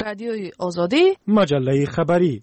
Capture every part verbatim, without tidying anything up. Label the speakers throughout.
Speaker 1: رادیوی آزادی،
Speaker 2: مجله خبری.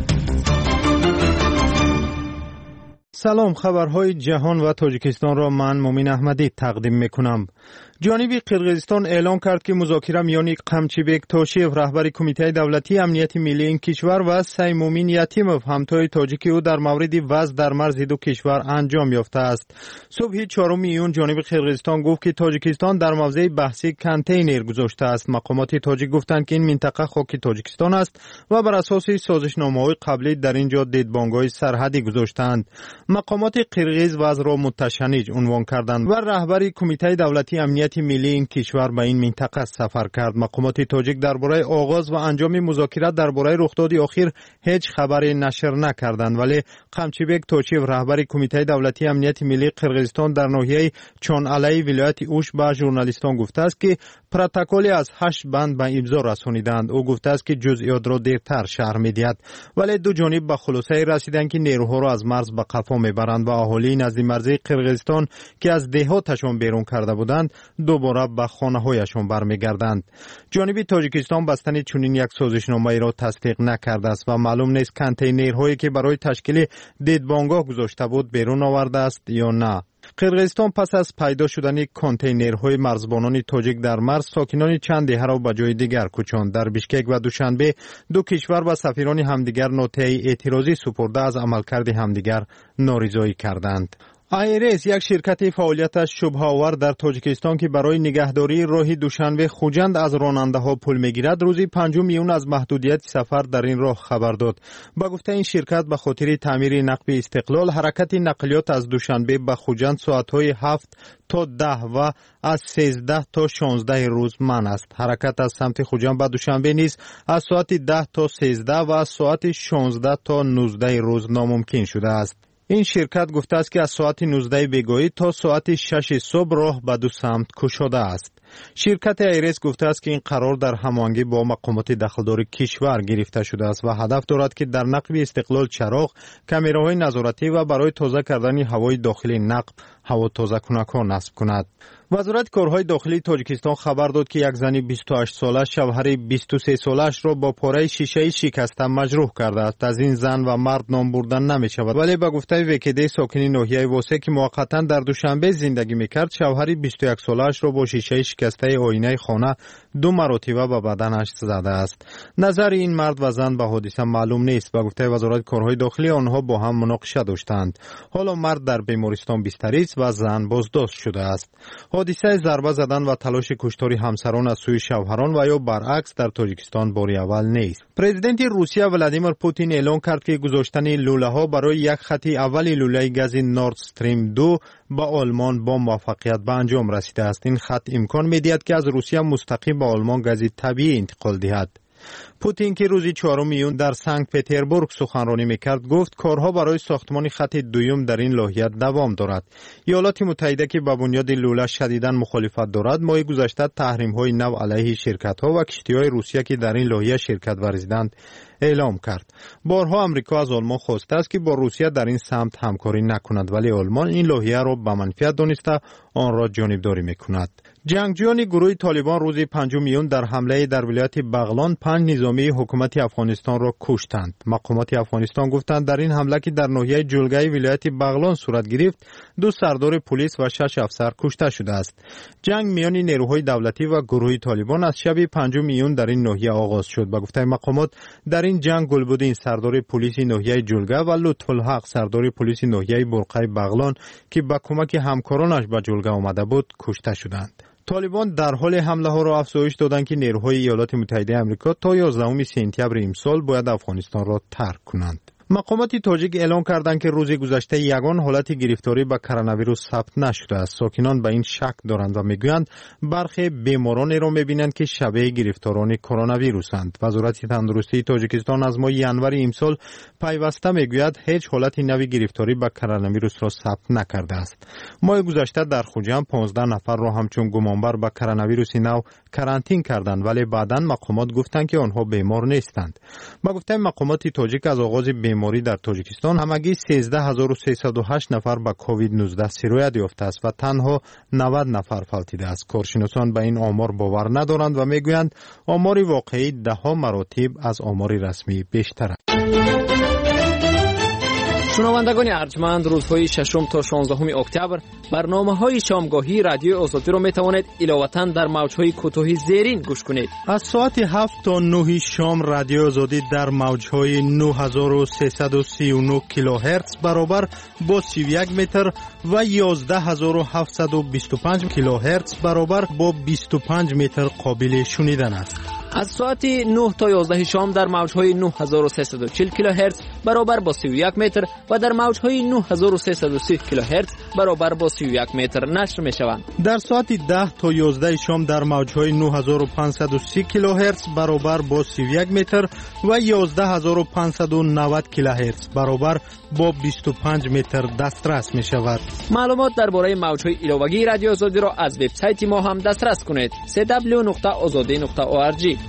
Speaker 2: سلام، خبرهای جهان و تاجیکستان را من مومین احمدی تقدیم میکنم. جانب قرقیزستان اعلام کرد که مذاکره میان قمچیبک توشیف رهبر کمیته دولتی امنیت ملی این کشور و سیمومین یتیموف همتای تاجیک او در مورد وضع در مرز دو کشور انجام یافته است. صبح چهارم میون جانب قرقیزستان گفت که تاجیکستان در موضع بحثی کانتینر گذاشته است. مقامات تاجیک گفتند که این منطقه خاک تاجیکستان است و بر اساس سازشنامه‌های قبلی در اینجا دیدبانگ‌های سرحدی گذاشتند. مقامات قرقیز وضع را متشنج عنوان کردند و رهبر کمیته دولتی امنیت ملی این کشور به این منطقه سفر کرد. مقامات تاجیک درباره آغاز و انجام مذاکرات درباره رخداد اخیر هیچ خبری نشر نکردند، ولی قمچیبک توشیف رهبر کمیته دولتی امنیت ملی قرقیزستان در ناحیه چونعلی ولایت اوش به ژورنالیستان گفته است که پروتکلی از هشت بند به امضا رسانیدند. او گفته است که جزئیات را دیرتر شرح می‌دهد، ولی دو جانب به خلاصه رسیدند که نیروها را از مرز به قفا میبرند و اهالی نزد مرز قرقیزستان که از دهاتشان بیرون کرده بودند دوباره به خانه‌هایشان برمیگردند. جانب تاجیکستان بستن چنین یک سازشنامه را تصدیق نکرده است و معلوم نیست کانتینرهایی که برای تشکیل دیدبانگاه گذاشته بود بیرون آورده است یا نه. قرقیزستان پس از پیدا شدن کانتینرهای مرزبانان تاجیک در مرز ساکنان چند دهه را به جای دیگر کوچاند. در بیشکک و دوشنبه دو کشور و سفیران همدیگر نوته‌ای اعتراضی سپرده از عملکرد همدیگر نارضایی کردند. آیرس یک شرکت فعالیتش شبهه آور در تاجیکستان که برای نگهداری راه دوشنبه خوجند از راننده ها پول میگیرد روزی پنجم میون از محدودیت سفر در این راه خبر داد. با گفته این شرکت به خاطر تعمیر نقب استقلال حرکت نقلیات از دوشنبه به خوجند ساعت‌های هفت تا ده و از سیزده تا شانزده روز منع است. حرکت از سمت خوجند به دوشنبه نیز از ساعت ده تا سیزده و از ساعت شانزده تا نوزده روز ناممکن شده است. این شرکت گفته است که از ساعت نوزده بیگاهی تا ساعت شش صبح راه به دو سمت گشوده است. شرکت ایرس گفته است که این قرار در هماهنگی با مقامات دخلدار کشور گرفته شده است و هدف دارد که در نقب استقلال چراغ، کامراهای نظارتی و برای تازه کردن هوای داخلی نقب هوا تازه کنک‌ها نصب کند. وزارت کارهای داخلی تاجیکستان خبر داد که یک زن بیست و هشت ساله شوهر بیست و سه سالش را با پاره شیشه شکسته مجروح کرده است. از این زن و مرد نام بردن نمی شود، ولی به گفته وکیده ساکن ناحیه واسه که موقتا در دوشنبه زندگی میکرد، شوهر بیست و یک سالش را با شیشه شکسته آینه خانه دو مرتبه به بدنش زده است. نظر این مرد و زن به حادثه معلوم نیست. به گفته وزارت کارهای داخلی آنها با هم مناقشه داشتند. حالا مرد در بیمارستان بستری است و زن بازداشت شده است. حادثه ضربه زدن و تلاش کشتار همسران از سوی شوهران و یا برعکس در تاجیکستان باری اول نیست. پرزیدنت روسیه ولادیمیر پوتین اعلام کرد که گذاشتن لوله ها برای یک خط اول لوله گاز نورد استریم دو با آلمان با موفقیت به انجام رسیده است. این خط امکان می‌دهد که از روسیه مستقیم به آلمان گاز طبیعی انتقال دهد. پوتین که روز چهارم میون در سنت پترزبورگ سخنرانی میکرد گفت کارها برای ساختمان خط دوم در این ناحیه دوام دارد. ایالات متحده که با بنیاد لوله شدیداً مخالفت دارد ماه گذشته تحریم‌های نو علیه شرکت‌ها و کشتی‌های روسیه که در این ناحیه شرکت ورزیدند اعلام کرد. بارها آمریکا از آلمان خواسته است که با روسیه در این سمت همکاری نکند، ولی آلمان این ناحیه را به منفعت دانسته آن را جانبداری میکند. جنگجویان گروه طالبان روز پنجم میون در حمله در ولایت بغلان پنج نظامی حکومت افغانستان را کشتند. مقامات افغانستان گفتند در این حمله که در ناحیه جلگه ولایت بغلان صورت گرفت دو سردار پلیس و شش افسر کشته شده است. جنگ میان نیروهای دولتی و گروه طالبان از شب پنجم میون در این ناحیه آغاز شد. با گفته مقامات در این جنگ گلبدین سردار پلیس ناحیه جلگه و لطف الحق سردار پلیس ناحیه برقه بغلان که با کمک همکارانش به جلگه آمده بود کشته شدند. طالبان در حال حمله ها را افزایش دادند که نیروهای ایالات متحده آمریکا تا یازدهم سپتامبر امسال باید افغانستان را ترک کنند. مقامات تاجیک اعلام کردند که روز گذشته یگان حالت گرفتاری به کرونا ویروس ثبت نشده است. ساکنان به این شک دارند و میگویند برخی بیمارانی را میبینند که شبیه گرفتاران کرونا ویروسند. وزارت تندرستی تاجیکستان از ماه ژانویه امسال پیوسته میگوید هیچ حالت نوی گرفتاری به کرونا ویروس را ثبت نکرده است. ماه گذشته در خوجند پانزده نفر را همچون گمانبر به کرونا ویروس نو کرانتین کردند، ولی بعداً مقامات گفتند که آنها بیمار نیستند. با گفته مقامات تاجیک از آغاز بیماری بیماری در تاجیکستان همگی سیزده هزار و سیصد و هشت نفر به کووید نوزده سیرویت یافته است و تنها نود نفر فلتیده است. کارشناسان به این آمار باور ندارند و میگویند آمار واقعی ده ها مراتب از آمار رسمی بیشتر است.
Speaker 1: شنوندگان ارجمند، روزهای ششم تا شانزدهم اکتبر برنامه‌های شامگاهی رادیو آزادی را می‌توانید علاوه‌اً در موج‌های کوتاه زیرین گوش کنید.
Speaker 2: از ساعت هفت تا نه شام رادیو آزادی در موج‌های نه هزار و سیصد و سی و نه کیلوهرتز برابر با سی و یک متر و یازده هزار و هفتصد و بیست و پنج کیلوهرتز برابر با بیست و پنج متر قابل شنیدن است.
Speaker 1: از ساعت نه تا یازده شام در موج‌های نه هزار و سیصد و چهل کیلوهرتز برابر با سی و یک متر و در موج‌های نه هزار و سیصد و سی کیلوهرتز برابر با سی و یک متر نشر می‌شوند.
Speaker 2: در ساعت ده تا یازده شام در موج‌های نه هزار و پانصد و سی کیلوهرتز برابر با سی و یک متر و یازده هزار و پانصد و نود کیلوهرتز برابر با بیست و پنج متر دسترس می‌شود.
Speaker 1: معلومات درباره موج‌های ایلاوگی رادیو آزادی را از وبسایت ما هم دسترس کنید: دبلیو دبلیو دبلیو نقطه آزادی نقطه او آر جی.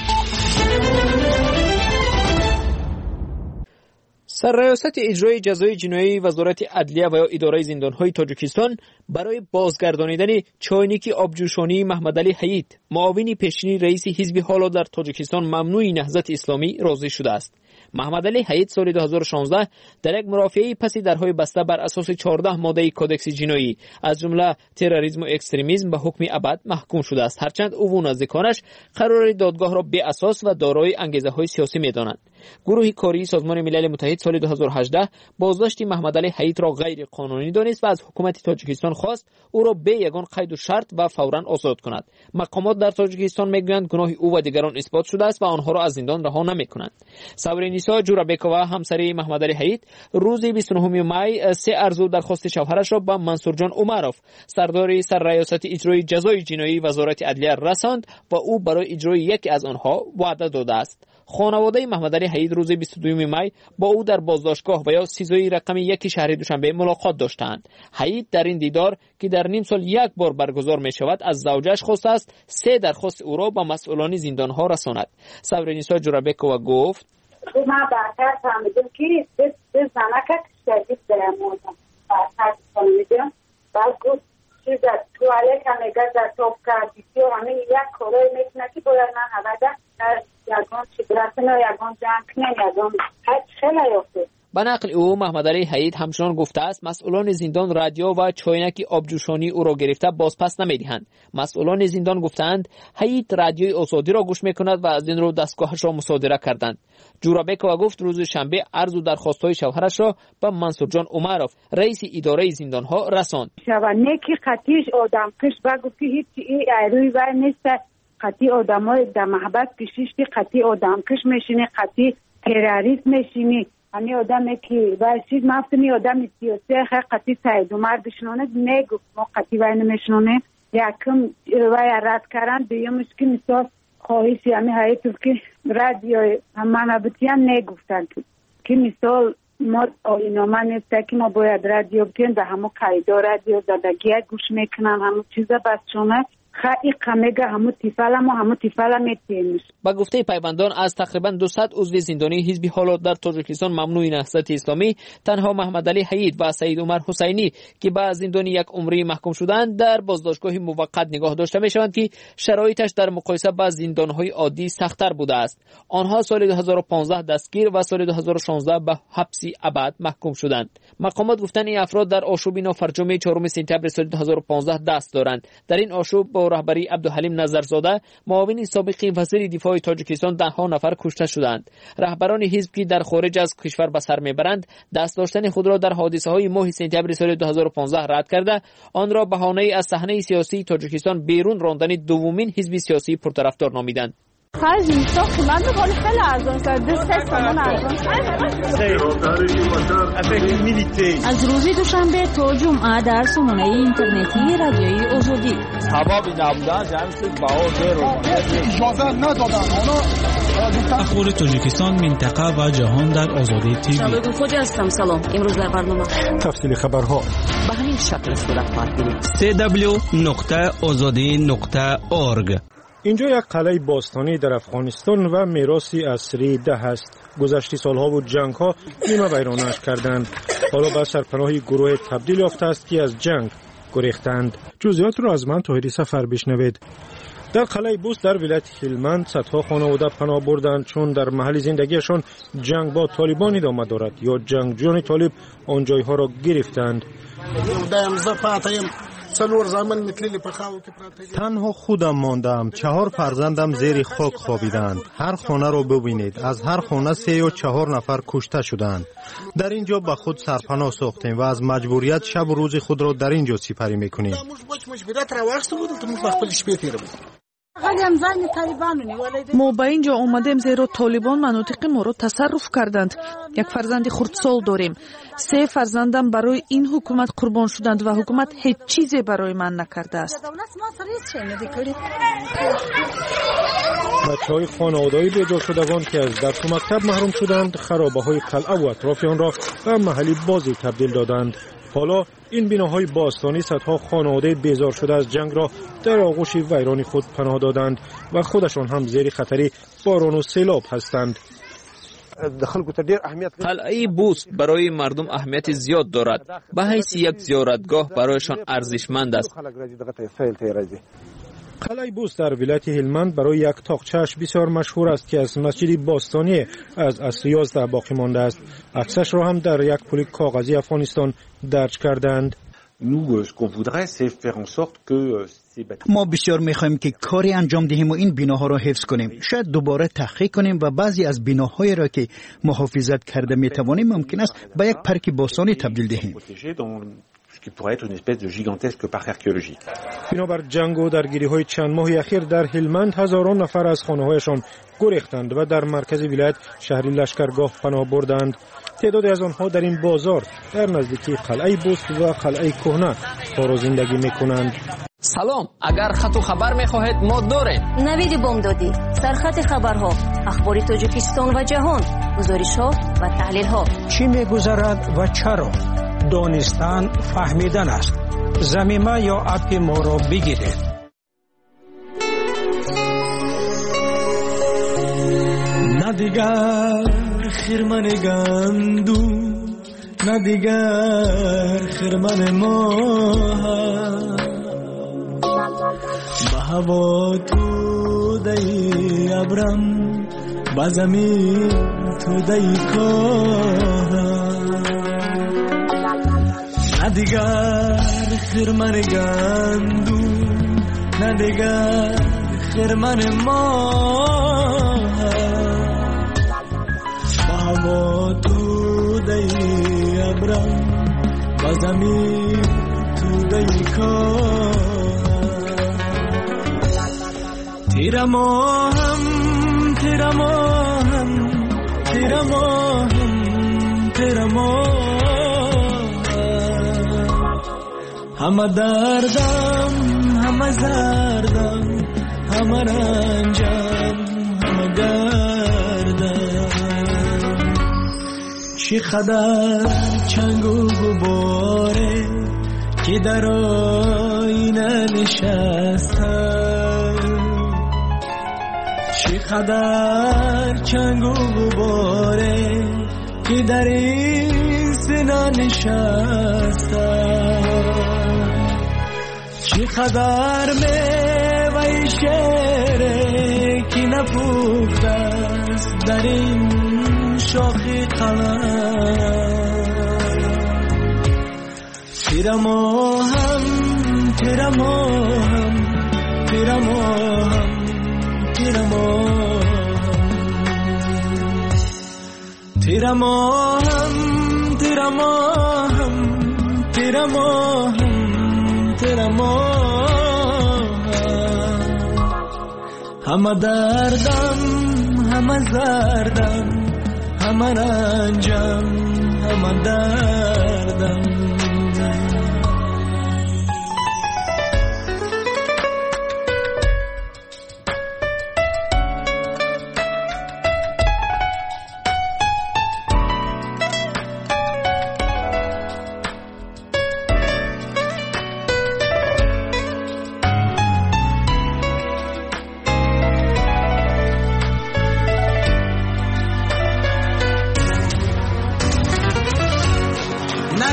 Speaker 1: سرریاست اجرای جزای جنایی وزارت عدلیه و یا اداره زندان‌های تاجیکستان برای بازگردانیدن چاینک آبجوشانی محمد علی حیید، معاون پیشین رئیس حزب حالا در تاجیکستان ممنوع نهضت اسلامی، راضی شده است. محمد علی حیید سال دو هزار و شانزده در یک مرافعه پس درهای بسته بر اساس چهارده ماده کدکس جنایی از جمله تروریسم و اکستریمیسم به حکم ابد محکوم شده است، هرچند او و نزدیکانش قرار دادگاه را بی اساس و دارای انگیزه‌های سیاسی می‌دانند. گروه کاری سازمان ملل متحد سال دو هزار و هجده بازداشت محمد علی حیید را غیر قانونی دانست و از حکومت تاجیکستان خواست او را به یگان قید و شرط و فوراً آزاد کند. مقامات در تاجیکستان میگویند گناه او و دیگران اثبات شده است و آنها را از زندان رها نمی‌کنند. سابرینیسا جورابکووا همسر محمد علی حیید روز بیست و نه می سه ارزو درخواست شوهرش را به منصور جان عمروف سردار سرریاست اجرای جزای جنایی وزارت عدلیه رساند و او برای اجرای یکی از آنها وعده داده است. خانواده محمد علی حیید روز بیست و دو می با او در بازداشتگاه و یا سیزوی رقم یک شهر دوشنبه ملاقات داشتند. حیید در این دیدار که در نیم سال یک بار برگزار می شود از زوجش خواسته است سه درخواست او را به مسئولان زندان ها رساند. سابرینیسا جورابکووا گفت:
Speaker 3: ما برتر فهمیدیم که به زنکت شدید درموندم برتر فهمیدیم بعد گفت چیز توالت همه گرد در توف کردی و همه یک کارای میکنه که باید من همه در یکان چیدرسن و یکان جنگ نه یکان هیچ خیلی یافته.
Speaker 1: به نقل او محمد علی حیید همچنان گفته است مسئولان زندان رادیو و چاینک آبجوشانی او را گرفته بازپس نمیدهند. مسئولان زندان گفتند حیید رادیوی آزادی را گوش میکند و از این رو دستگاهش را مصادره کردند. جورابکووا گفت روز شنبه عرض و درخواست‌های شوهرش را به منصور جان عمروف رئیس اداره زندان‌ها رساند.
Speaker 3: شوانه کی قطیش آدم کش بگو که هیچ ای ایروی و نیست قطی آدمای در محبت کشیش که قطی آدم کش میشینی قطی تروریست میشینی همی آدمی که باید چیز مفتنی آدم سیاسی خیلی قطعی سعید عمر بشنونه نگفت ما قطعی باید نمیشنونه یکم باید رد کردن دویمش که مثال خواهیشی همی حیاتو که رادیو منابطی هم نگفتن که مثال ما آینامه نیسته که ما باید رادیو بکنیم به همون قیدا رادیو زدگی گوش میکنن همون چیزا بس شونه خیلی قمگه همون تیفل هم و همون تیفل هم میتیمش.
Speaker 1: با گفته پیوندان از تقریبا دویست عضو زندانی حزب حالات در تاجیکستان ممنوع نهضت اسلامی تنها محمد علی حیید و سید عمر حسینی که به زندان یک عمری محکوم شدند در بازداشتگاه موقت نگاه داشته میشوند که شرایطش در مقایسه با زندانهای عادی سخت‌تر بوده است. آنها سال دو هزار و پانزده دستگیر و سال دو هزار و شانزده به حبس ابد محکوم شدند. مقامات گفتند این افراد در آشوب نافرجام چهارم سپتامبر سال دو هزار و پانزده دست دارند. در این آشوب با رهبری عبدالحلیم نظرزاده معاون سابق وزیر دفاع تاجیکستان ده ها نفر کشته شدند. رهبران حزب که در خارج از کشور به سر میبرند دست داشتن خود را در حادثه های ماه سپتامبر سال دو هزار و پانزده رد کرده آن را بهانه از صحنه سیاسی تاجیکستان بیرون راندن دومین حزب سیاسی پرطرفدار نامیدند.
Speaker 4: خرج اینستا قیمت بخوری خیلی ارزان کرده سه تومن ارزان از روز دوشنبه تا جمعه در سامانه اینترنتی رادیوی آزادی
Speaker 5: هوا بی نبودن جمع شد بها رو
Speaker 6: اجازه ندادن
Speaker 7: اخبار تاجیکستان منطقه و جهان در آزادی تیوی.
Speaker 8: شبکه خودی هستم. سلام. امروز در برنامه
Speaker 6: تفصیل خبرها
Speaker 8: به همین شکل صورت خواهد گرفت.
Speaker 7: دبلیو دبلیو دبلیو نقطه آزادی نقطه اورگ
Speaker 6: اینجا یک قلعه باستانی در افغانستان و میراثی عصری ده است. گذشته سالها و جنگ ها نیمه ویرانش کردند. حالا به سرپناهی گروه تبدیل یافته است که از جنگ گریختند. جزئیات را از من طاهری سفر بشنوید. در قلعه بوست در ولایت هلمند صدها خانواده پناه بردند چون در محل زندگیشان جنگ با طالبان ادامه دارد یا جنگجویان طالب آن جایها را گرفتند.
Speaker 2: تنها خودم ماندم. چهار فرزندم زیر خاک خوابیدند. هر خانه رو ببینید. از هر خانه سه و چهار نفر کشته شدند. در اینجا به خود سرپناه ساختیم و از مجبوریت شب و روز خود را در اینجا سپری میکنیم.
Speaker 9: ما به اینجا اومدیم زیرا طالبان مناطق ما را تصرف کردند. یک فرزند خردسال داریم. سه فرزندم برای این حکومت قربان شدند و حکومت هیچ چیزی برای من نکرده است.
Speaker 6: بچه‌های خانواده‌ای بیدار شدگان که از درس و مکتب محروم شدند خرابه‌های قلعه و اطراف آن را به محلی بازی تبدیل دادند. حالا این بناهای باستانی صدها خانواده بیزار شده از جنگ را در آغوش ویرانی خود پناه دادند و خودشان هم زیر خطر باران و سیلاب هستند.
Speaker 1: قلعه بوست برای مردم اهمیت زیاد دارد. به حیث یک زیارتگاه برایشان ارزشمند است.
Speaker 6: قلعه بوست در ولایت هلمند برای یک تاقچه‌اش بسیار مشهور است که از مسجد باستانی از عصر یازده باقی مانده است. عکسش را هم در یک پل کاغذی افغانستان درج کردند.
Speaker 10: ما بسیار می‌خواهیم که کاری انجام دهیم و این بناها را حفظ کنیم. شاید دوباره تحقیق کنیم و بعضی از بناهای را که محافظت کرده می‌توانیم ممکن است به یک پارک باستانی تبدیل دهیم.
Speaker 11: qui pourrait être une espèce de gigantesque parc archéologique.
Speaker 6: بنابر جنگ و درگیری‌های چند ماه اخیر در هلمند هزاران نفر از خانه‌هایشان گریختند و در مرکز ولایت شهر لشکرگاه پناه بردند. تعدادی از آنها در این بازار در نزدیکی قلعه بوست و قلعه کهنه کار و زندگی می‌کنند.
Speaker 1: سلام، اگر خط و خبر می‌خواهید ما داریم.
Speaker 8: نوید بامدادی، سرخط خبرها، اخبار تاجیکستان و جهان، گزارش‌ها و تحلیل‌ها.
Speaker 12: چی می‌گذرد و چرا؟ دانستن فهمیدن است. زمینه یا اپ ما را بگیرید.
Speaker 13: نه دیگر خرمن گندو، نه دیگر خرمن ما، به هوا تو دی ابرم، به زمین تو دی کاه. نه دیگر خرمن گندو، نه دیگر خرمن ما، با هوا تو دی ابرم، با زمین تو دی کار. تیرا ماهم تیرا ماهم تیرا ماهم تیرا ماهم، همه دردم همه زردم همه رنجم همه گردم. چی قدر چنگ و غباره که در آینه نشستم، چی قدر چنگ و غباره که در این سینه نشستم. چی قدر میوه شعره که نپخته است در این شاخی قلم. تیرا ماهم تیرا ماهم تیرا ماهم تیرا ماهم، تیرا ماهم تیرا ماهم تیرا ماهم تیرا ماهم، همه دردم همه زردم همه رنجم همه دردم.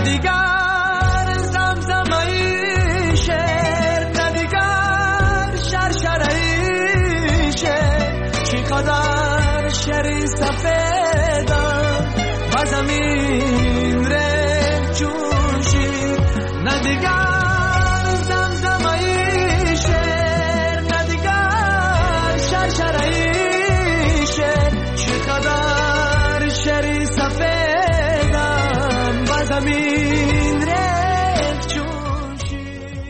Speaker 13: دیگر زمزمه شعر نه دیگر شرشره شعر چقدر شعری سفیدم و زمین ره جوشید نه دیگر زمزمه شعر نه دیگر شرشره شعر چقدر شعری سفیدم و زمین ره جوشید.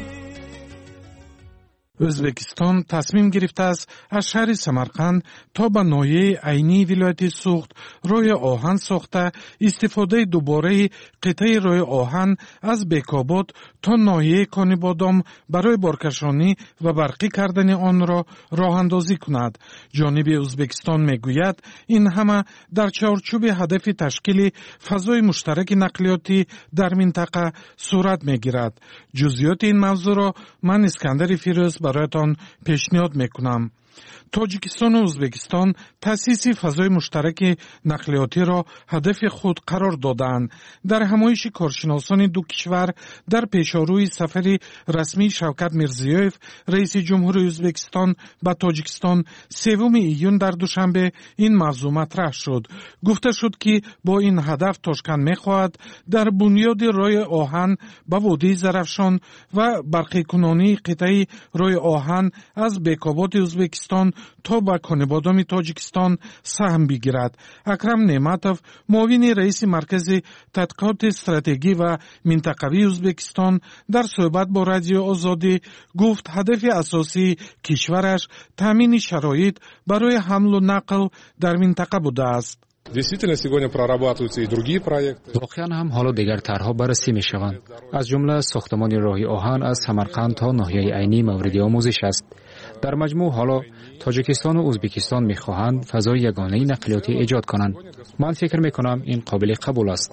Speaker 14: O'zbekiston تصمیم گرفته است از شهر سمرقند تا به ناحیه عینی ولایت سوخت راه آهن ساخته استفاده دوباره قطعه راه آهن از بیکاباد تا ناحیه کانیبادام برای بارکشانی و برقی کردن آن را راه اندازی کند. جانب ازبکستان میگوید این همه در چارچوب هدف تشکیل فضای مشترک نقلیاتی در منطقه صورت میگیرد. جزئیات این موضوع را من اسکندر فیروز برایتان پیشنهاد میکنم. تاجیکستان و ازبکستان تأسیس فضای مشترک نقلیاتی را هدف خود قرار دادند. در همایش کارشناسان دو کشور در پیشاروی سفر رسمی شوکت میرزیویف رئیس جمهور ازبکستان به تاجیکستان سوم ایون در دوشنبه این موضوع مطرح شد. گفته شد که با این هدف تاشکند میخواهد در بنیاد راه آهن به وادی زرافشان و برقی کنانی قطعه راه آهن از بیکاباد ازبکستان تا به کانیبادام تاجیکستان سهم بگیرد. اکرم نعمتов معاون رئیس مرکز تحقیقات استراتژی و منطقوی ازبکستان در صحبت با رادیو آزادی گفت هدف اساسی کشورش تامین شرایط برای حمل و نقل در منطقه بوده است.
Speaker 15: Действительно, сегодня прорабатываются и другие проекты.
Speaker 16: واقعا هم حالا دیگر طرح‌ها بررسی می‌شوند. از جمله ساختمان راه آهن از سمرقند تا ناحیه عینی مورد آموزش است. در مجموع حالا تاجیکستان و ازبکستان می‌خواهند فضای یگانه نقلیاتی ایجاد کنند. من فکر می‌کنم این قابل قبول است.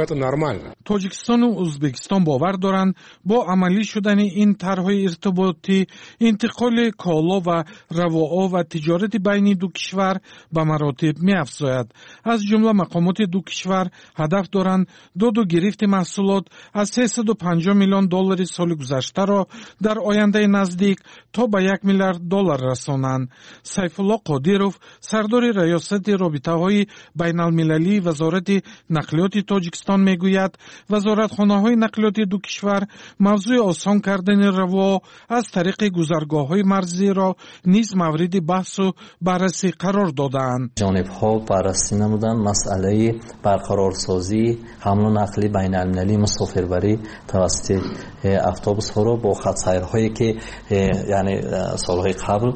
Speaker 14: تاجیکستان و ازبکستان باور دارند با عملی شدن این طرح‌های ارتباطی انتقال کالا و رواها و تجارت بین دو کشور به مراتب می‌افزاید. از جمله مقامات دو کشور هدف دارند داد و گرفت محصولات از سیصد و پنجاه میلیون دلار سال گذشته را در آینده نزدیک تا به یک میلیارد دلار رسانند. سیف الله قادیروف سردار ریاست رابطه‌های بین المللی وزارت نقلیات تاجیکستان میگوید وزارتخانه‌های نقلیات دو کشور موضوع آسان کردن روا از طریق گذرگاه‌های مرزی را نیز مورد بحث و بررسی قرار دادند.
Speaker 17: جانب‌ها بررسی نمودند مسئله برقرارسازی حمل و نقل بین المللی مسافربری توسط اتوبوس‌ها را با خط‌سیرهایی که یعنی سالهای قبل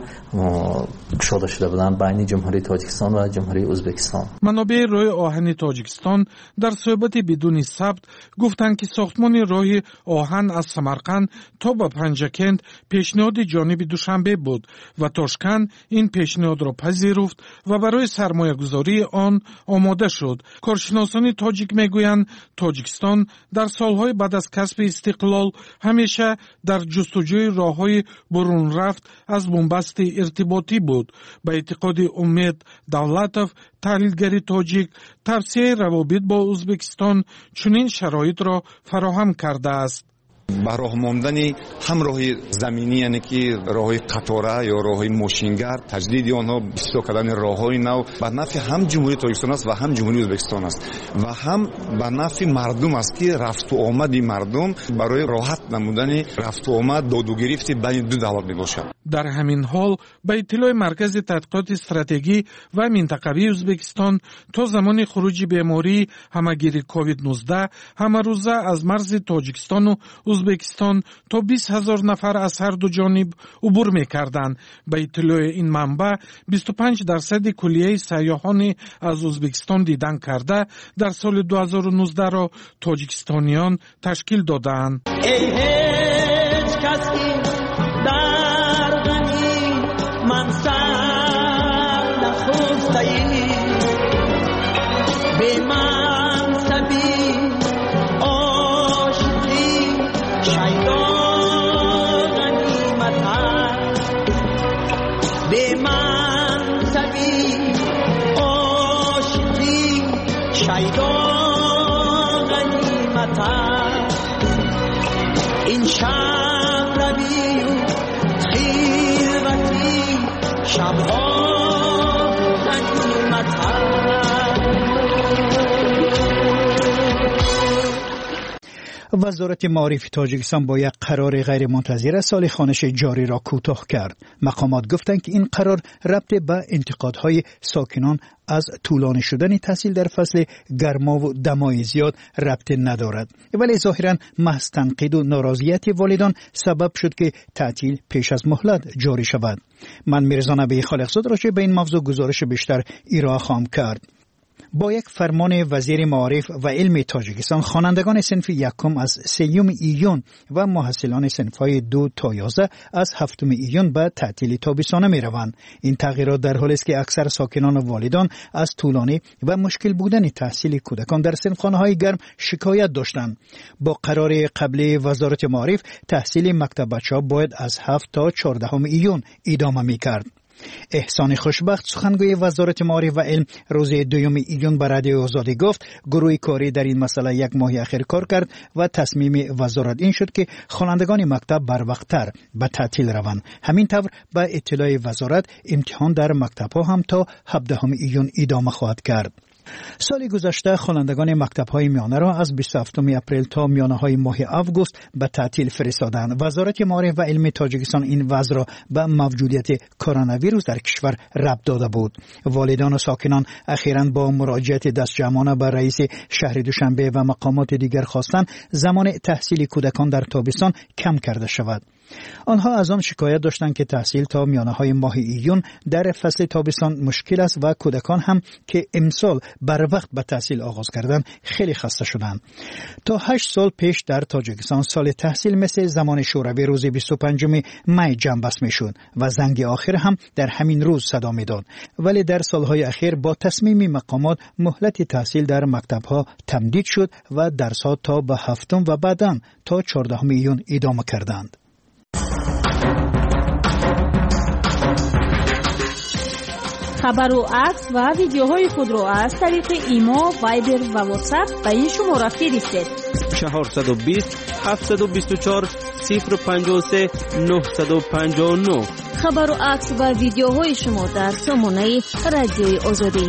Speaker 17: گشوده شده بودند بین جمهوری تاجیکستان و جمهوری ازبکستان.
Speaker 14: منابع راه آهن تاجیکستان در صحبت بدون ثبت گفتند که ساختمان راه آهن از سمرقند تا به پنجکند پیشنهاد جانب دوشنبه بود و تاشکند این پیشنهاد را پذیرفت و برای سرمایه‌گذاری آن آماده شد. کارشناسان تاجیک میگویند تاجیکستان در سالهای بعد از کسب استقلال همیشه در جستجوی راه‌های برون رفت از بنبست ارتباطی بود. به اعتقاد امید دولتов تحلیلگر تاجیک توسعه روابط با ازبکستان چنین شرایط را فراهم کرده است.
Speaker 18: با راه ماندن هم راه زمینی یعنی که راه قطاره یا راه ماشینگر تجدید آنها بسیار کردن راههای نو به نفع هم جمهوری تاجیکستان است و هم جمهوری ازبکستان است و هم به نفع مردم است که رفت و آمد مردم برای راحت نمودن رفت و آمد داد و گرفت بین دو دولت میباشد.
Speaker 14: در همین حال به اطلاع مرکز تحقیقات استراتژی و منطقوی ازبکستان تا زمان خروج بیماری همگیر کووید نوزده همه روزه از مرز تاجیکستان و ازبکستان تا بیست هزار نفر از هر دو جانب عبور می‌کردند. به اطلاع این منبع بیست و پنج درصد کلیه سیاحان از ازبکستان دیدن کرده در سال دو هزار و نوزده را تاجیکستانیان تشکیل دادند.
Speaker 13: ای هیچ کسی در غمی من سر نخوسته‌ای به منصبی به منصبی عاشقی شیدا غنیمت
Speaker 10: وزارت معارف تاجیکستان با یک قرار غیر منتظره سال خوانش جاری را کوتاه کرد. مقامات گفتند که این قرار ربط به انتقادهای ساکنان از طولانی شدن تحصیل در فصل گرما و دمای زیاد ربط ندارد، ولی ظاهراً محض تنقید و ناراضیت والدان سبب شد که تعطیل پیش از مهلت جاری شود. من میرزا نبی خالقزاد راجع به این موضوع گزارش بیشتر ارائه خواهم کرد. با یک فرمان وزیر معارف و علم تاجیکستان، خوانندگان صنف یکم از سیوم ایون و محصلان صنف‌های دو تا یازده از هفتم ایون به تعطیل تابستانه می روند. این تغییرات در حالی است که اکثر ساکنان و والدان از طولانی و مشکل بودن تحصیل کودکان در صنفخانه‌های گرم شکایت داشتند. با قرار قبلی وزارت معارف، تحصیل مکتب بچه‌ها باید از هفت تا چهاردهم ایون ادامه می‌کرد. احسان خوشبخت، سخنگوی وزارت معارف و علم، روز دوم ایون به رادیو آزادی گفت گروه کاری در این مسئله یک ماه اخیر کار کرد و تصمیم وزارت این شد که خوانندگان مکتب بروقت‌تر به تعطیل روند. همین طور به اطلاع وزارت امتحان در مکتب‌ها هم تا هفدهم ایون ادامه خواهد کرد. سال گذشته خوانندگان مکتب‌های میانه را از بیست و هفتم اپریل تا میانه‌های ماه آگوست به تعطیل فرستادند. وزارت معارف و علم تاجیکستان این وضع را به موجودیت کرونا ویروس در کشور ربط داده بود. والدان و ساکنان اخیراً با مراجعت دستجمعانه به رئیس شهر دوشنبه و مقامات دیگر خواستند زمان تحصیل کودکان در تابستان کم کرده شود. آنها از آن شکایت داشتند که تحصیل تا میانه‌های ماه ایون در فصل تابستان مشکل است و کودکان هم که امسال بر وقت به تحصیل آغاز کردند خیلی خسته شدند. تا هشت سال پیش در تاجیکستان سال تحصیل مثل زمان شوروی روز بیست و پنجم می جمع بست میشد و زنگ آخر هم در همین روز صدا میداد، ولی در سالهای اخیر با تصمیم مقامات مهلت تحصیل در مکتب‌ها تمدید شد و درس‌ها تا به هفتم و بعداً تا چهاردهم ایون ادامه کردند.
Speaker 4: خبر و عکس و ویدیوهای خود را از طریق ایما، وایبر و واتساپ به این شماره فرستید:
Speaker 1: چهارصد و بیست هفتصد و بیست و چهار صفر پنجاه و سه نهصد و پنجاه و نه.
Speaker 4: خبر و عکس و ویدیوهای شما در سامانه رادیوی آزادی.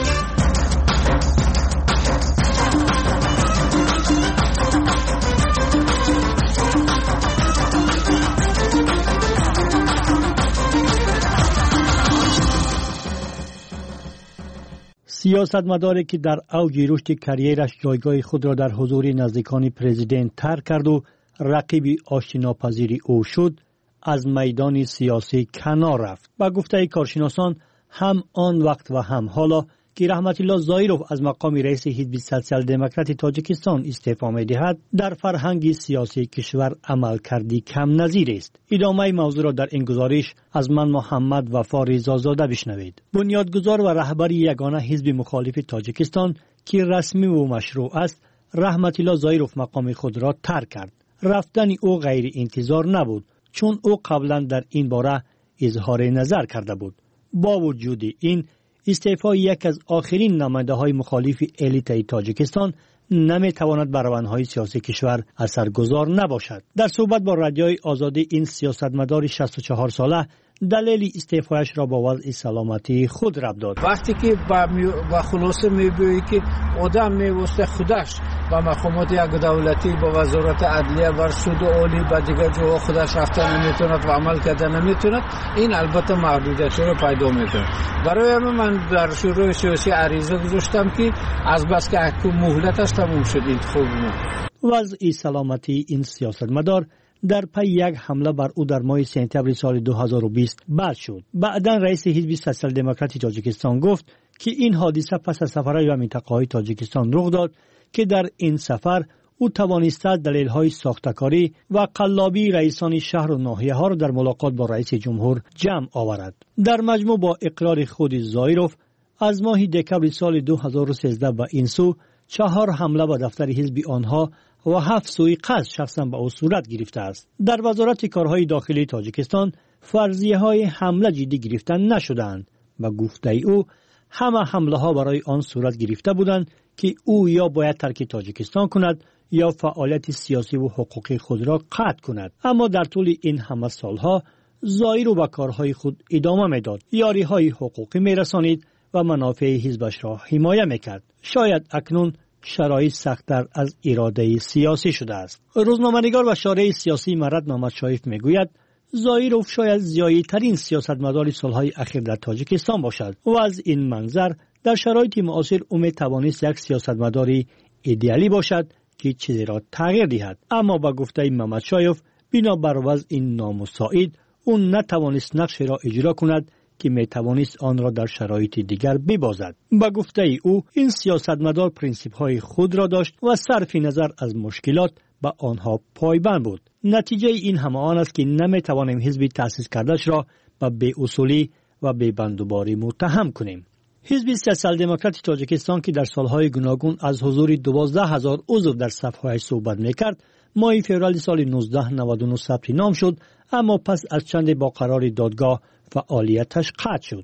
Speaker 19: سیاستمداری که در اوج رشد کریرش جایگاه خود را در حضور نزدیکان پرزیدنت ترک کرد و رقیب آشتیناپذیر او شد، از میدان سیاسی کنار رفت. با گفته کارشناسان هم آن وقت و هم حالا که رحمت الله زایروف از مقام رئیس حزب سوسیال دموکرات تاجیکستان استعفا می‌دهد، در فرهنگ سیاسی کشور عمل کردی کم نظیر است. ادامه موضوع را در این گزارش از من محمد وفا رضازاده بشنوید. بنیادگذار و رهبر یگانه حزب مخالف تاجیکستان که رسمی و مشروع است، رحمت الله زایروف مقام خود را ترک کرد. رفتن او غیر انتظار نبود، چون او قبلا در این باره اظهار نظر کرده بود. با وجود این، استعفای یک از آخرین نماینده‌های مخالف الیت تاجیکستان نمی‌تواند بر روندهای سیاسی کشور اثرگذار نباشد. در صحبت با رادیوی آزادی، این سیاستمدار شصت و چهار ساله دلیل استعفایش را با وضع سلامتی خود ربط داد.
Speaker 5: وقتی که با خلاصه می‌گویی که آدم می‌واسطه خودش با مقامات یک دولتی با وزارت عدلیه و سود عالی با دیگر جاها خودش رفتن نمیتوند و عمل کردن نمیتوند، این البته محدودیت را پیدا میکنه. برای من در شروع سیاسی عریضه گذاشتم که از بس که حکم مهلتش تموم شد انتخاب ما.
Speaker 19: وضع سلامتی این سیاستمدار در پی یک حمله بر او در ماه سپتامبر سال دو هزار و بیست بد شد. بعداً رئیس حزب سوسیال دموکرات تاجیکستان گفت که این حادثه پس از سفرهای به منطقه‌های تاجیکستان رخ داد که در این سفر او توانسته دلایل ساختکاری و قلابی رئیسان شهر و ناحیه ها را در ملاقات با رئیس جمهور جمع آورد. در مجموع با اقرار خود زایروف، از ماه دکمبر سال دو هزار و سیزده به این سو چهار حمله به دفتر حزب آنها و هفت سوی قصد شخصا به او صورت گرفته است. در وزارت کارهای داخلی تاجیکستان فرضیه های حمله جدی گرفتن نشدند و گفته او همه حمله ها برای آن صورت گرفته بودند که او یا باید ترک تاجیکستان کند یا فعالیت سیاسی و حقوقی خود را قطع کند. اما در طول این همه سالها زایرو به کارهای خود ادامه میداد، یاری های حقوقی میرسانید و منافع حزبش را حمایت میکرد. شاید اکنون شرایط سخت‌تر از اراده سیاسی شده است. روزنامه‌نگار و شارح سیاسی مرد محمد شایف میگوید زایروف شاید زیایی‌ترین سیاستمدار سالهای اخیر در تاجیکستان باشد و از این منظر در شرایط معاصر او میتوانست یک سیاستمداری ایدئالی باشد که چیزی را تغییر دهد. اما با گفته محمد شایف بنابر وضع نامساعد او نتوانست نقشی را اجرا کند که میتوانست آن را در شرایط دیگر ببازد. با گفته او این سیاستمدار پرینسیپ‌های خود را داشت و صرف نظر از مشکلات به آنها پایبند بود. نتیجه این همه آن است که نمیتوانیم حزب تأسیس کرده‌اش را به بی‌اصولی و بی‌بندوباری متهم کنیم. حزب سوسیال دموکرات تاجیکستان که در سالهای گوناگون از حضور دوازده هزار عضو در صف‌هایش صحبت میکرد، ماه فوریه سال نوزده نود و نه ثبت نام شد، اما پس از چند با قرار دادگاه فعالیتش قطع شد.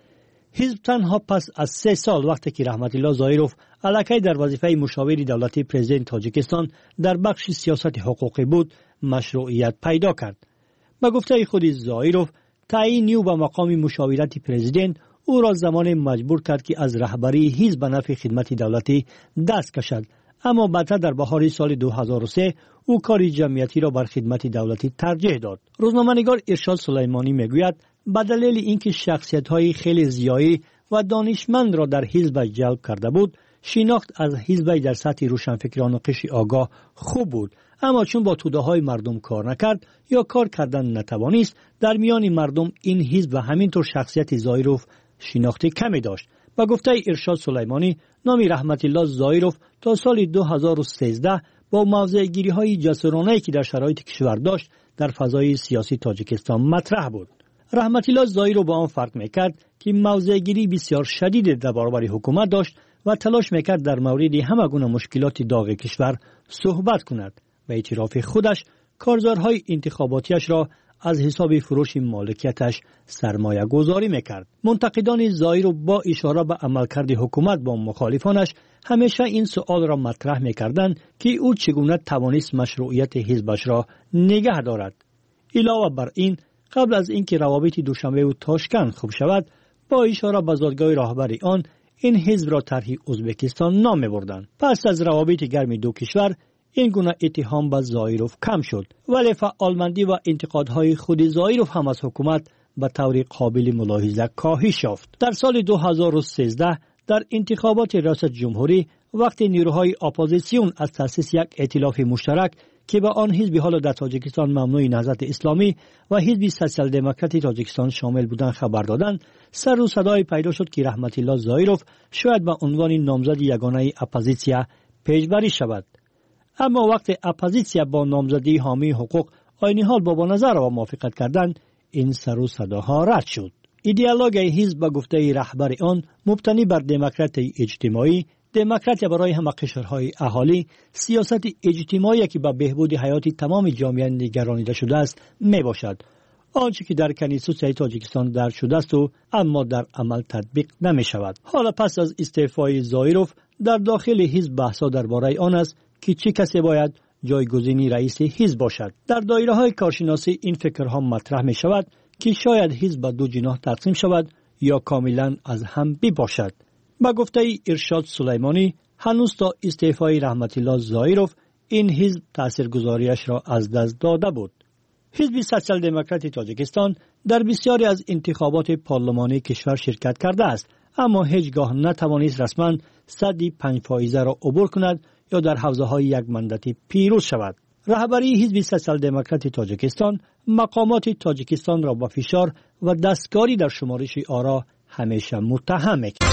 Speaker 19: حزب تنها پس از سه سال وقتی که رحمت الله زایروف علاقه در وظیفه مشاور دولتی پرزیدنت تاجیکستان در بخش سیاست حقوقی بود مشروعیت پیدا کرد. به گفته خود زایروف تعیین او به مقام مشاورت پرزیدنت او را زمان مجبور کرد که از رهبری حزب به نفع خدمت دولتی دست کشد، اما بعد در بهار سال دو هزار و سه او کار جمعیتی را بر خدمت دولتی ترجیح داد. روزنامه‌نگار ارشاد سلیمانی میگوید به دلیل اینکه شخصیت‌های خیلی زیایی و دانشمند را در حزب جلب کرده بود، شناخت از حزب در سطح روشنفکران و قشر آگاه خوب بود، اما چون با توده‌های مردم کار نکرد یا کار کردن نتوانست، در میان مردم این حزب و همینطور شخصیت زایروف شناخت کمی داشت. با گفته ارشاد سلیمانی نام رحمت الله زایروف تا سال دو هزار و سیزده با موضع‌گیری‌های جسورانه‌ای که در شرایط کشور داشت در فضای سیاسی تاجیکستان مطرح بود. رحمت الله زایروف با آن فرق میکرد که موضع‌گیری بسیار شدید در برابر حکومت داشت و تلاش میکرد در مورد همه گونه مشکلات داغ کشور صحبت کند و اعتراف خودش کارزارهای انتخاباتیش را از حساب فروش مالکیتش سرمایه گذاری میکرد. منتقدان زایروف با اشاره به عملکرد حکومت با مخالفانش همیشه این سؤال را مطرح میکردند که او چگونه توانست مشروعیت حزبش را نگه دارد. علاوه بر این، قبل از اینکه روابط دوشنبه و تاشکند خوب شود، با اشاره به زادگاه راهبر آن این حزب را طرح ازبکستان نام می‌بردند. پس از روابط گرم دو کشور این گونه اتهام به زایروف کم شد، ولی فعالمندی و انتقادهای خود زایروف هم از حکومت به طور قابل ملاحظه کاهش یافت. در سال دو هزار و سیزده در انتخابات ریاست جمهوری وقتی نیروهای اپوزیسیون از تأسیس یک ائتلاف مشترک که به آن حزب حال در تاجیکستان ممنوع نهضت اسلامی و حزب سوسیال دموکرات تاجیکستان شامل بودند خبر دادند، سر و صدای پیدا شد که رحمت الله زایروف شاید به عنوان نامزد یگانه اپوزیسیا پیشبری شود. اما وقتی اپوزیسیا با نامزدی حامی حقوق عین حال با نظر و موافقت کردند، این سر و صداها رد شد. ایدئولوژی حزب به گفته رهبر آن مبتنی بر دموکراسی اجتماعی، دموکراسی برای همه قشرهای اهالی، سیاست اجتماعی که به بهبود حیات تمام جامعه نگرانیده شده است می باشد. آنچه که در کنیسوسیای تاجیکستان درج شده است و اما در عمل تطبیق نمی شود. حالا پس از استعفای زایروف در داخل حزب بحثا درباره آن است که چه کسی باید جایگزین رئیس حزب باشد. در دایره های کارشناسی این فکرها مطرح می شود که شاید حزب به دو جناح تقسیم شود یا کاملا از هم بباشد. با گفته ارشاد سلیمانی هنوز تا استعفای رحمت الله زایروف این حزب تاثیرگذاریش را از دست داده بود. حزب سوسیال دموکرات تاجیکستان در بسیاری از انتخابات پارلمانی کشور شرکت کرده است، اما هیچگاه نتوانست رسما صد پنج فایزه را عبور کند یا در حوزه های یک مندتی پیروز شود. رهبری حزب سوسیال دموکرات تاجیکستان مقامات تاجیکستان را با فشار و دستکاری در شمارش آرا همیشه متهم می‌کرد.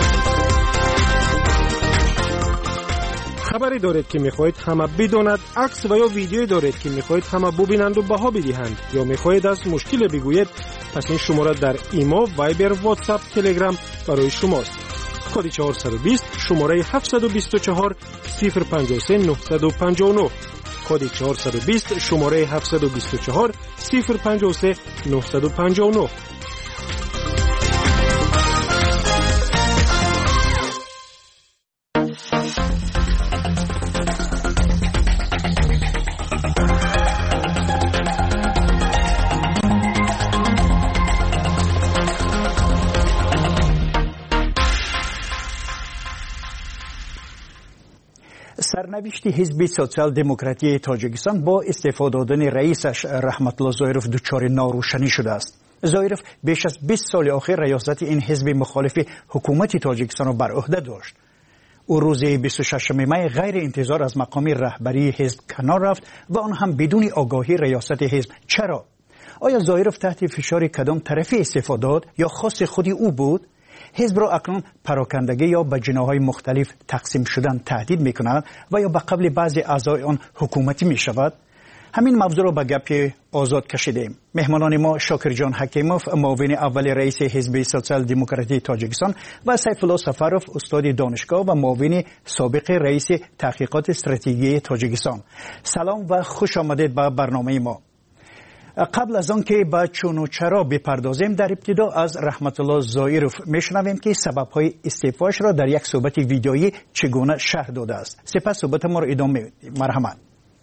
Speaker 6: خبری دارید که میخواهید همه بداند، عکس و یا ویدیویی دارید که میخواهید همه ببینند و بها بدهند، یا میخواهید از مشکل بگویید، پس این شماره در ایمو، وایبر، واتساپ، تلگرام برای شماست. کد چهارصد و بیست شماره هفتصد و بیست و چهار صفر پنجاه و سه نهصد و پنجاه و نه. کد چهارصد و بیست شماره هفتصد و بیست و چهار صفر پنجاه و سه نهصد و پنجاه و نه.
Speaker 10: سرنوشت حزب سوسیال دموکراتی تاجیکستان با استعفا دادن رئیسش رحمت الله زایروف دچار ناروشنی شده است. زایروف بیش از بیست سال اخیر ریاست این حزب مخالف حکومت تاجیکستان را بر عهده داشت. او روز بیست و ششم می غیر انتظار از مقام رهبری حزب کنار رفت و آن هم بدون آگاهی ریاست حزب. چرا؟ آیا زایروف تحت فشار کدام طرفی استعفا داد یا خاص خودی او بود؟ حزب را اکنون پراکندگی یا به جناح‌های مختلف تقسیم شدن تهدید می‌کند و یا به قبل بعضی اعضای آن حکومتی می‌شود؟ همین موضوع را به گپ آزاد کشیدیم. مهمانان ما شاکر جان حکیموف، معاون اول رئیس حزب سوسیال دموکراتی تاجیکستان و سیف الله سفروف، استاد دانشگاه و معاون سابق رئیس تحقیقات استراتژی تاجیکستان. سلام و خوش آمدید به برنامه ما. قبل از آن که به چون و چرا بپردازیم، در ابتدا از رحمت الله زایروف میشنویم که سبب‌های استعفاش را در یک صحبت ویدیویی چگونه شرح داده است. سپس صحبت ما را ادامه میدیم. مرحمت.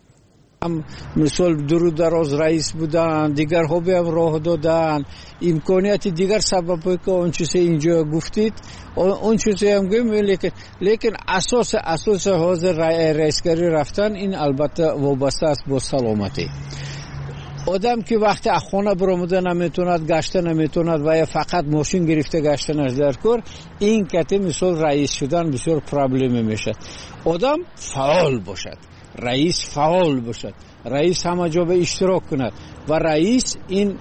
Speaker 5: هم مثال درو دراز رئیس بودن، دیگر ها به راه دادن، امکانیت دیگر سبب که اون چیزی اینجا گفتید اون چیزی هم گویم، لیکن لیکن اساس اساس حاضر رئیسگری رفتن این البته وابسته است با سلامتی. آدم که وقتی از خانه برآمده نمیتوند، گشته نمیتوند و یا فقط ماشین گرفته گشتنش در کار، این کته مثال رئیس شدن بسیار پرابلمی میشه. آدم فعال باشد، رئیس فعال باشد، رئیس همه جا به اشتراک کند و رئیس این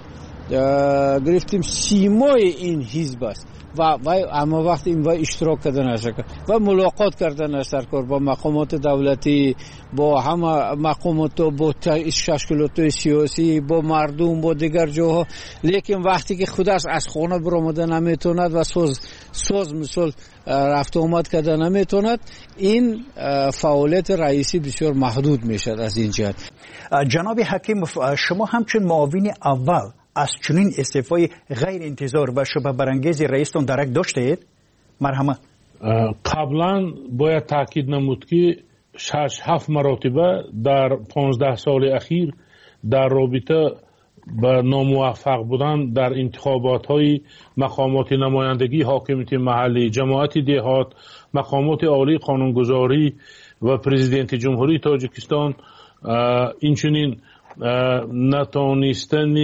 Speaker 5: گرفتیم سیمای این حزب است و اما وقت این و اشتراک کردن است و ملاقات کردن است در کار با مقامات دولتی، با همه مقامات، با تشکیلات سیاسی، با مردم، با دیگر جاها. لیکن وقتی که خودش از خانه برآمده نمیتوند و ساز ساز مثل رفت آمد کردن نمیتوند، این فعالیت رئیسی بسیار محدود میشد. از این جهت
Speaker 10: جناب حکیم، شما همچون معاون اول از چنین استعفای غیر انتظار و شبه برانگیز رئیستان درک داشتید؟ مرحمت.
Speaker 20: قبلا باید تاکید نمود که شش هفت مراتبه در پانزده سال اخیر در رابطه به ناموفق بودن در انتخابات های مقامات نمایندگی، حاکمیت محلی، جماعت دهات، مقامات عالی قانونگذاری و پرزیدنت جمهوری تاجیکستان این چنین نتانستن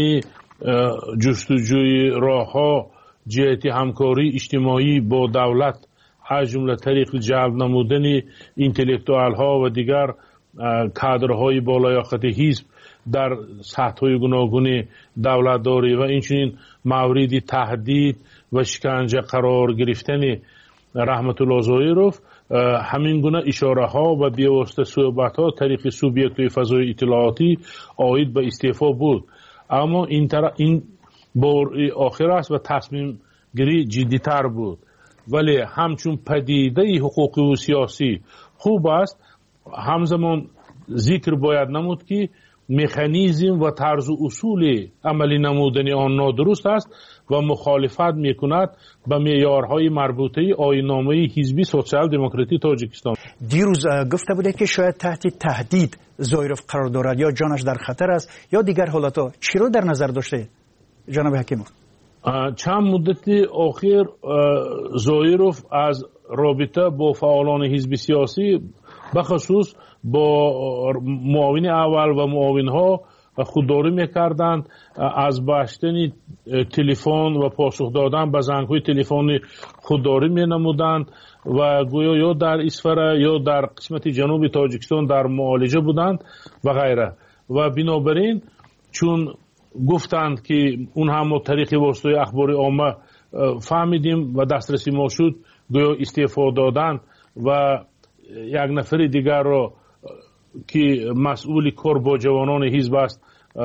Speaker 20: جستجوی راه ها جهت همکاری اجتماعی با دولت از جمله طریق جلب نمودن اینتלקتوال ها و دیگر کادرهای بالایاقت حزب در سطح‌های گوناگون دولتداری و اینچنین مورد تهدید و شکنجه قرار گرفتن رحمت الله زایروف، همین گونه اشاره ها و بیواسطه صحبت ها طریق سوبیکت فضای اطلاعاتی آید به استعفا بود. اما این طرح این بار آخر است و تصمیم گیری جدی تر بود. ولی همچون پدیده حقوقی و سیاسی خوب است، همزمان ذکر باید نمود که مکانیزم و طرز و اصول عملی نمودن آن نادرست است و مخالفت میکند به معیارهای مربوطه آیین‌نامه حزب سوسیال دموکراتی تاجیکستان.
Speaker 10: دیروز گفته بوده که شاید تحت تهدید زایروف قرار دارد، یا جانش در خطر است یا دیگر حالتها. چی رو در نظر داشته جناب حکیموف؟
Speaker 20: چند مدت اخیر زایروف از رابطه با فعالان حزب سیاسی بخصوص با معاون اول و معاون ها خودداری میکردند، از باشتن تلفن و پاسخ دادن به زنگ های تلفنی خودداری مینمودند و گویا یا در اسفره یا در قسمت جنوب تاجیکستان در معالجه بودند و غیره. و بنابراین چون گفتند که اون هم طریق واسطه اخبار عامه فهمیدیم و دسترسی ما شد، گویا استعفا دادن و یک نفر دیگر را که مسئول کار با جوانان حزب است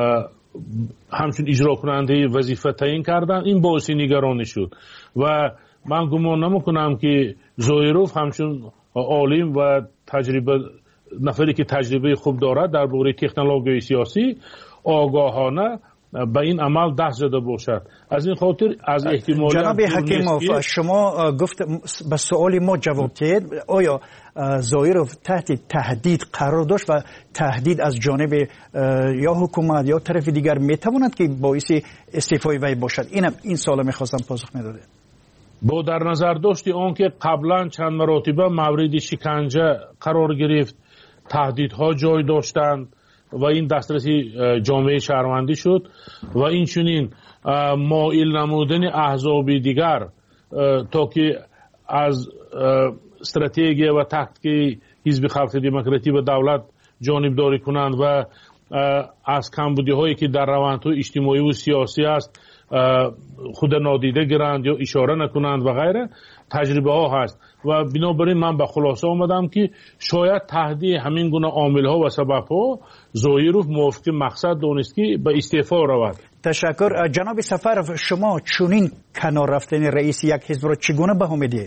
Speaker 20: همچون اجرا کننده وظیفه تعیین کردن. این باعث نگرانی شد و من گمان نمیکنم که زایروف همچون عالم و تجربه نفری که تجربه خوب دارد در باره تکنولوژی سیاسی آگاهانه به این عمل دست زده باشد. از این خاطر از احتمال
Speaker 10: جناب حکیموف، شما گفت به سوال ما جواب دهید، آیا زایروف تحت تهدید قرار داشت و تهدید از جانب یا حکومت یا طرف دیگر میتواند که باعث استعفای وی باشد؟ اینم این سوال میخواستم پاسخ میداده.
Speaker 20: با در نظر داشتی آنکه قبلا چند مرتبه مورد شکنجه قرار گرفت تهدیدها جای داشتند و این دسترسی جامعه شهروندی شد و این چنین مایل نمودن احزاب دیگر تا که از استراتژی و تاکتیک حزب خلق دموکراتی و دولت جانبداری کنند و از کمبودی هایی که در روندهای اجتماعی و سیاسی است خود نادیده گیرند یا اشاره نکنند و غیره تجربه ها هست و بنابراین من به خلاصه آمدم که شاید تهدید همین گونه عامل ها و سبب ها زایروف موافق مقصد دانست که به استعفا رود.
Speaker 10: تشکر. جناب سفرов شما چونین کنار رفتن رئیس یک حزب را چگونه بها میدید؟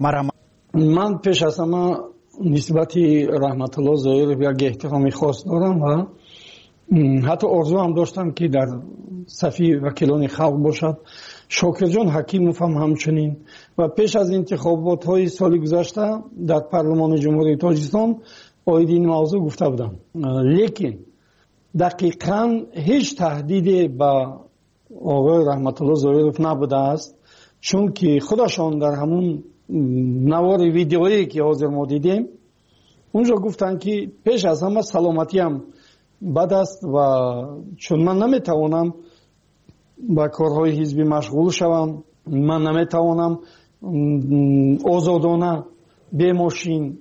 Speaker 21: من پیش از همه نسبت رحمت الله زایروف یک احترامی خاص دارم و حتی آرزو هم داشتم که در صف وکیلان خلق باشد. شاکر جان حکیموف هم همچنین و پیش از انتخابات های سال گذشته در پارلمان جمهوری تاجیکستان آید این موضوع گفته بودم، لیکن دقیقاً هیچ تهدیدی به آقای رحمت الله زایروف نبوده است، چون که خودشان در همون نوار ویدیویی که حاضر ما دیدیم اونجا گفتن که پیش از همه سلامتی هم بد است و چون من نمیتوانم با کارهای حزبی مشغول شوم، من نمیتوانم آزادانه به ماشین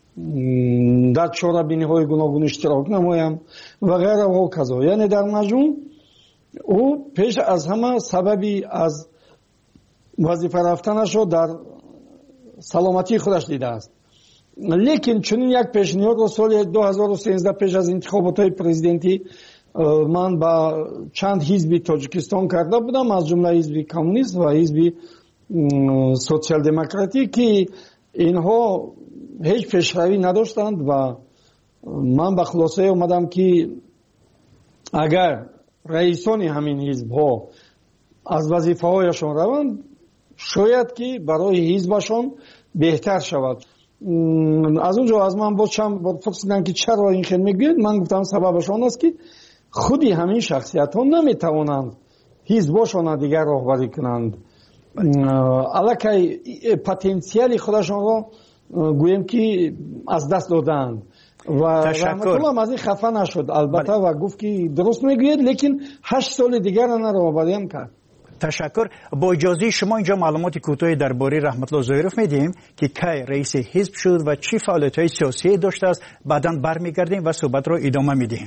Speaker 21: در چاره‌بینی های گوناگون اشتراک نمایم و غیره و کذا. یعنی در مجموع او پیش از همه سببی از وظیفه رفتنش رو در سلامتی خودش دیده است. لیکن چنین یک پیشنهاد رو سال دو هزار و سیزده پیش از انتخابات های پرزیدنتی من با چند حزبی تاجیکستان کرده بودم، از جمله حزب کمونیست و حزب سوسیال دموکراتی که اینها هیچ پیشروی نداشتند و من به خلاصه اومدم که اگر رئیسان همین حزب ها از وظیفه هایشان روند شاید که برای حزبشان بهتر شود. از اونجا از من باز چند پرسیدن که چرا این خیلی میگوید، من گفتم سببشان است که خودی همین شخصیت ها نمیتوانند حزبشان دیگر راهبری کنند، الکی پتانسیل خودشان را گویم که از دست دادند و رحمت الله از این خفه نشد البته و گفت که درست میگوید، لیکن هشت سال دیگر را راهبری هم کرد.
Speaker 10: تشکر. با اجازه شما اینجا معلومات کوتاهی درباره رحمت الله زایروف میدیم که کی رئیس حزب شد و چه فعالیت‌های سیاسی داشته است، بعداً برمیگردیم و صحبت را ادامه میدیم.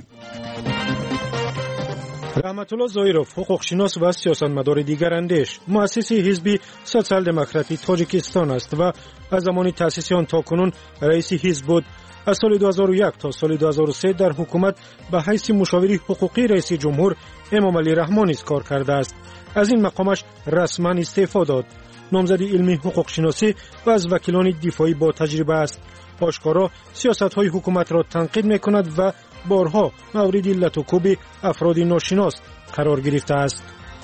Speaker 6: رحمت الله زایروف حقوقشناس و سیاستمدار دیگر اندیش، مؤسس حزب سوسیال دموکراتی تاجیکستان است و از زمان تأسیس آن تاکنون رئیس حزب بود. از سال دو هزار و یک تا سال دو هزار و سه در حکومت به حیث مشاور حقوقی رئیس جمهور امام علی رحمانی کار کرده است. از این مقامش رسما استعفا داد. نامزد علمی حقوق شناسی و از وکیلان دفاعی با تجربه است. آشکارا سیاست‌های حکومت را تنقید می‌کند و بارها مورد علت و کوب افراد ناشناس قرار گرفته است.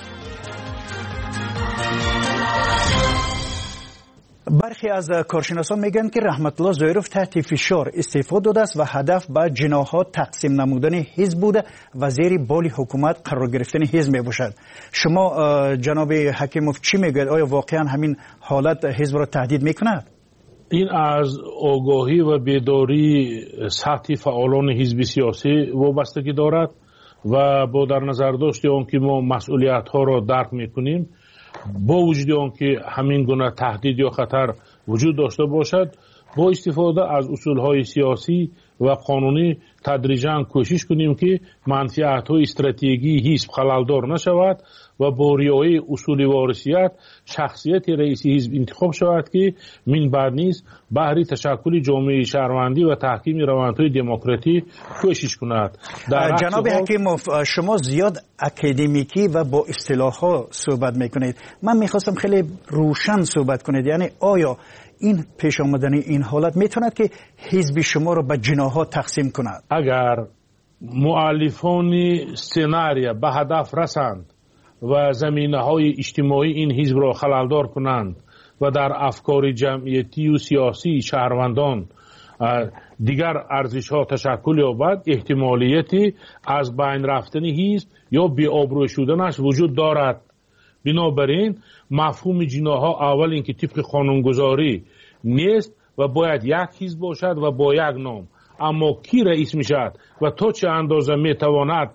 Speaker 10: برخی از کارشناسان میگن که رحمت الله زایروف تحت فشار استعفا داده است و هدف به جناح‌ها تقسیم نمودن حزب بوده و زیر بال حکومت قرار گرفتن حزب میباشد. شما جناب حکیموف چی میگوید؟ آیا واقعا همین حالت حزب را تهدید میکند؟
Speaker 20: این از آگاهی و بیداری سطح فعالان حزب سیاسی وابستگی دارد و با در نظر داشت آنکه ما مسئولیت ها را درک میکنیم، با وجود آنکه همین گونه تهدید یا خطر وجود داشته باشد، با استفاده از اصولهای سیاسی و قانونی تدریجاً کوشش کنیم که منفعت‌های استراتژیکی حزب خللدار نشود و با رعایت اصول وارثیت شخصیت رئیس حزب انتخاب شود که من بعد نیز بهر تشکل جامعه شهروندی و تحکیم روندهای دموکراتی کوشش کند.
Speaker 10: جناب حکیموف، شما زیاد اکادمیکی و با اصطلاح‌ها صحبت میکنید. من میخواستم خیلی روشن صحبت کنید. یعنی آیا این پیش آمدن این حالت میتوند که حزب شما را به جناح‌ها تقسیم کند؟
Speaker 20: اگر مؤلفان سناریو به هدف رسند و زمینه‌های اجتماعی این حزب را خللدار کنند و در افکار جمعیتی و سیاسی شهروندان دیگر ارزش‌ها تشکل یابد، احتمالیتی از بین رفتن حزب یا بی‌آبرو شدنش وجود دارد. بنابراین مفهوم جناح‌ها اول اینکه طبق قانونگذاری نیست و باید یک حزب باشد و با یک نام. اما کی رئیس میشد و تا چه اندازه میتواند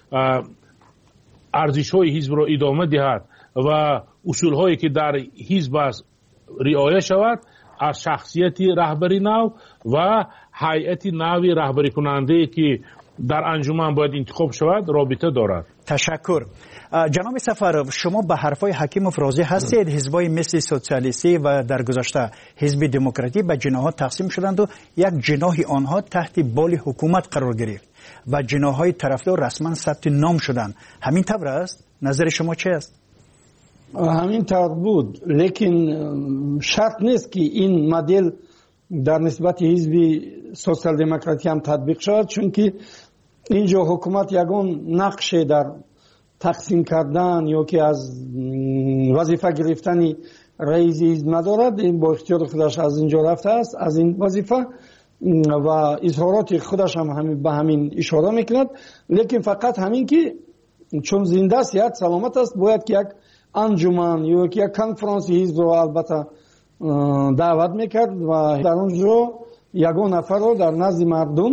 Speaker 20: ارزش های حزب را ادامه دهد و اصول هایی که در حزب است رعایت شود، از شخصیت رهبری نو و هیئت نوی رهبری کننده که در انجمن باید انتخاب شود رابطه دارد.
Speaker 10: تشکر. جناب سفرов، شما به حرفای حکیموف راضی هستید؟ حزبای مثل سوسیالیستی و در گذشته حزب دموکراتی به جناح‌ها تقسیم شدند و یک جناح آنها تحت بال حکومت قرار گرفت و جناح‌های طرفدار رسما ثبت نام شدند. همین طور است؟ نظر شما چه است؟
Speaker 21: همین طور بود، لیکن شرط نیست که این مدل در نسبت حزب سوسیال دموکراتی هم تطبیق شود، چون که اینجا حکومت یگان نقش در تقسیم کردن یا که از وظیفه گرفتن رئیس حزب ندارد. این با اختیار خودش از اینجا رفته است از این وظیفه و اظهارات خودش هم همین به همین اشاره میکند، لیکن فقط همین که چون زنده است سلامت است باید که یک انجمن یا یک کنفرانس حزب رو البته دعوت میکرد و در اونجا یگان نفر رو در نزد مردم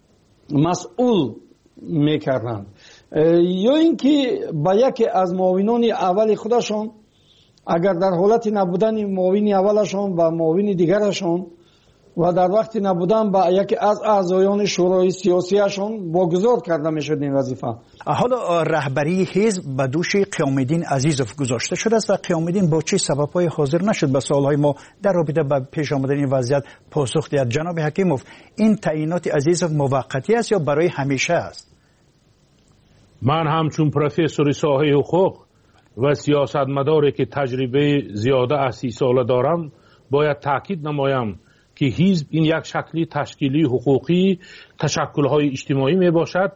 Speaker 21: مسئول میکردند، یا اینکه با یکی از معاونان اول خودشان اگر در حالت نبودن معاون اولشان و معاون دیگرشان و در وقت نبودن با یکی از اعضایان شورای سیاسیشان واگذار کرده میشد این وظیفه.
Speaker 10: حالا رهبری حزب به دوش قیام الدین عزیزوف گذاشته شده است و قیام الدین با چه سبب‌های حاضر نشد به سوال‌های ما در رابطه با پیش آمدن این وضعیت پاسخ دهد. جناب حکیموف، این تعیینات عزیزوف موقتی است یا برای همیشه است؟
Speaker 20: من همچون پروفسور ساحه حقوق و سیاستمداری که تجربه زیاده از سی ساله دارم باید تاکید نمایم که حزب این یک شکلی تشکیلی حقوقی تشکل‌های اجتماعی می باشد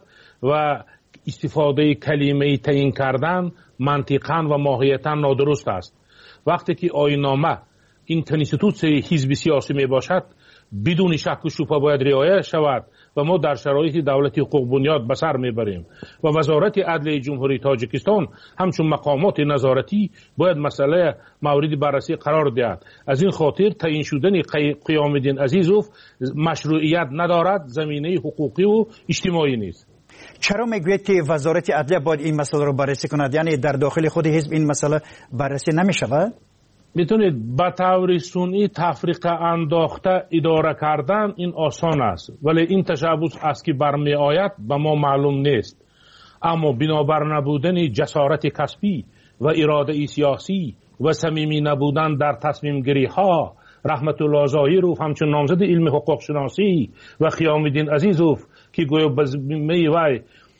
Speaker 20: و استفاده کلمه تعیین کردن منطقاً و ماهیتاً نادرست است. وقتی که آیین‌نامه این کنستیتوسیون حزب سیاسی می باشد بدون شک و شبهه باید رعایت شود و ما در شرایط دولت حقوق بنیاد به سر میبریم و وزارت عدلیه جمهوری تاجیکستان همچون مقامات نظارتی باید مسئله مورد بررسی قرار دهد. از این خاطر تعیین شدن قیام الدین عزیزوف مشروعیت ندارد، زمینه حقوقی و اجتماعی نیست.
Speaker 10: چرا میگوید که وزارت عدلیه باید این مسئله رو بررسی کند؟ یعنی در داخل خود حزب این مسئله بررسی نمیشود؟
Speaker 20: میتونید به طور سنی تفریق انداخته اداره کردن این آسان است، ولی این تشبث است که برمی آید به ما معلوم نیست. اما بنابر نبودن جسارت کسبی و اراده سیاسی و صمیمی نبودن در تصمیم گیری ها، رحمت الله ظاهرov همچون نامزد علم حقوق شناسی و قیام الدین عزیزوف که گویا به ذمه وی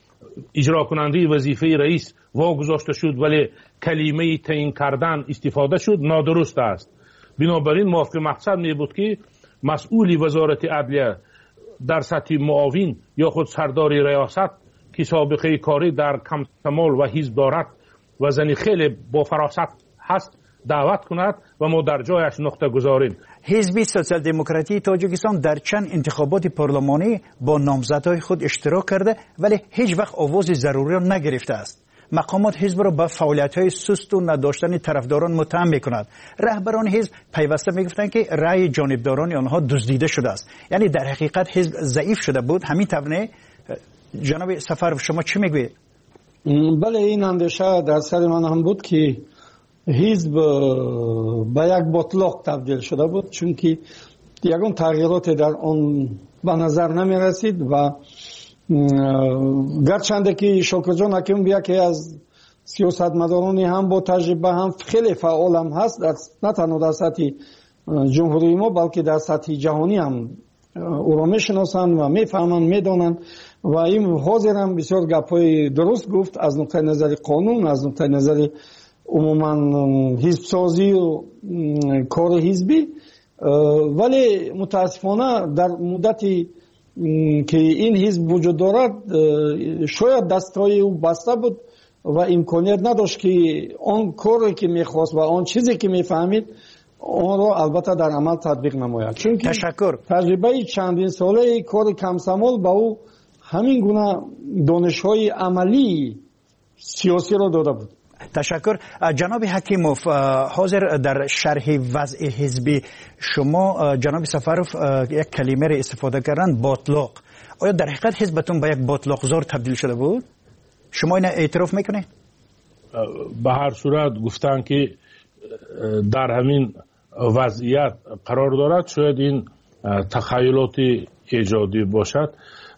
Speaker 20: اجرا کننده وظیفه رئیس واگذاشته شد ولی کلمه تعیین کردن استفاده شد نادرست است. بنابراین موافق مقصد می بود که مسئول وزارت عدلیه در سطح معاون یا خود سردار ریاست که سابقه کاری در کمال و حزب دارد و زنی خیلی با فراست هست دعوت کند و ما در جایش نقطه گذاریم.
Speaker 10: حزب سوسیال دموکراتی تاجیکستان در چند انتخابات پارلمانی با نامزدهای خود اشتراک کرده ولی هیچ وقت آواز ضروری را نگرفته است. مقامات حزب را به فعالیت‌های سست و نداشتن طرفداران متهم می‌کند. رهبران حزب پیوسته می‌گفتند که رأی جانبداران آنها دزدیده شده است. یعنی در حقیقت حزب ضعیف شده بود. همین طبعه جناب سفرov شما چی میگویید؟
Speaker 21: بله، این اندیشه در سر من هم بود که حزب به یک بطلاق تبدیل شده بود، چون که یگان تغییرات در آن به نظر نمی رسید و گرچنده که شاکر جان حکیم یکی از سیاستمدارانی هم با تجربه هم خیلی فعال هم هست، نه تنها در سطح جمهوری ما بلکه در سطح جهانی هم او را میشناسند و میفهمند میدانند و این حاضر هم بسیار گپای درست گفت از نقطه نظر قانون، از نقطه نظر عموما حزب سازی و کار حزبی. ولی متاسفانه در مدتی که این حزب وجود دارد شاید دستای او بسته بود و امکانیت نداشت که آن کاری که میخواست و آن چیزی که میفهمید آن را البته در عمل تطبیق نماید. چون که
Speaker 10: تشکر.
Speaker 21: تجربه چندین ساله کار کمسمال با او همین گونه دانش‌های عملی سیاسی را داده بود.
Speaker 10: تشکر. جناب حکیموف، حاضر در شرح وضع حزبی شما جناب سفروف یک کلمه را استفاده کردن، باطلاق. آیا در حقیقت حزبتون به یک باطلاق زار تبدیل شده بود؟ شما این اعتراف میکنه؟
Speaker 20: به هر صورت گفتن که در همین وضعیت قرار دارد، شاید این تخیلات ایجادی باشد،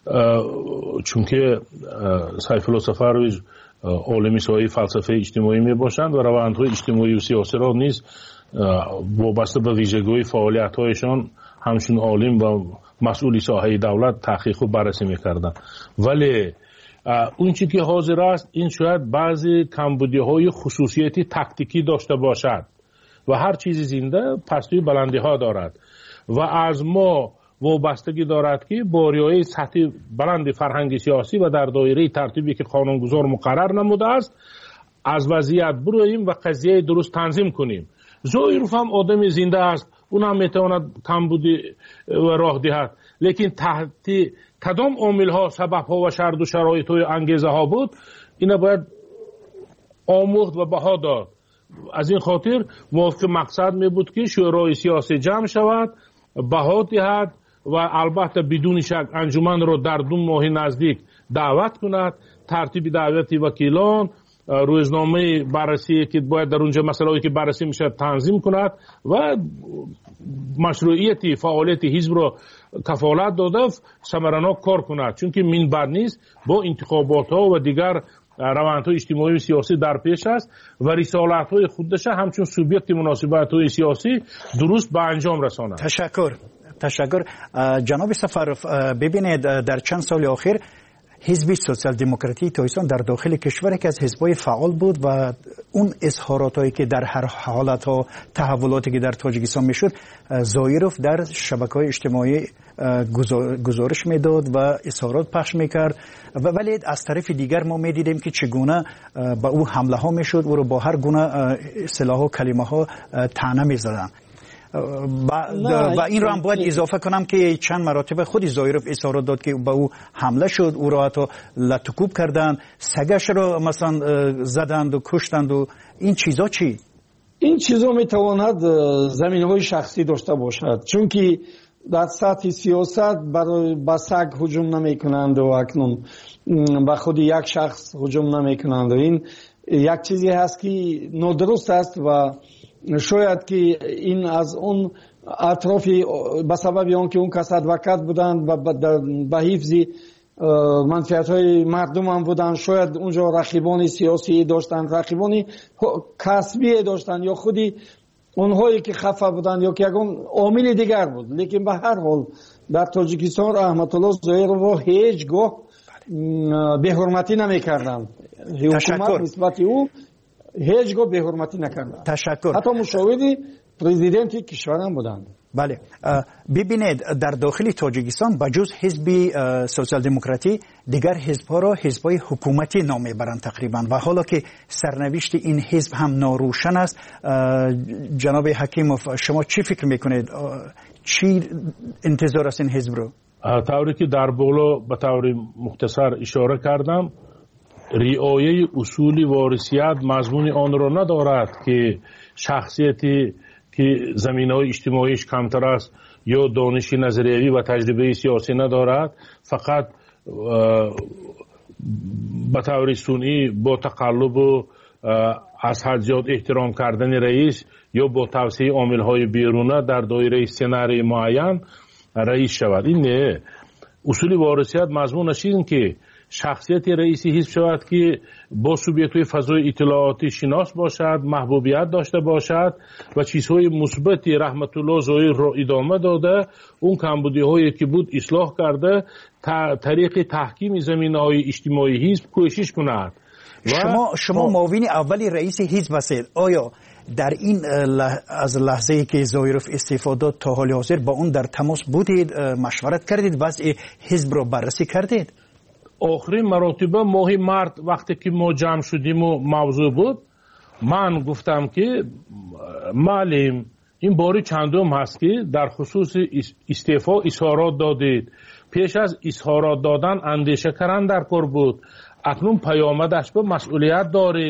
Speaker 20: چون که سیف الله سفروی عالمی سایه فلسفه اجتماعی می باشند و روندهای اجتماعی و سیاسی را نیز وابسته به ویژگی‌های فعالیت‌هایشان همچون عالم و مسئول ساحه دولت تحقیق و بررسی می‌کردند. ولی اون چیزی که حاضر است این شاید بعضی کمبودی‌های خصوصیتی تکتیکی داشته باشد و هر چیزی زنده پستوی بلندی‌ها دارد و از ما وابستگی دارد که با رعایت سطح بلند فرهنگ سیاسی و در دایره ترتیبی که قانونگذار مقرر نموده است از وضعیت برویم و قضیه درست تنظیم کنیم. زویروف هم آدم زنده است، اون هم میتواند کمبودی و راه دهد، لیکن تحت کدام عامل ها، سبب ها و شرط و شرایط های انگیزه ها بود، اینا باید آموخت و بها داد. از این خاطر موافق مقصد می بود که شورای سیاسی جمع شود، بها دهد و البته بدون شک انجمن را در دو ماه نزدیک دعوت کند، ترتیب دعوت وکیلان، روزنامه بررسی که باید در اونجا مسائلی که بررسی میشه تنظیم کند و مشروعیت فعالیت حزب را کفالت داده ثمرناک کار کند، چون که منبع نیست با انتخابات ها و دیگر روندهای اجتماعی و سیاسی در پیش است و رسالت های خودش همچون سوبیکت مناسبت های سیاسی درست به انجام رساند.
Speaker 10: تشکر. تشکر. جناب سفروف، ببینید در چند سال اخیر حزب سوسیال دموکراتی تاجیکستان در داخل کشور که از حزبای فعال بود و اون اظهاراتایی که در هر حالت ها تحولاتی که در تاجیکستان میشد زایروف در شبکه‌های اجتماعی گزارش میداد و اظهارات پخش میکرد، ولی از طرف دیگر ما میدیدیم که چگونه با او حمله ها میشد، او رو با هر گونه سلاح و کلمه ها طعنه میزدن. و این رو هم باید اضافه کنم که چند مراتب خود زایروف اظهارات داد که با او حمله شد، او را حتی لطکوب کردن، سگش رو مثلا زدند و کشتند و این چیزا. چی؟
Speaker 21: این چیزا میتواند زمینه‌های شخصی داشته باشد، چون که در سطح سیاست برای با سگ هجوم نمیکنند و اکنون با خود یک شخص هجوم نمیکنند و این یک چیزی هست که نادرست است و شاید که این از اون اطرافی به سبب اون که اون کس ادوکات بودند و به حفظ منفعت های مردم هم بودند، شاید اونجا رقیبان سیاسی داشتند، رقیبان کسبی داشتند یا خودی اونهایی که خفه بودند یا که یکون عامل دیگر بود. لیکن به هر حال در تاجیکستان رحمت الله زایروف هیچگاه به حرمتی نمی کردند. حکومت نسبت او هیچگاه به حرمتی نکردند.
Speaker 10: تشکر.
Speaker 21: حتی مشاوری پرزیدنتی کشور هم بودند.
Speaker 10: بله، ببینید در داخل تاجیکستان بجز حزب سوسیال دموکراتی دیگر حزب‌ها را حزب‌های حکومتی نام میبرند تقریبا و حالا که سرنوشت این حزب هم ناروشن است، جناب حکیموف شما چی فکر میکنید؟ چی انتظار است این حزب رو؟
Speaker 20: طوری که در بالا به طور مختصر اشاره کردم، رعایت اصول وارثیت مضمون آن را ندارد که شخصیتی که زمینه‌های اجتماعیش کمتر است یا دانش نظریوی و تجربه سیاسی ندارد، فقط به طور سنی با تقلب و از حد زیاد احترام کردن رئیس یا با توسعه عامل‌های بیرونه در دایره سناریوی معین رئیس شود. این نه. اصول وارثیت مضمونش این که شخصیت رئیس حزب شود که با سوبیکت‌های فضای اطلاعاتی شناس باشد، محبوبیت داشته باشد و چیزهای مثبت رحمت الله زایر را ادامه داده، اون کمبودی‌هایی که بود اصلاح کرده، طریق تحکیم زمینه‌های اجتماعی حزب کوشش کند.
Speaker 10: شما شما معاون اولی رئیس حزب هستید. آیا در این لح... از لحظه‌ای که زایروف استعفا داد تا حال حاضر با اون در تماس بودید، مشورت کردید، وضع حزب را بررسی کردید؟
Speaker 20: آخرین مراتبه ماه مارت وقتی که ما جمع شدیم و موضوع بود، من گفتم که معلم این باری چندم هست که در خصوص استعفا اظهارات دادید. پیش از اظهارات دادن اندیشه کردن در کار بود. اکنون پیامدش به مسئولیت دارید.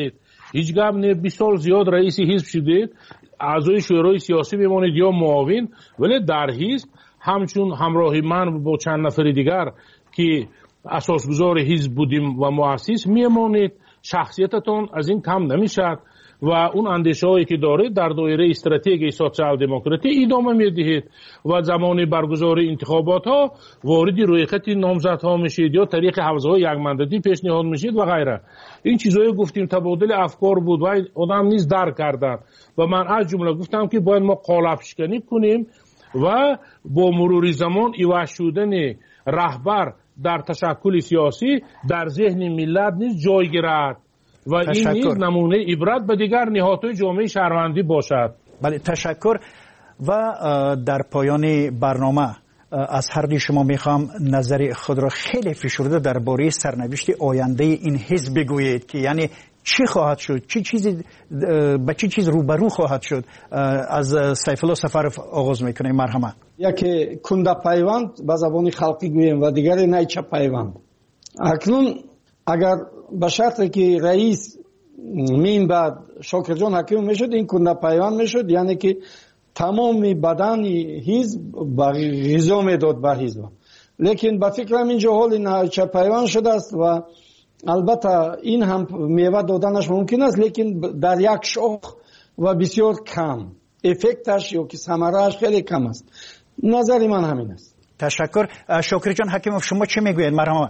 Speaker 20: هیچ گپ نه. بیست سال زیاد رئیس حزب شدید، اعضای شورای سیاسی بمانید یا معاون، ولی در حزب همچون همراه من با چند نفر دیگر که اساسگزار حزب بودیم و مؤسس میمانید. شخصیتتون از این کم نمیشد و اون اندیشه هایی که دارید در دایره استراتژی سوسیال دموکراتی ادامه میدهید و زمان برگزاری انتخابات ها وارد روی خط نامزدها میشید یا طریق حوزه های یک مندتی پیشنهاد میشید و غیره. این چیزایی گفتیم تبادل افکار بود و آدم نیز درک کردن و من از جمله گفتم که باید ما قالب شکنی کنیم و با مرور زمان ایواش شدن رهبر در تشکل سیاسی در ذهن ملت نیز جای گیرد و این نیز نمونه عبرت به دیگر نهادهای جامعه شهروندی باشد.
Speaker 10: بله تشکر. و در پایان برنامه از هر دوی شما میخوام نظر خود را خیلی فشرده درباره سرنوشت آینده این حزب بگویید که یعنی چی خواهد شد، چی چیزی به چی چیز روبرو خواهد شد. از سیف الله سفرов آغاز میکنیم. مرحمت.
Speaker 21: یکی کنده پیوند به زبان خلقی گوییم و دیگری نیچه پیوند. اکنون اگر به شرطی که رئیس مین بعد شاکر جان حکیم میشد این کنده پیوند میشد، یعنی که تمام بدن حزب غذا میداد به حزب. لیکن به فکرم اینجا حال نیچه پیوند شده است و البته این هم میوه دادنش ممکن است لیکن در یک شاخ و بسیار کم. افکتش یا که ثمره‌اش خیلی کم است. نظر من همین است.
Speaker 10: تشکر. شاکر جان حکیموف شما چه میگوید؟ مرحبا.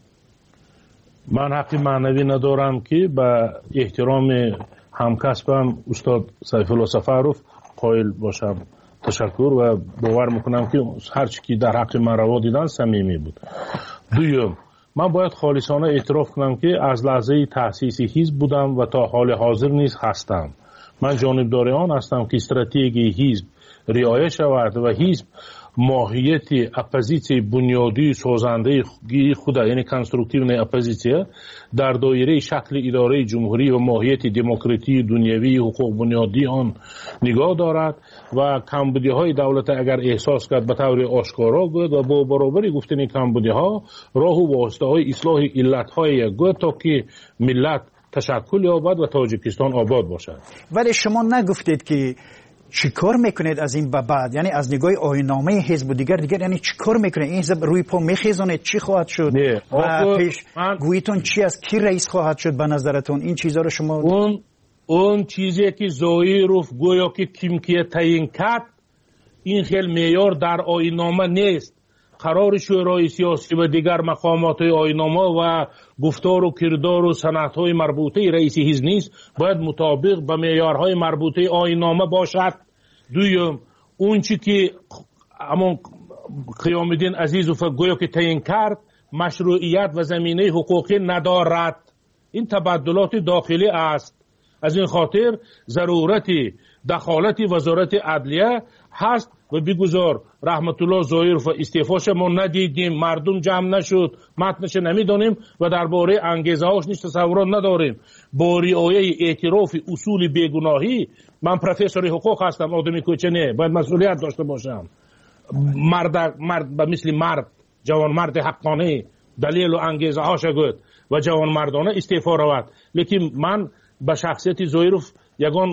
Speaker 20: من حقی معنوی ندارم که به احترام همکسبم استاد سیف الله سفرов قائل باشم. تشکر و باور میکنم که هر چی که در حق من روا دیدن صمیمی بود. دوم، من باید خالصانه اعتراف کنم که از لحظه تأسیس حزب بودم و تا حال حاضر نیز هستم. من جانبدار آن هستم که استراتژی حزب رعایت شود و حزب ماهیت اپوزیسیون بنیادی سازنده خود یعنی کنستروکتیو اپوزیسیون در دایره شکل اداره جمهوری و ماهیت دموکراتی دنیوی حقوق بنیادی آن نگاه دارد و کمبودی های دولت اگر احساس کرد به طور آشکارا گوید و با برابری گفتن کمبودی ها راه و واسطه های اصلاح علت های گوید تا که ملت تشکل یابد و تاجیکستان آباد باشد.
Speaker 10: ولی شما نگفتید که چی کار میکنید از این به بعد، یعنی از نگاه آیین‌نامه حزب و دیگر دیگر یعنی چی کار میکنید؟ این حزب روی پا میخیزونه چی خواهد شد و پیش من... گویتون چی است، کی رئیس خواهد شد به نظرتون؟ این چیزا رو شما
Speaker 20: اون اون چیزی که ظاهروف گویا که کیمکیه تعیین کرد این خیلی معیار در آیین‌نامه نیست. قرار شورای سیاسی و دیگر مقامات آیین‌نامه و گفتار و کردار و سنت‌های مربوطه رئیس حزب نیست، باید مطابق به معیارهای مربوطه آیین‌نامه باشد. دوم، اون چی که اما قیام الدین عزیزوف گویا که تعیین کرد مشروعیت و زمینه حقوقی ندارد. این تبدلات داخلی است. از این خاطر ضرورت دخالت وزارت عدلیه هست و بگذار رحمت الله ظاهروف استعفاش ما ندیدیم، مردم جمع نشد، متنش نمیدانیم و درباره انگیزه هاش نیست تصورات نداریم. با رعایت اعتراف اصول بیگناهی، من پروفسور حقوق هستم، آدمی کوچه نه، باید مسئولیت داشته باشم. مرد مرد به مثل مرد، جوان مرد حقانه دلیل و انگیزه هاش گفت و جوان مردانه استعفا رود. لیکن من به شخصیت ظاهروف یگان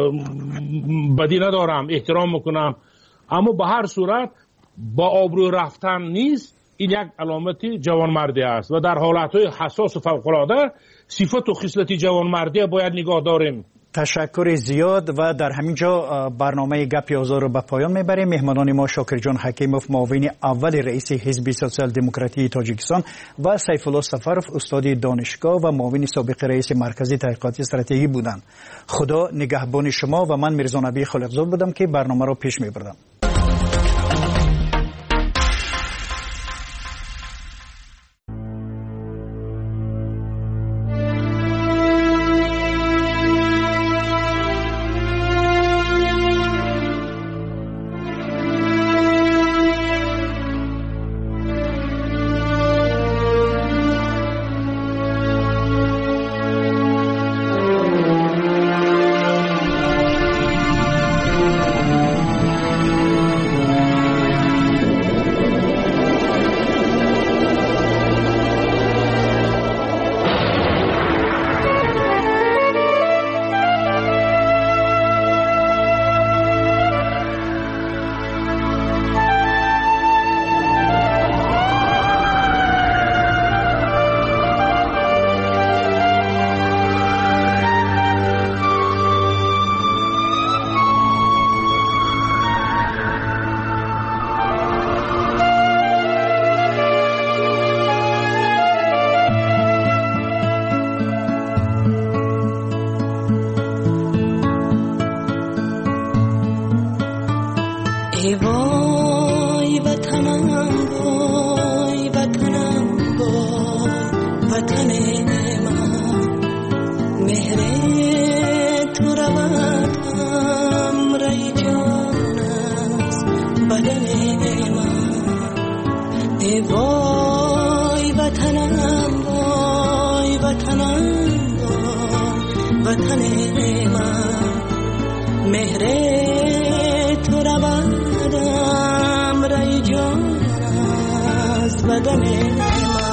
Speaker 20: بدی ندارم، احترام میکنم، اما به هر صورت با آبرو رفتن نیست. این یک علامت جوانمردی است و در حالتهای حساس و فوق‌العاده صفت و خصلت جوانمردی باید نگاه داریم.
Speaker 10: تشکر زیاد و در همین جا برنامه گپی آزار رو به پایان میبریم. مهمانان ما شاکر جان حکیموف معاون اول رئیس حزب سوسیال دموکراتی تاجیکستان و سیف الله سفرov استاد دانشگاه و معاون سابق رئیس مرکز تحقیقات استراتژی بودند. خدا نگهبان شما و من میرزا نبی خالقزاد بودم که برنامه رو پیش میبردم.
Speaker 13: وطنم وای وطنم وای وطن من مهر تو روادم رای جان است بدن من ای وای وطنم وای وطنم وای وطن من مهر تو روادم رای جان است بدن من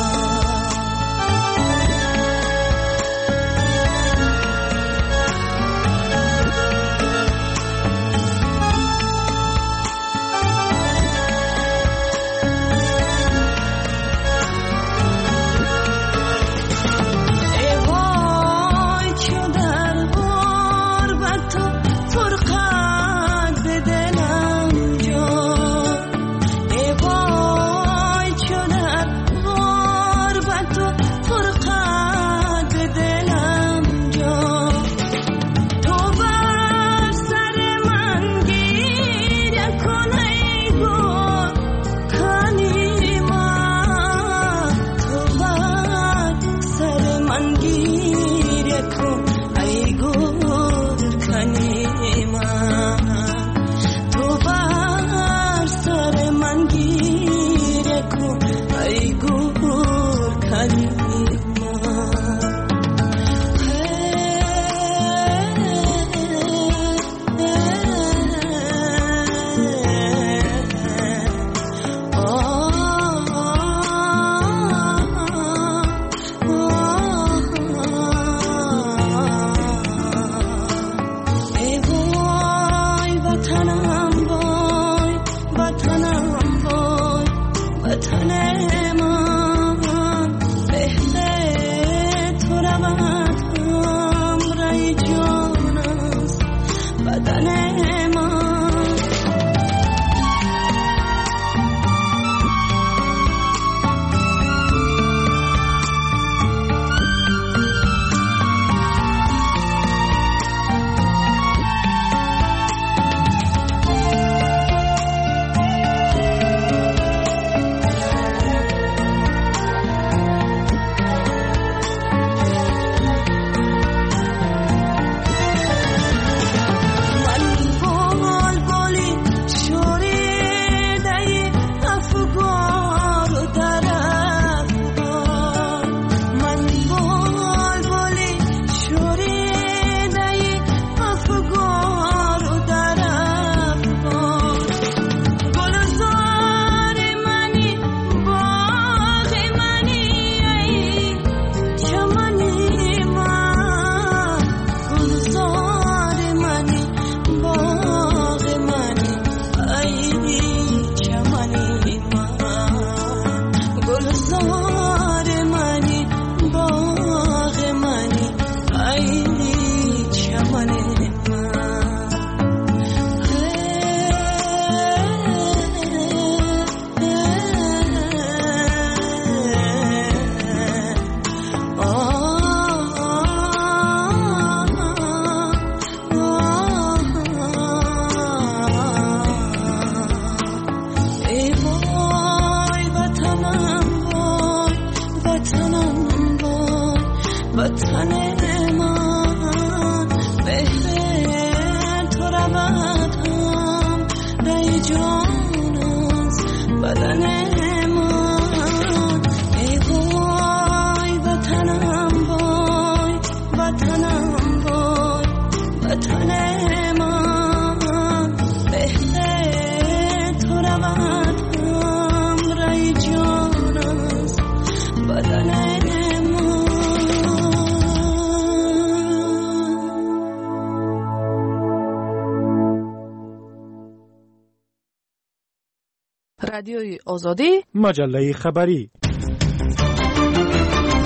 Speaker 9: رادیوی آزادی
Speaker 6: مجله خبری.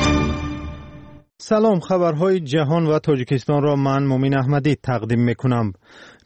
Speaker 2: سلام، خبرهای جهان و تاجیکستان را من مومین احمدی تقدیم میکنم.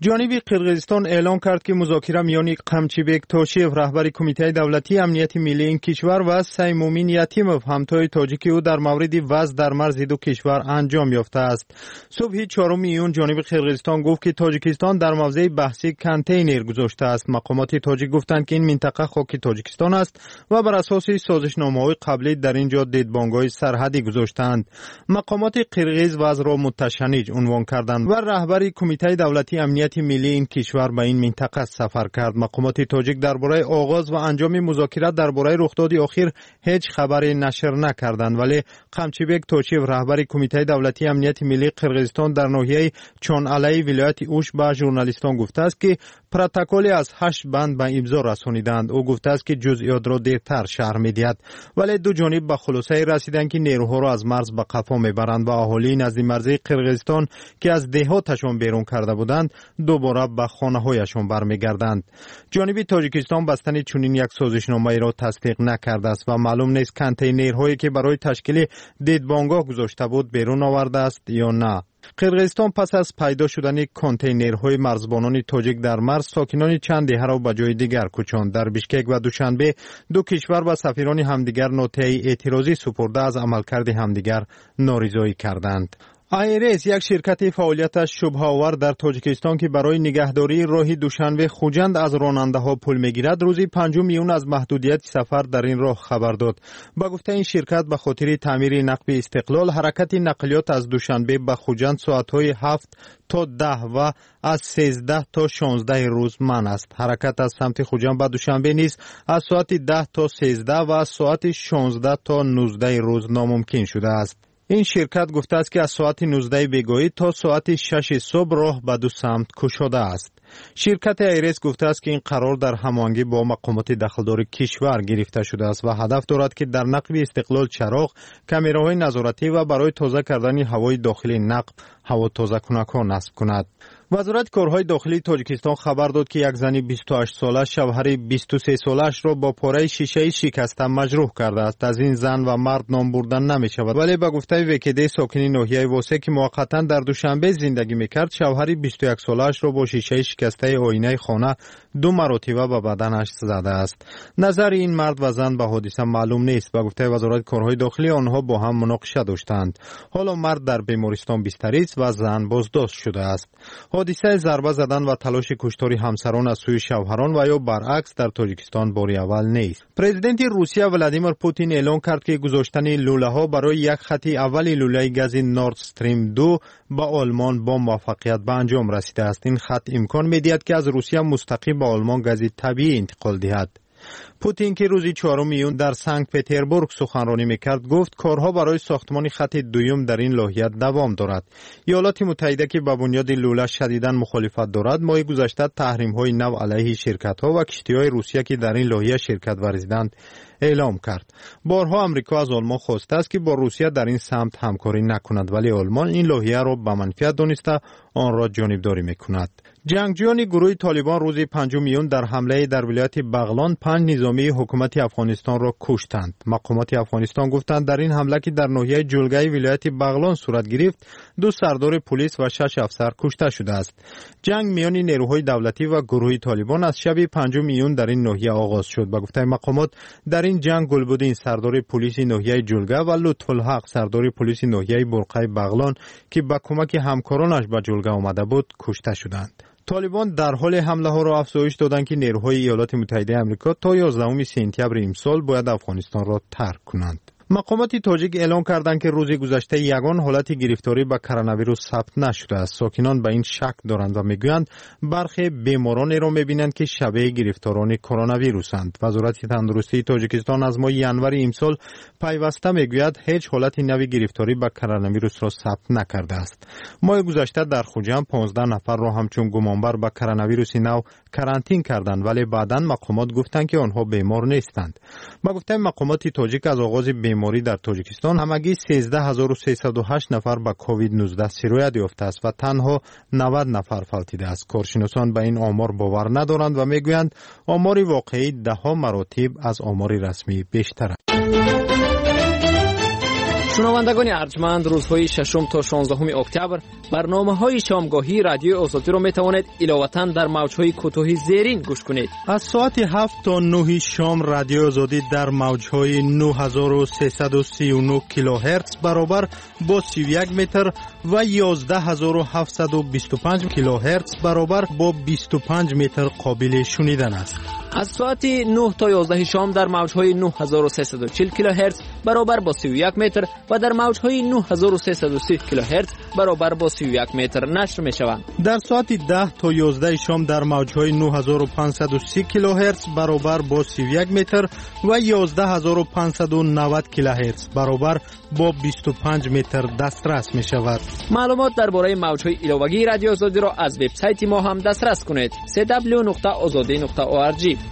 Speaker 2: جانب قرقیزستان اعلام کرد که مذاکره میان قمچیبک توشیف رهبر کمیته دولتی امنیت ملی این کشور و سیمومین یتیموف همتای تاجیک او در مورد وضع در مرز دو کشور انجام یافته است. صبح چهارم میون جانب قرقیزستان گفت که تاجیکستان در موضع بحثی کانتینر گذاشته است. مقامات تاجیک گفتند که این منطقه خاک تاجیکستان است و بر اساس سازشنامه‌های قبلی در اینجا دیدبانگ‌های سرحدی گذاشتند. مقامات قرقیز وضع را متشنج عنوان کردند و رهبر کمیته دولتی امنیت ملی این کشور به این منطقه سفر کرد. مقامات تاجیک درباره آغاز و انجام مذاکرات درباره رخداد اخیر هیچ خبری نشر نکردند، ولی قمچیبک توشیف رهبر کمیته دولتی امنیت ملی قرقیزستان در ناحیه چونعلی ولایت اوش به ژورنالیستان گفته است که پروتکلی از هشت بند به امضا رسانیدند. او گفته است که جزئیات را دیرتر شرح می‌دهد، ولی دو جانب به خلاصه رسیدند که نیروها را از مرز به قفا میبرند و اهالی نزد مرز قرقیزستان که از دهاتشان بیرون کرده بودند دوباره به خانه‌هایشان برمیگردند. جانب تاجیکستان بستن چنین یک سازشنامه را تصدیق نکرده است و معلوم نیست کانتینرهایی که برای تشکیل دیدبانگاه گذاشته بود بیرون آورده است یا نه. قرقیزستان پس از پیدا شدن کانتینرهای مرزبانان تاجیک در مرز ساکنان چند دهه را به جای دیگر کوچاند. در بیشکک و دوشنبه دو کشور و سفیران همدیگر نوته‌ای اعتراضی سپرده از عملکرد همدیگر نارضایی کردند. آیرس یک شرکت فعالیتش شبهه آور در تاجیکستان که برای نگهداری راه دوشنبه خوجند از راننده ها پول میگیرد روزی پنجم میون از محدودیت سفر در این راه خبر داد. با گفته این شرکت به خاطر تعمیر نقب استقلال حرکت نقلیات از دوشنبه به خوجند ساعت‌های هفت تا ده و از سیزده تا شانزده روز منع است. حرکت از سمت خوجند به دوشنبه نیز از ساعت ده تا سیزده و از ساعت شانزده تا نوزده روز ناممکن شده است. این شرکت گفته است که از ساعت نوزده بیگاهی تا ساعت شش صبح راه به دو سمت گشوده است. شرکت ایرس گفته است که این قرار در هماهنگی با مقامات دخلدار کشور گرفته شده است و هدف دارد که در نقب استقلال چراغ، کامراهای نظارتی و برای تازه کردن هوای داخلی نقب هوا تازه کنک‌ها نصب کند. وزارت کارهای داخلی تاجیکستان خبر داد که یک زن بیست و هشت ساله شوهر بیست و سه سالش را با پاره شیشه شکسته مجروح کرده است. از این زن و مرد نام بردن نمی شود، ولی به گفته وکیل ساکن ناحیه واسه که موقتا در دوشنبه زندگی میکرد، شوهر بیست و یک سالش را با شیشه شکسته آینه خانه دو مرتبه به بدنش زده است. نظر این مرد و زن به حادثه معلوم نیست. به گفته وزارت کارهای داخلی آنها با هم مناقشه داشتند. حالا مرد در بیمارستان بستری است و زن بازداشت شده است. حادثه ضربه زدن و تلاش کشتاری همسران از سوی شوهران و یا برعکس در تاجیکستان باری اول نیست. پرزیدنت روسیه ولادیمیر پوتین اعلام کرد که گذاشتن لوله ها برای یک خط اول لوله گاز نورد استریم دو با آلمان با موفقیت به انجام رسیده است. این خط امکان می‌دهد که از روسیه مستقیم به آلمان گاز طبیعی انتقال دهد. پوتین که روز چهارم میون در سنت پترزبورگ سخنرانی میکرد گفت کارها برای ساختمان خط دوم در این ناحیه دوام دارد. ایالات متحده که به بنیاد لوله شدیداً مخالفت دارد ماه گذشته تحریم‌های نو علیه شرکت‌ها و کشتی‌های روسیه که در این ناحیه شرکت ورزیدند اعلام کرد. بارها آمریکا از آلمان خواسته است که با روسیه در این سمت همکاری نکند، ولی آلمان این ناحیه را به منفعت دانسته آن را جانبداری میکند. جنگجویان گروه طالبان روز پنجم میون در حمله در ولایت بغلان پنج نظامی حکومت افغانستان را کشتند. مقامات افغانستان گفتند در این حمله که در ناحیه جلگه ولایت بغلان صورت گرفت دو سردار پلیس و شش افسر کشته شده است. جنگ میان نیروهای دولتی و گروه طالبان از شب پنجم میون در این ناحیه آغاز شد. با گفته مقامات در این جنگ گلبدین سردار پلیس ناحیه جلگه و لطف الحق سردار پلیس ناحیه برقه بغلان که با کمک همکارانش به جلگه آمده بود کشته شدند. طالبان در حال حمله ها را افزایش دادند که نیروهای ایالات متحده آمریکا تا یازدهم سپتامبر امسال باید افغانستان را ترک کنند. مقامات تاجیک اعلام کردند که روز گذشته یگان حالت گرفتاری به کرونا ویروس ثبت نشده است. ساکنان به این شک دارند و میگویند برخی بیمارانی را میبینند که شبیه گرفتاران کرونا ویروسند. وزارت تندرستی تاجیکستان از ماه ژانویه امسال پیوسته میگوید هیچ حالت نوی گرفتاری به کرونا ویروس را ثبت نکرده است. ماه گذشته در خوجند پانزده نفر را همچون گمانبر به کرونا ویروس نو کرانتین کردند، ولی بعداً مقامات گفتند که آنها بیمار نیستند. با گفته مقامات تاجیک از آغاز بیماری در تاجیکستان همگی سیزده هزار و سیصد و هشت نفر به کووید نوزده سرایت یافته است و تنها نود نفر فلتیده است. کارشناسان به این آمار باور ندارند و میگویند آمار واقعی ده ها مراتب از آمار رسمی بیشتر است.
Speaker 1: شنوندگان ارجمند، روزهای ششم تا شانزدهم اکتبر برنامه‌های شامگاهی رادیو آزادی را می‌توانید علاوه‌اً در موج‌های کوتاه زیرین گوش کنید.
Speaker 2: از ساعت هفت تا نه شام رادیو آزادی در موج‌های نه هزار و سیصد و سی و نه کیلوهرتز برابر با سی و یک متر و یازده هزار و هفتصد و بیست و پنج کیلوهرتز برابر با بیست و پنج متر قابل شنیدن است.
Speaker 1: از ساعت نه تا یازده شام در موج‌های نه هزار و سیصد و چهل کیلوهرتز برابر با سی و یک متر و در موج‌های نه هزار و سیصد و سی کیلوهرتز برابر با سی و یک متر نشر می‌شوند.
Speaker 2: در ساعت ده تا یازده شام در موج‌های نه هزار و پانصد و سی کیلوهرتز برابر با سی و یک متر و یازده هزار و پانصد و نود کیلوهرتز برابر با بیست و پنج متر دسترس می‌شود.
Speaker 1: معلومات درباره موج‌های علاوه‌ای رادیو آزادی را از وبسایت ما هم دسترس کنید: دبلیو دبلیو دبلیو نقطه آزادی نقطه او آر جی.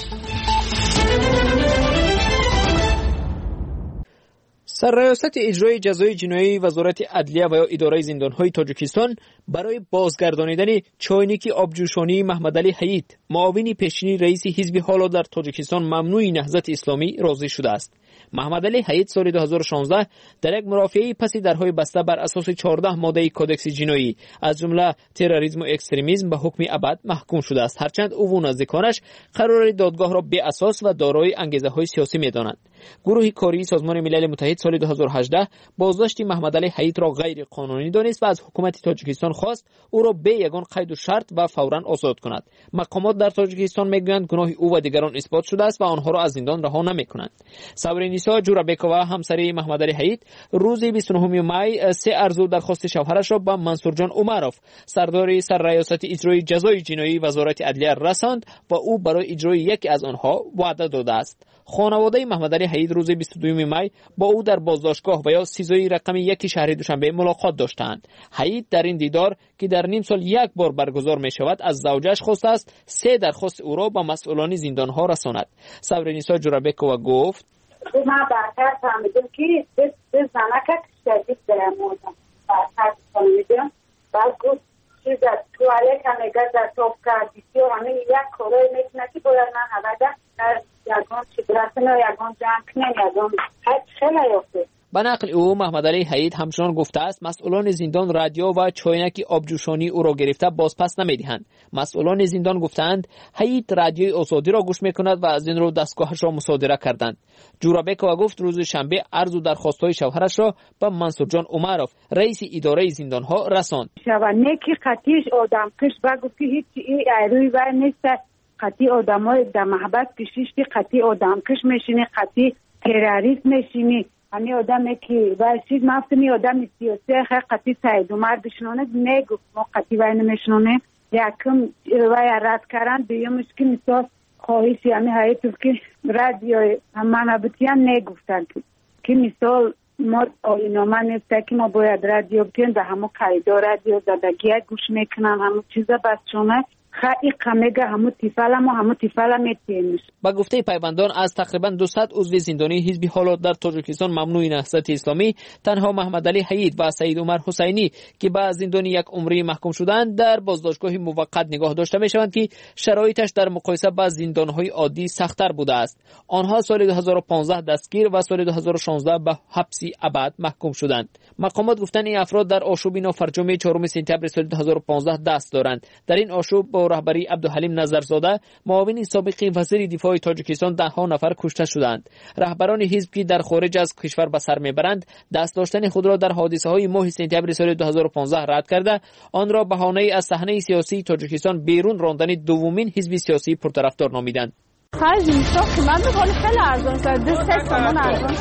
Speaker 1: سرریاست اجرای جزای جنایی وزارت عدلیه و یا اداره زندان‌های تاجیکستان برای بازگردانیدن چاینک آبجوشانی محمدعلی حیید، معاون پیشین رئیس حزب حالا در تاجیکستان ممنوع نهضت اسلامی راضی شده است. محمدعلی حیید سال دو هزار و شانزده در یک مرافعه پس درهای بسته بر اساس چهارده ماده کدکس جنایی از جمله تروریسم و اکستریمیسم به حکم ابد محکوم شده است، هرچند او و نزدیکانش قرار دادگاه را بی اساس و دارای انگیزه‌های سیاسی می‌دانند. گروه کاری سازمان ملل متحد سال دو هزار و هجده بازداشت محمدعلی حیید را غیر قانونی دانست و از حکومت تاجیکستان خواست او را به یگان قید و شرط و فوراً آزاد کند. مقامات در تاجیکستان میگویند گناه او و دیگران اثبات شده است و آنها را از زندان رها نمی‌کنند. صبرنیسا جورابکووا همسر محمدعلی حیید روز بیست و نهم می سه ارزو درخواست شوهرش را به منصور جان عمروف سردار سرریاست اجرای جزای جنایی وزارت عدلیه رساند و او برای اجرای یکی از آنها وعده داده است. خانواده محمدعلی حیید روز بیست و دو می با او در بازداشتگاه و یا سیزوی رقم یک شهر دوشنبه ملاقات داشتند. حیید در این دیدار که در نیم سال یک بار برگزار می شود از زوجش خواسته است سه درخواست او را به مسئولان زندان ها رساند. صبرنیسا جورابکووا گفت:
Speaker 3: ما برتر فهمیدیم که به زنکت شدید درموندم برتر فهمیدیم بعد گفت چیز از توالت همه گرد در توف کردی و همه یک کارای میکنه که باید من حوضه در یکان چیدرسن و یکان جنگ کنه یکان حد خیلی یافته.
Speaker 1: به نقل او محمدعلی حیید همچنان گفته است مسئولان زندان رادیو و چاینک آبجوشانی او را گرفته بازپس نمیدهند. مسئولان زندان گفتند حیید رادیوی آزادی را گوش میکند و از این رو دستگاهش را مصادره کردند. جورابکووا گفت روز شنبه عرض و درخواست‌های شوهرش را به منصور جان عمروف رئیس اداره زندان ها رساند.
Speaker 3: شوانه کی قطیش آدم کش بگو که هیچ ای ایروی و نیست قطی آدمای در محبت کشیشتی قطی آدم کش میشینی قطی تروریست میشینی همین آدمی که واسید مفتنی آدم سیاسی قطعی سعید عمر بشنونه نگفت ما قطعی وای نمیشنونه یکم وای رد کردن دیومش که مثال خواهیشی همین هایتو که رادیو منابطی هم نگفتن که مثال ما آینامه نیسته که ما باید رادیو بکنیم به همون قیدا رادیو زدگیه گوش میکنن همون چیزا بس شونه خیلی قمگه همون تیفال هم و همون تیفال هم میتینش.
Speaker 1: با گفته پیوندان از تقریبا دویست عضو زندانی حزب حالات در تاجیکستان ممنوع نهضت اسلامی تنها محمدعلی حیید و سعید عمر حسینی که به زندان یک عمری محکوم شدند در بازداشتگاه موقت نگاه داشته میشوند که شرایطش در مقایسه با زندانهای عادی سخت‌تر بوده است. آنها سال دو هزار و پانزده دستگیر و سال دو هزار و شانزده به حبس ابد محکوم شدند. مقامات گفتند این افراد در آشوب نافرجام چهارم سپتامبر سال دو هزار و پانزده دست دارند. در این آشوب با رهبری عبدالحلیم نظرزاده معاون سابق وزیر دفاع تاجیکستان ده ها نفر کشته شدند. رهبران حزب که در خارج از کشور به سر میبرند دست داشتن خود را در حادثه های ماه سپتامبر سال دو هزار و پانزده رد کرده آن را بهانه از صحنه سیاسی تاجیکستان بیرون راندن دومین حزب سیاسی پرطرفدار نامیدند.
Speaker 4: خرج اینستا قیمت می‌کنه خیلی ارزان شد دو سه تومان ارزان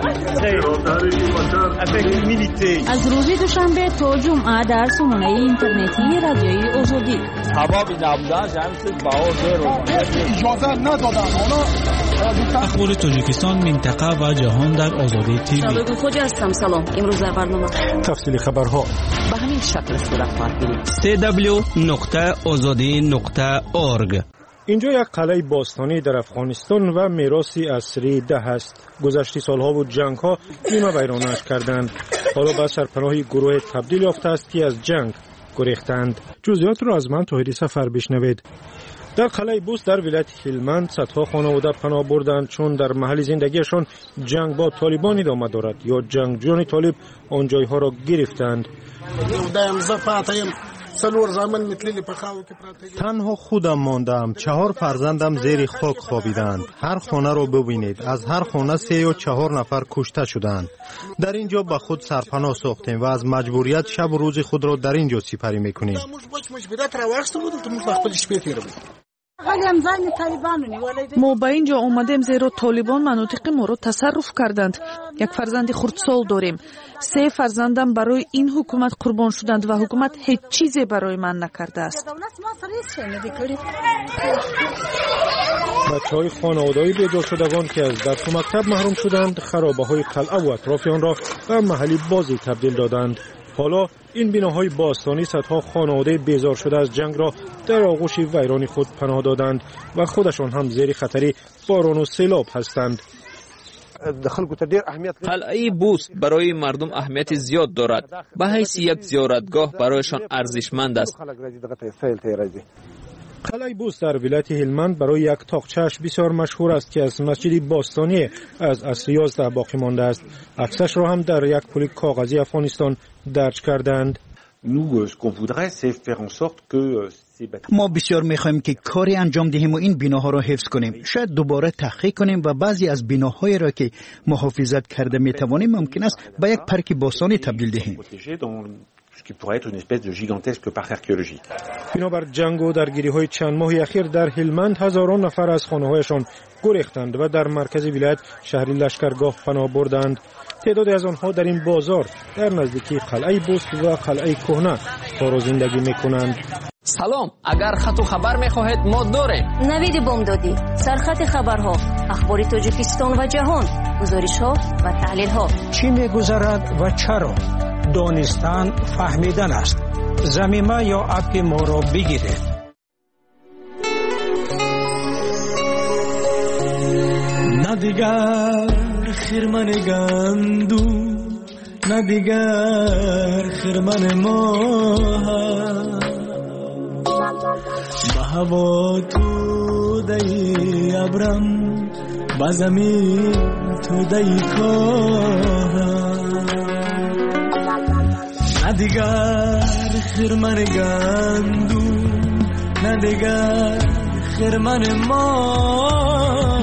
Speaker 4: از روز دوشنبه تا جمعه در سامانه اینترنتی رادیوی آزادی
Speaker 7: اخبار تاجیکستان منطقه و جهان در آزادی تیوی.
Speaker 8: خود هستم. سلام. امروز در برنامه
Speaker 6: تفصیل خبرها
Speaker 8: به همین شکل صورت خواهد
Speaker 22: دبلیو دبلیو دبلیو نقطه آزادی نقطه اورگ.
Speaker 6: اینجا یک قلعه باستانی در افغانستان و میراثی عصری ده است. گذشته سالها و جنگ ها نیمه ویرانش کردند. حالا به سرپناه گروه تبدیل یافته است که از جنگ گریختند. جزئیات را از من طاهری سفر بشنوید. در قلعه بوست در ولایت هلمند صدها خانواده پناه بردند چون در محل زندگیشان جنگ با طالبان ادامه دارد یا جنگجویان طالب آن جایها را گرفتند.
Speaker 2: تنها خودم ماندم. چهار فرزندم زیر خاک خوابیدند. هر خانه رو ببینید. از هر خانه سه و چهار نفر کشته شدند. در اینجا به خود سرپناه ساختیم و از مجبوریت شب و روز خود را در اینجا سپری میکنیم.
Speaker 9: ما به اینجا آمدیم زیرا طالبان مناطق ما را تصرف کردند. یک فرزند خردسال داریم. سه فرزندم برای این حکومت قربان شدند و حکومت هیچ چیزی برای من نکرده است.
Speaker 6: بچه‌های خانواده‌ای بیدار شدگان که از درس و مکتب محروم شدند خرابه‌های قلعه و اطراف آن را به محلی بازی تبدیل دادند. حالا این بناهای باستانی صدها خانواده بیزار شده از جنگ را در آغوش ویران خود پناه دادند و خودشان هم زیر خطر باران و سیلاب هستند.
Speaker 1: قلعه بوست برای مردم اهمیت زیاد دارد. به حیث یک زیارتگاه برایشان ارزشمند است.
Speaker 6: قلعه بوست در ولایت هلمند برای یک تاقچه‌اش بسیار مشهور است که از مسجد باستانی از عصر یازده باقی مانده است. عکسش را هم در یک پل کاغذی افغانستان درج کردند.
Speaker 10: ما بسیار می‌خواهیم که کاری انجام دهیم و این بناها را حفظ کنیم. شاید دوباره تحقیق کنیم و بعضی از بناهای را که محافظت کرده می‌توانیم ممکن است به یک پارک باستانی تبدیل دهیم.
Speaker 11: qui pourrait être une espèce de gigantesque parc archéologique.
Speaker 6: بنابر جنگ و درگیری‌های چند ماه اخیر در هلمند هزاران نفر از خانه‌هایشان گریختند و در مرکز ولایت شهر لشکرگاه پناه بردند. تعدادی از آنها در این بازار در نزدیکی قلعه بوست و قلعه کهنه کار و زندگی می‌کنند.
Speaker 1: سلام، اگر خط و خبر می‌خواهید ما داریم.
Speaker 8: نوید بامدادی، سرخط خبرها، اخبار تاجیکستان و جهان، گزارش‌ها و تحلیل‌ها.
Speaker 12: چی می‌گذرد و چرا؟ دانستن فهمیدن است. زمینه یا اپ ما را بگیرید.
Speaker 13: نه دیگر خرمن گندو، نه دیگر خرمن ماه، به هوا تو دی ابرم، به زمین تو دی کاه. نه دیگر خرمن گندو، نه دیگر خرمن ماه،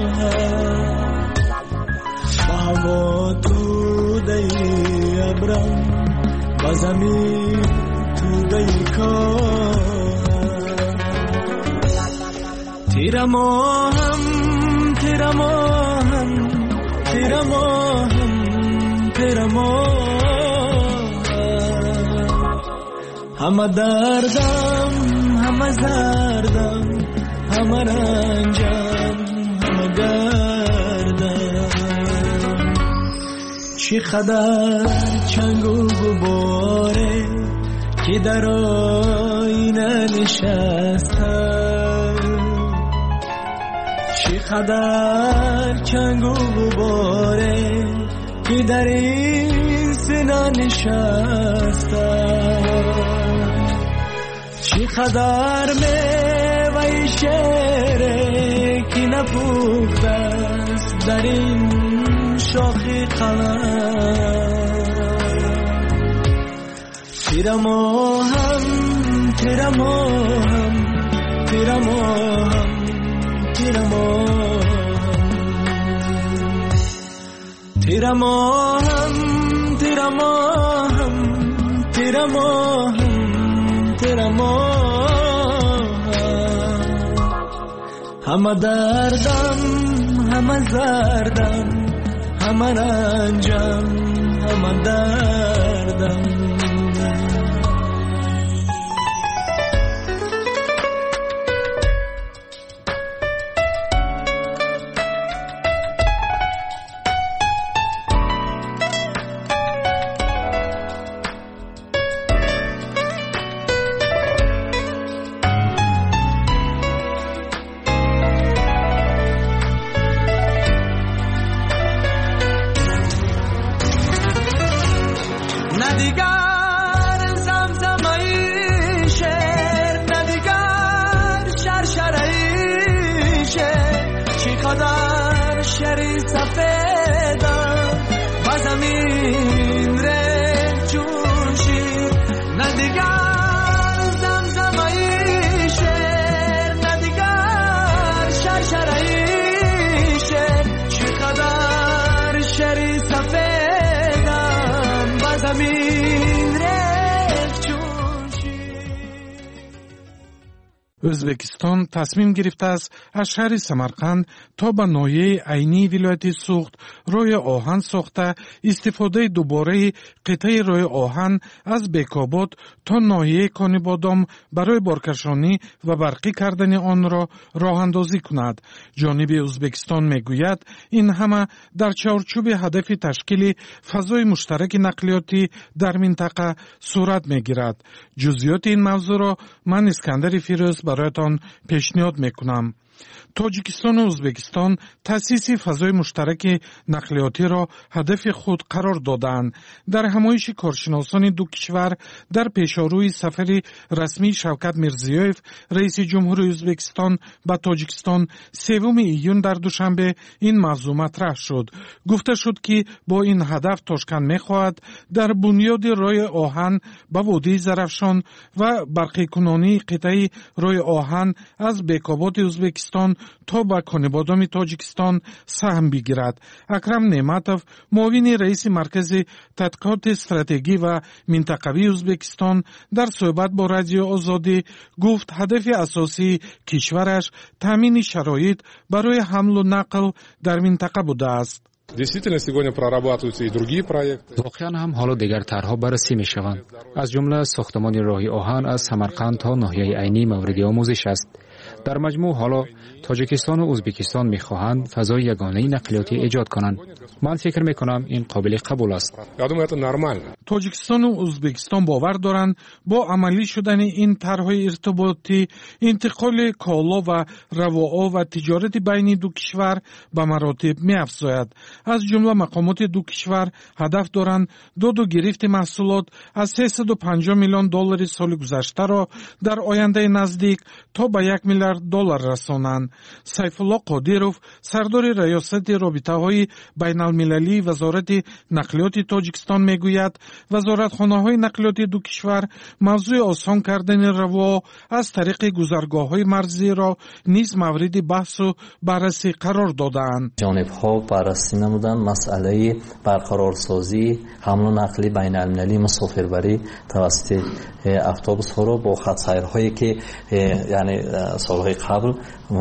Speaker 13: به هوا تو دی ابرم، به زمین تو دی کاه. تیره ماهم تیره ماهم تیره ماهم تیره ماهم، همه دردم همه زردم همه رنجم همه گردم. چی قدر چنگ و غباره که در آینه نشستم، چی قدر چنگ و غباره که در این سینه نشستم. چی قدر میوه شعره که نپخته است در این شاخ قلم. تیره ماهم تیره ماهم تیره ماهم تیره ماهم تیره ماهم تیره ماهم تیره ماهم تیره ماهم، همه دردم همه زردم همه رنجم همه دردم. ندیگر زمزمه شعر، ندیگر شرشره شری سفیدم و زمین ره جوشی نه دیگر زمزمایی شعر نه دیگر شرشرایی شعر چقدر شری سفیدم و زمین ره جوشی.
Speaker 14: ازبکستان تصمیم گرفته است از شهر سمرقند تا به ناحیه عینی ولایت سوخت روی آهن ساخته استفاده دوباره قطعه روی آهن از بیکاباد تا ناحیه کانیبادام برای بارکشانی و برقی کردن آن را راه اندازی کند. جانب ازبکستان میگوید این همه در چارچوب هدف تشکیل فضای مشترک نقلیاتی در منطقه صورت میگیرد. جزئیات این موضوع را من اسکندر فیروز برایتان پیشنهاد میکنم. تاجیکستان و ازبکستان تأسیس فضای مشترک نقلیاتی را هدف خود قرار دادند. در همایش کارشناسان دو کشور در پیشاروی سفر رسمی شوکت میرزیویف رئیس جمهور ازبکستان به تاجیکستان سوم ایون در دوشنبه این موضوع مطرح شد. گفته شد که با این هدف تاشکند میخواهد در بنیاد راه آهن به وادی زرافشان و برقی کنانی قطعه راه آهن از بیکاباد ازبکستان تا به کانیبادام تاجیکستان سهم بگیرد. اکرم نعمتов معاون رئیس مرکز تحقیقات استراتژی و منطقوی ازبکستان در صحبت با رادیو آزادی گفت هدف اساسی کشورش تامین شرایط برای حمل و نقل در منطقه بوده است.
Speaker 15: Действительно, сегодня прорабатываются и другие проекты.
Speaker 16: واقعا هم حالا دیگر طرح‌ها بررسی می‌شوند. از جمله ساختمان راه آهن از سمرقند تا ناحیه عینی مورد آموزش است. در مجموع حالا تاجیکستان و ازبکستان می‌خواهند فضای یگانه نقلیاتی ایجاد کنند. من فکر می‌کنم این قابل قبول است.
Speaker 14: تاجیکستان و ازبکستان باور دارند با عملی شدن این طرح‌های ارتباطی انتقال کالا و رواها و تجارت بین دو کشور به مراتب می‌افزاید. از جمله مقامات دو کشور هدف دارند داد و گرفت محصولات از سیصد و پنجاه میلیون دلار سال گذشته را در آینده نزدیک تا به یک میلیارد دلار رسانند. سیف الله قادیروف سردار ریاست رابطه‌های بین‌المللی وزارت نقلیات تاجیکستان میگوید وزارتخانه‌های نقلیات دو کشور موضوع آسان کردن روا از طریق گذرگاه‌های مرزی را نیز مورد بحث و بررسی قرار دادند.
Speaker 17: جانب‌ها بررسی نمودند مسئله برقرارسازی حمل و نقل بین‌المللی مسافربری توسط اتوبوس‌ها را با خط سیرهایی که یعنی سالهای قبل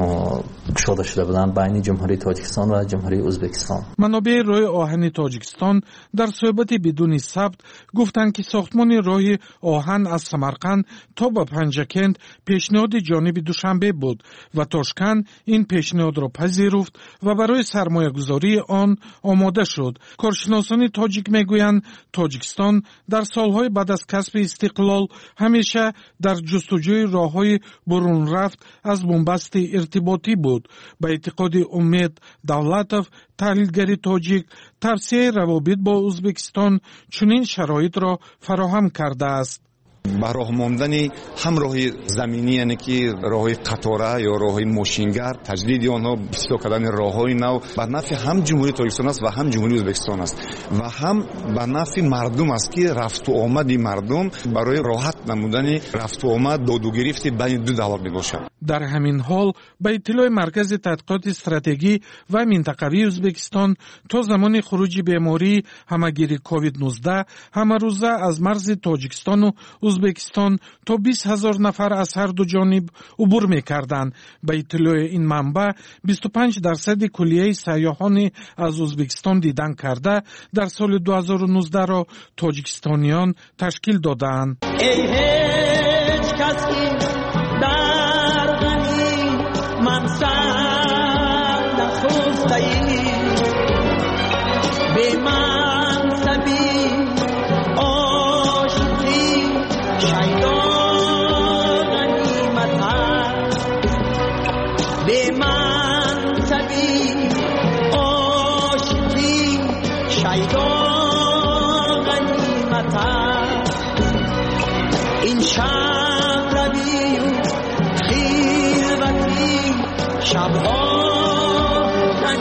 Speaker 17: گشوده شده بودند بین جمهوری تاجیکستان و جمهوری ازبکستان.
Speaker 14: منابع راه آهن تاجیکستان در صحبت بدون ثبت گفتند که ساختمان راه آهن از سمرقند تا به پنجکند پیشنهاد جانب دوشنبه بود و تاشکند این پیشنهاد را پذیرفت و برای سرمایه‌گذاری آن آماده شد. کارشناسان تاجیک میگویند تاجیکستان در سالهای بعد از کسب استقلال همیشه در جستجوی راه‌های برون رفت از بنبست ارتباطی بود. به اعتقاد امید دولتов تحلیلگر تاجیک توسعه روابط با ازبکستان چنین شرایط را فراهم کرده است.
Speaker 18: به راه ماندن هم راه زمینی یعنی که راه قطاره یا راه ماشینگر تجدید آنها بسیار کردن راههای نو به نفع هم جمهوری تاجیکستان است و هم جمهوری ازبکستان است و هم به نفع مردم است که رفت و آمد مردم برای راحت نمودن رفت و آمد داد و گرفت بین دو دولت میباشد.
Speaker 14: در همین حال به اطلاع مرکز تحقیقات استراتژی و منطقوی ازبکستان تا زمان خروج بیماری همگیر کووید نوزده همه روزه از مرز تاجیکستان و ازبکستان تا بیست هزار نفر از هر دو جانب عبور می‌کردند. به اطلاع این منبع بیست و پنج درصد کلیه سیاحان از ازبکستان دیدن کرده در سال دو هزار و نوزده را تاجیکستانیان تشکیل دادند.
Speaker 13: ای هیچ کسی در غمی من سر نخوسته‌ای به منصبی آشتی شیدان غنیمت هست به منصبی آشتی شیدان غنیمت هست این شب روی خیلوتی شبها غنیمت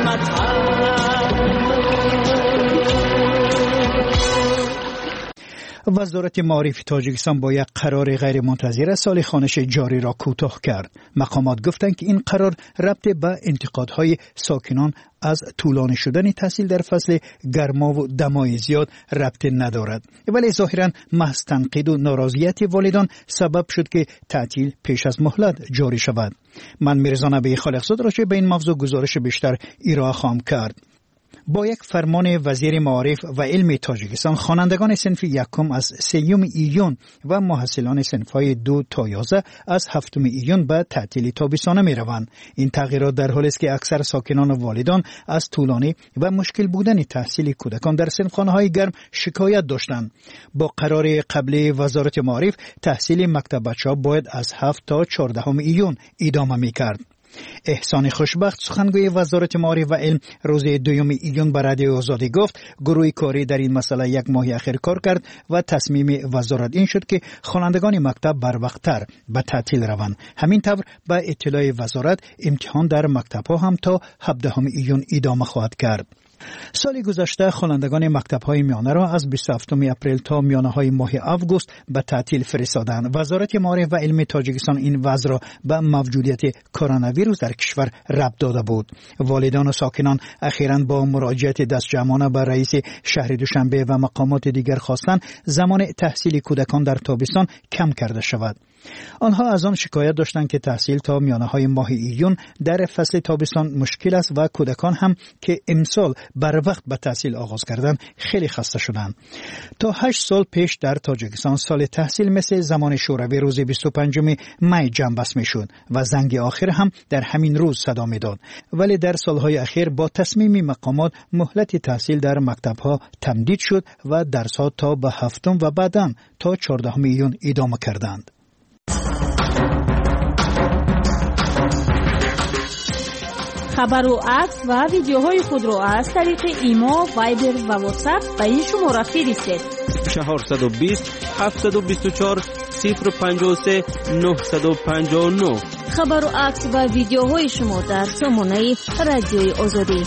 Speaker 10: وزارت معارف تاجیکستان با یک قرار غیر منتظره سال خوانش جاری را کوتاه کرد. مقامات گفتند که این قرار ربط به انتقادهای ساکنان از طولانی شدن تحصیل در فصل گرما و دمای زیاد ربط ندارد، ولی ظاهراً محض تنقید و ناراضیت والدان سبب شد که تعطیل پیش از مهلت جاری شود. من میرزا نبی خالقزاد را به این موضوع گزارش بیشتر ارائه خواهم کرد. با یک فرمان وزیر معارف و علم تاجیکستان، خوانندگان صنف یکم از سیوم ایون و محصلان صنف‌های دو تا یازده از هفتم ایون به تعطیل تابستانه می روند. این تغییرات در حالی است که اکثر ساکنان و والدان از طولانی و مشکل بودن تحصیل کودکان در صنفخانه‌های گرم شکایت داشتند. با قرار قبلی وزارت معارف، تحصیل مکتب بچه‌ها باید از هفت تا چهاردهم ایون ادامه می‌کرد. احسان خوشبخت، سخنگوی وزارت معارف و علم، روز دوم ایون به رادیو آزادی گفت گروه کاری در این مسئله یک ماه اخیر کار کرد و تصمیم وزارت این شد که خوانندگان مکتب بروقت‌تر به تعطیل روند. همین طور به اطلاع وزارت امتحان در مکتب‌ها هم تا هفدهم ایون ادامه خواهد کرد. سال گذشته خوانندگان مکتب‌های میانه را از بیست و هفتم اپریل تا میانه‌های ماه آگوست به تعطیل فرستادند. وزارت معارف و علم تاجیکستان این وضع را به موجودیت کرونا ویروس در کشور ربط داده بود. والدان و ساکنان اخیراً با مراجعت دستجمعانه به رئیس شهر دوشنبه و مقامات دیگر خواستند زمان تحصیل کودکان در تابستان کم کرده شود. آنها از آن شکایت داشتند که تحصیل تا میانه‌های ماه ایون در فصل تابستان مشکل است و کودکان هم که امسال بر وقت به تحصیل آغاز کردند خیلی خسته شدند. تا هشت سال پیش در تاجیکستان سال تحصیل مثل زمان شوروی روز بیست و پنجم می جمع بست می‌شد و زنگ آخر هم در همین روز صدا می‌داد. ولی در سالهای اخیر با تصمیم مقامات مهلت تحصیل در مکتب‌ها تمدید شد و درس‌ها تا به هفتم و بعداً تا چهاردهم ایون ادامه کردند.
Speaker 4: خبر و عکس و ویدیوهای خود را از طریق ایما، وایبر و واتساپ به این شماره فرستید:
Speaker 22: چهارصد و بیست هفتصد و بیست و چهار صفر پنجاه و سه نهصد و پنجاه و نه.
Speaker 8: خبر و عکس و ویدیوهای شما در سامانه رادیوی آزادی.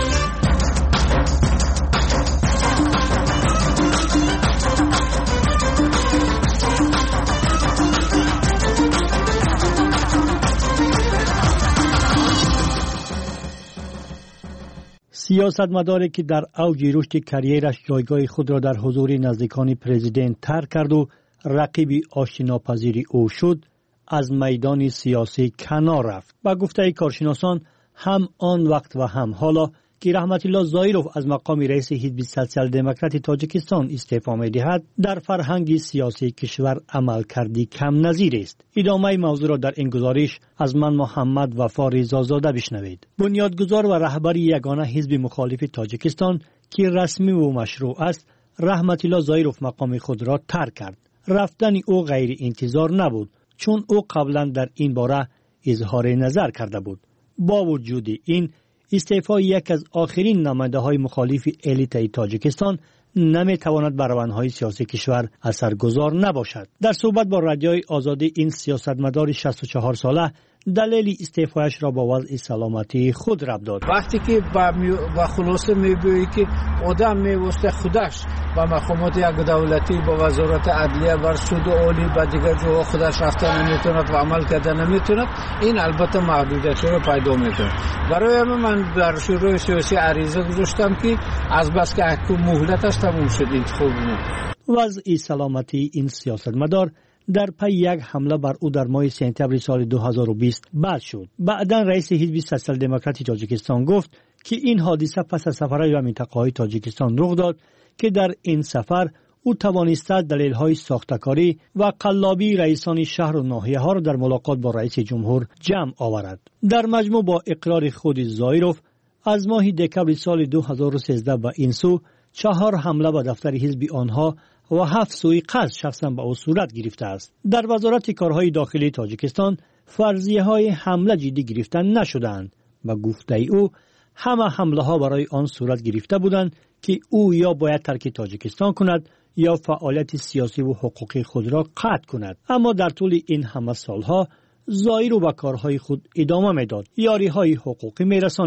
Speaker 5: سیاستمداری که در اوج رشد کریرش جایگاه خود را در حضور نزدیکان پرزیدنت ترک کرد و رقیب آشتیناپذیری او شد، از میدان سیاسی کنار رفت. با گفته کارشناسان هم آن وقت و هم حالا که رحمت الله زایروف از مقام رئیس حزب سوسیال دموکرات تاجیکستان استعفا می‌دهد، در فرهنگ سیاسی کشور عملکردی کم نظیر است. ادامه موضوع را در این گزارش از من محمد وفا رضازاده بشنوید. بنیادگذار و رهبر یگانه حزب مخالف تاجیکستان که رسمی و مشروع است، رحمت الله زایروف مقام خود را ترک کرد. رفتن او غیر انتظار نبود، چون او قبلا در این باره اظهار نظر کرده بود. با وجود این، استعفای یک از آخرین نماینده‌های مخالف الیت تاجیکستان نمی‌تواند بر روندهای سیاسی کشور اثرگذار نباشد. در صحبت با رادیوی آزادی، این سیاستمدار شصت و چهار ساله دلیل استعفایش را با وضع سلامتی خود ربط داد.
Speaker 19: وقتی که با خلاصه میگویی که آدم میوسته خودش با مقامات یک دولتی با وزارت عدلیه بر سود عالی با دیگر جاها خودش رفته نمیتوند و عمل کرده نمیتوند، این البته محدودیت را پیدا میکنه. برای من در شروع سیاسی عریضه گذاشتم که از بس که حکم مهلتش تموم شد انتخاب ما.
Speaker 5: وضع سلامتی این سیاستمدار در پی یک حمله بر او در ماه سپتامبر سال دو هزار و بیست بد شد. بعداً رئیس حزب سوسیال دموکرات تاجیکستان گفت که این حادثه پس از سفرهای به منطقه‌های تاجیکستان رخ داد که در این سفر او توانسته دلایل ساختکاری و قلابی رئیسان شهر و ناحیه‌ها را در ملاقات با رئیس جمهور جمع آورد. در مجموع با اقرار خود زایروف، از ماه دکمبر سال دو هزار و سیزده به این سو چهار حمله به دفتر حزب آنها و هفت سوی قصد شخصا به او صورت گرفته است. در وزارت کارهای داخلی تاجیکستان فرضیه های حمله جدی گرفته نشدند و گفته او همه حمله ها برای آن صورت گرفته بودند که او یا باید ترک تاجیکستان کند یا فعالیت سیاسی و حقوقی خود را قطع کند. اما در طول این همه سالها زایرو به کارهای خود ادامه میداد، یاری های حقوقی میرسانید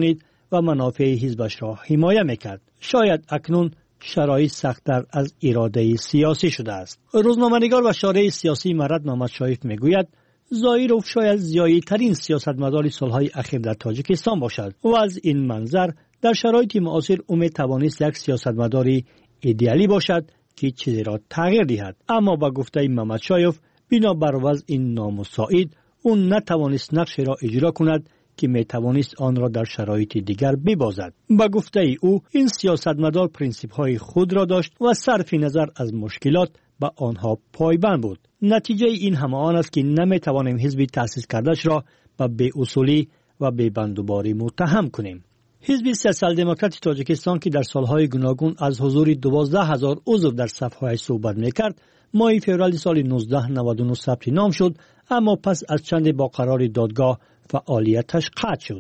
Speaker 5: و منافع حزبش را حمایت میکرد. شاید اکنون شرایط سخت‌تر از اراده سیاسی شده است. روزنامه‌نگار و شارح سیاسی مرد محمد شایف میگوید زایروف شاید زیایی‌ترین سیاستمدار سالهای اخیر در تاجیکستان باشد و از این منظر در شرایط معاصر او میتوانست یک سیاستمدار ایدئالی باشد که چیزی را تغییر دهد. اما با گفته محمد شایف بنابر وضع نامساعد او نتوانست نقشی را اجرا کند که میتوانست آن را در شرایط دیگر ببازد. با گفته او این سیاستمدار پرینسیپ‌های خود را داشت و صرف نظر از مشکلات به آنها پایبند بود. نتیجه این همه آن است که نمیتوانیم حزب تأسیس کرده‌اش را به بی‌اصولی و بی‌بندوباری متهم کنیم. حزب سوسیال دموکرات تاجیکستان که در سالهای گوناگون از حضور دوازده هزار عضو در صف‌های صحبت میکرد، ماه فوریه سال نوزده نود و نه ثبت نام شد، اما پس از چند با قرار دادگاه فعالیتش قطع شد.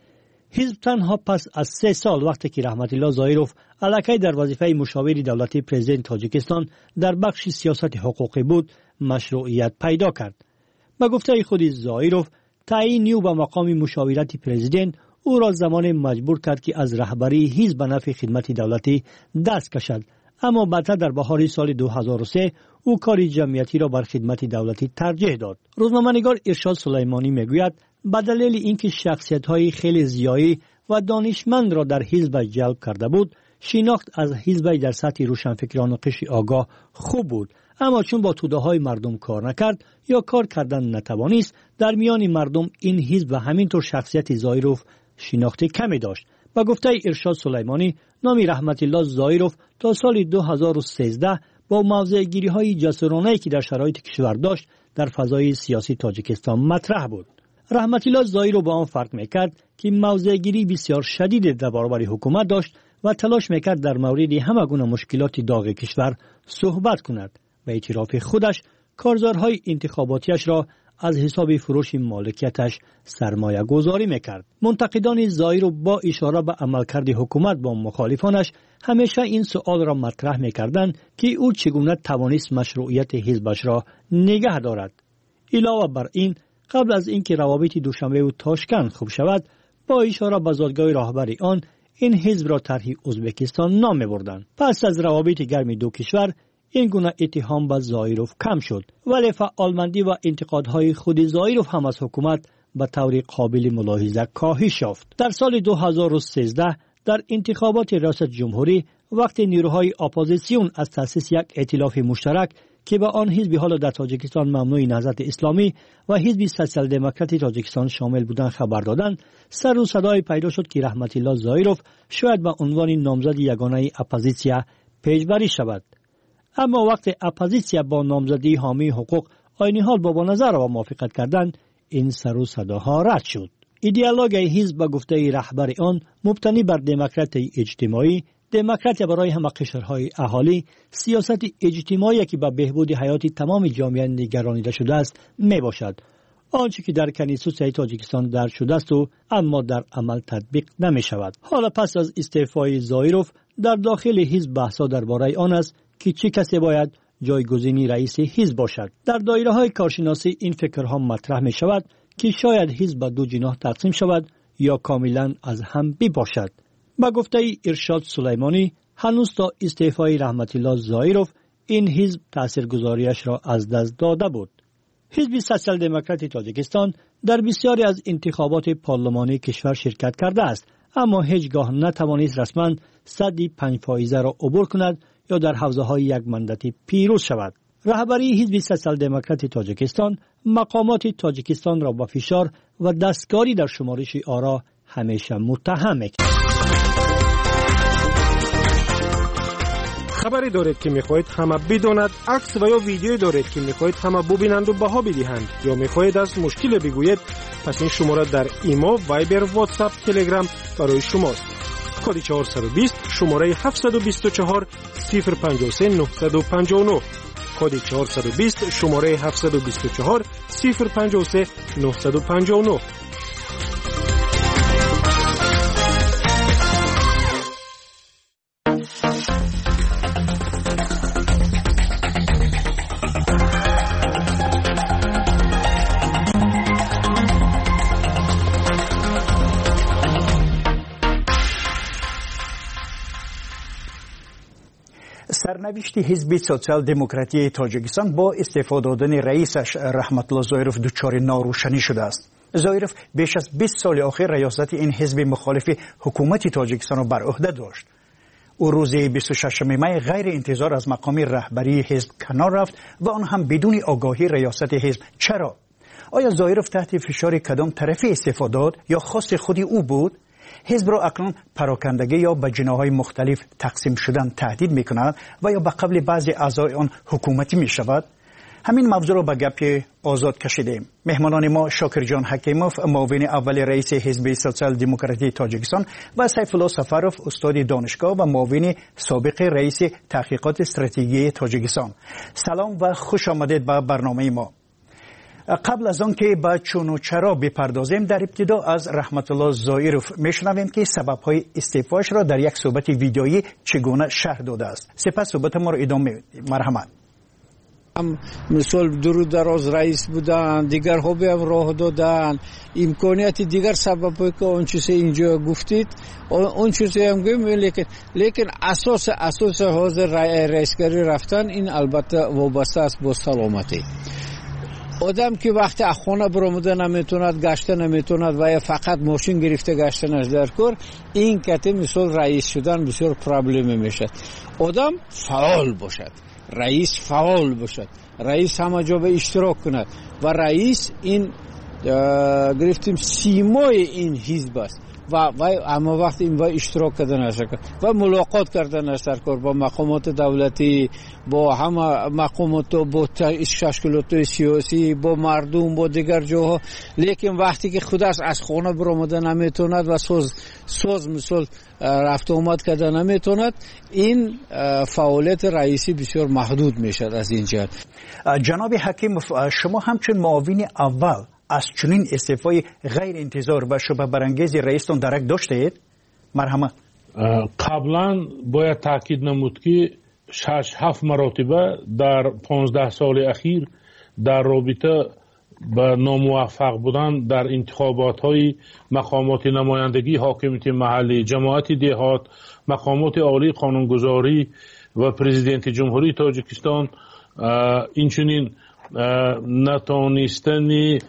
Speaker 5: حزب تنها پس از سه سال وقتی که رحمت الله زایروف علاقه در وظیفه مشاور دولتی پرزیدنت تاجیکستان در بخش سیاست حقوقی بود مشروعیت پیدا کرد. به گفته خود زایروف تعیین او به مقام مشاورت پرزیدنت او را زمان مجبور کرد که از رهبری حزب به نفع خدمت دولتی دست کشد، اما بعد در بهار سال دو هزار و سه او کار جمعیتی را بر خدمت دولتی ترجیح داد. روزنامه‌نگار ارشاد سلیمانی میگوید به دلیل اینکه شخصیت‌های خیلی زیایی و دانشمند را در حزب جلب کرده بود، شناخت از حزب در سطح روشنفکران و قشر آگاه خوب بود، اما چون با توده‌های مردم کار نکرد یا کار کردن نتوانست، در میان مردم این حزب و همینطور شخصیت زایروف شناخت کمی داشت. با گفته ارشاد سلیمانی نام رحمت الله زایروف تا سال دو هزار و سیزده با موضع‌گیری‌های جسورانه‌ای که در شرایط کشور داشت در فضای سیاسی تاجیکستان مطرح بود. رحمت الله زایروف با آن فرق میکرد که موضع‌گیری بسیار شدید در برابر حکومت داشت و تلاش میکرد در مورد همه گونه مشکلات داغ کشور صحبت کند. به اعتراف خودش کارزارهای انتخاباتیش را از حساب فروش مالکیتش سرمایه گذاری میکرد. منتقدان زایروف با اشاره به عملکرد حکومت با مخالفانش همیشه این سؤال را مطرح میکردند که او چگونه توانست مشروعیت حزبش را نگه دارد. علاوه بر این، قبل از اینکه روابط دوشنبه و تاشکند خوب شود، با اشاره به زادگاه راهبر آن این حزب را طرح ازبکستان نام می‌بردند. پس از روابط گرم دو کشور این گونه اتهام به زایروف کم شد، ولی فعالمندی و انتقادهای خود زایروف هم از حکومت به طور قابل ملاحظه کاهش یافت. در سال دو هزار و سیزده در انتخابات ریاست جمهوری وقتی نیروهای اپوزیسیون از تأسیس یک ائتلاف مشترک که به آن حزب حال در تاجیکستان ممنوع نهضت اسلامی و حزب سوسیال دموکرات تاجیکستان شامل بودند خبر دادند، سر و صدای پیدا شد که رحمت الله زایروف شاید به عنوان نامزد یگانه اپوزیسیا پیشبری شود. اما وقتی اپوزیسیا با نامزدی حامی حقوق عین حال با نظر و موافقت کردند، این سر و صداها رد شد. ایدئولوژی حزب به گفته رهبر آن مبتنی بر دموکراسی اجتماعی، دموکراسی برای همه قشرهای اهالی، سیاست اجتماعی که به بهبود حیات تمام جامعه نگرانیده شده است می باشد. آنچه که در کنیسوس تاجیکستان درج شده است و اما در عمل تطبیق نمی شود. حالا پس از استعفای زایروف در داخل حزب بحثا درباره آن است که چه کسی باید جایگزینی رئیس حزب باشد. در دایره های کارشناسی این فکرها مطرح می شود که شاید حزب به دو جناح تقسیم شود یا کاملا از هم بباشد. با گفته ارشاد سلیمانی هنوز تا استعفای رحمت الله زایروف این حزب تاثیرگذاریش را از دست داده بود. حزب سوسیال دموکرات تاجیکستان در بسیاری از انتخابات پارلمانی کشور شرکت کرده است، اما هیچگاه نتوانست رسما صد پنج فایزه را عبور کند یا در حوزه های یک مندتی پیروز شود. رهبری حزب سوسیال دموکرات تاجیکستان مقامات تاجیکستان را با فشار و دستکاری در شمارش آرا همیشه متهم می‌کرد.
Speaker 6: خبری دارید که میخواهید همه بداند، عکس و یا ویدیویی دارید که میخواهید همه ببینند و بها بدهند، یا میخواهید از مشکل بگویید، پس این شماره در ایمو، وایبر، واتساپ، تلگرام برای شماست. کد چهارصد و بیست شماره هفتصد و بیست و چهار صفر پنجاه و سه نهصد و پنجاه و نه. کد چهارصد و بیست شماره هفتصد و بیست و چهار صفر پنجاه و سه نهصد و پنجاه و نه.
Speaker 10: سرنوشت حزب سوسیال دموکراتی تاجیکستان با استعفا دادن رئیسش رحمت الله زایروف دچار ناروشنی شده است. زایروف بیش از بیست سال اخیر ریاست این حزب مخالف حکومت تاجیکستان را بر عهده داشت. او روز بیست و ششم می غیر انتظار از مقام رهبری حزب کنار رفت و آن هم بدون آگاهی ریاست حزب. چرا؟ آیا زایروف تحت فشار کدام طرفی استعفا داد یا خواست خودی او بود؟ حزب را اکنون پراکندگی یا به جناح‌های مختلف تقسیم شدن تهدید می‌کند و یا به قبل بعضی اعضای آن حکومتی می‌شود؟ همین موضوع را به گپ آزاد کشیدیم. مهمانان ما شاکر جان حکیموف، معاون اول رئیس حزب سوسیال دموکراتی تاجیکستان و سیف الله سفروف، استاد دانشگاه و معاون سابق رئیس تحقیقات استراتژی تاجیکستان. سلام و خوش آمدید به برنامه ما. قبل از آن که به چون و چرا بپردازیم، در ابتدا از رحمت الله زایروف میشنویم که سبب‌های استعفاش را در یک صحبت ویدیویی چگونه شرح داده است. سپس صحبت ما را ادامه می‌دهیم. مرحمت.
Speaker 19: هم مثال درو دراز رئیس بودن، دیگر ها به راه دادن، امکانیت دیگر سبب که اون چیزی اینجا گفتید اون چیزی هم گویم، لیکن لیکن اساس اساس حاضر رئیسگری رفتن این البته وابسته است با سلامتی. آدم که وقتی از خانه برآمده نمیتوند، گشته نمیتوند و یا فقط ماشین گرفته گشتنش در کار، این کته مثال رئیس شدن بسیار پرابلمی میشه. آدم فعال باشد، رئیس فعال باشد، رئیس همه جا به اشتراک کند و رئیس این گرفتیم سیمای این حزب است و اما وقت این با اشتراک کردن نشد و ملاقات کردن نشد با مقامات دولتی، با همه مقامات، با تشکیلات سیاسی، با مردم، با دیگر جاها. لیکن وقتی که خودش از خانه برآمده نمیتوند و سوز سوز مثل رفت آمد کردن نمیتوند، این فعالیت رئیسی بسیار محدود میشد. از این جهت
Speaker 10: جناب حکیم، شما همچون معاون اول از چنین استعفای غیر انتظار و شبه برانگیز رئیستان درک داشتید؟ مرحمت.
Speaker 20: قبلا باید تاکید نمود که شش هفت مراتبه در پانزده سال اخیر در رابطه به ناموفق بودن در انتخابات های مقامات نمایندگی، حاکمیت محلی، جماعت دهات، مقامات عالی قانونگذاری و پرزیدنت جمهوری تاجیکستان این چنین نتانستنی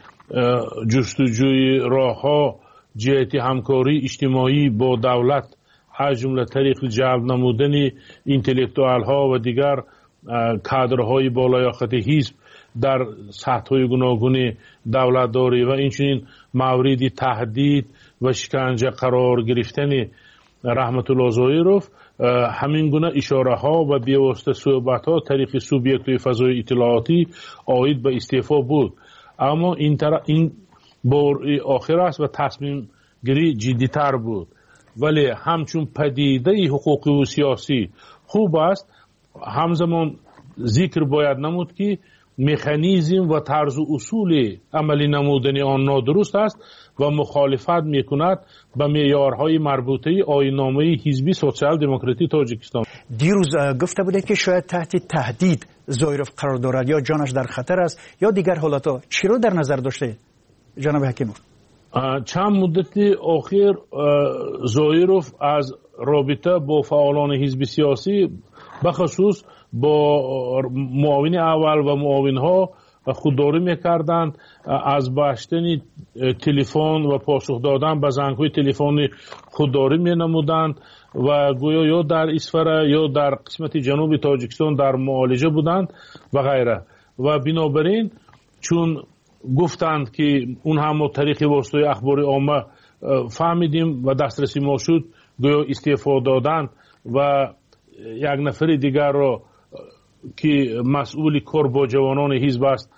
Speaker 20: جستجوی راه ها جهت همکاری اجتماعی با دولت از جمله طریق جلب نمودن اینتלקتوال ها و دیگر کادرهای بالایاقت حزب در سطح های گوناگون دولتداری و اینچنین مورد تهدید و شکنجه قرار گرفتن رحمت الله زایروف همین گونه اشاره ها و بیواسطه صحبت ها طریق سوبیکت فضای اطلاعاتی آید به استعفا بود. اما این, تر... این بار آخر است و تصمیم گیری جدی تر بود. ولی همچون پدیده حقوقی و سیاسی خوب است، همزمان ذکر باید نمود که مکانیزم و طرز و اصول عملی نمودن آن نادرست است و مخالفت میکند به معیارهای مربوطه آیین‌نامه حزب سوسیال دموکراتی تاجیکستان.
Speaker 10: دیروز گفته بوده که شاید تحت تهدید زایروف قرار دارد یا جانش در خطر است یا دیگر حالتها. چی رو در نظر داشته جناب حکیموف؟
Speaker 20: چند مدت اخیر زایروف از رابطه با فعالان حزب سیاسی بخصوص با معاون اول و معاون ها خودداری میکردند، از باشتن تلفن و پاسخ دادن به زنگ های تلفنی خودداری مینمودند و گویا یا در اسفره یا در قسمت جنوب تاجیکستان در معالجه بودند و غیره. و بنابراین چون گفتند که اون هم طریق واسطه اخبار عامه فهمیدیم و دسترسی ما شد، گویا استعفا دادند و یک نفر دیگر را که مسئول کار با جوانان حزب است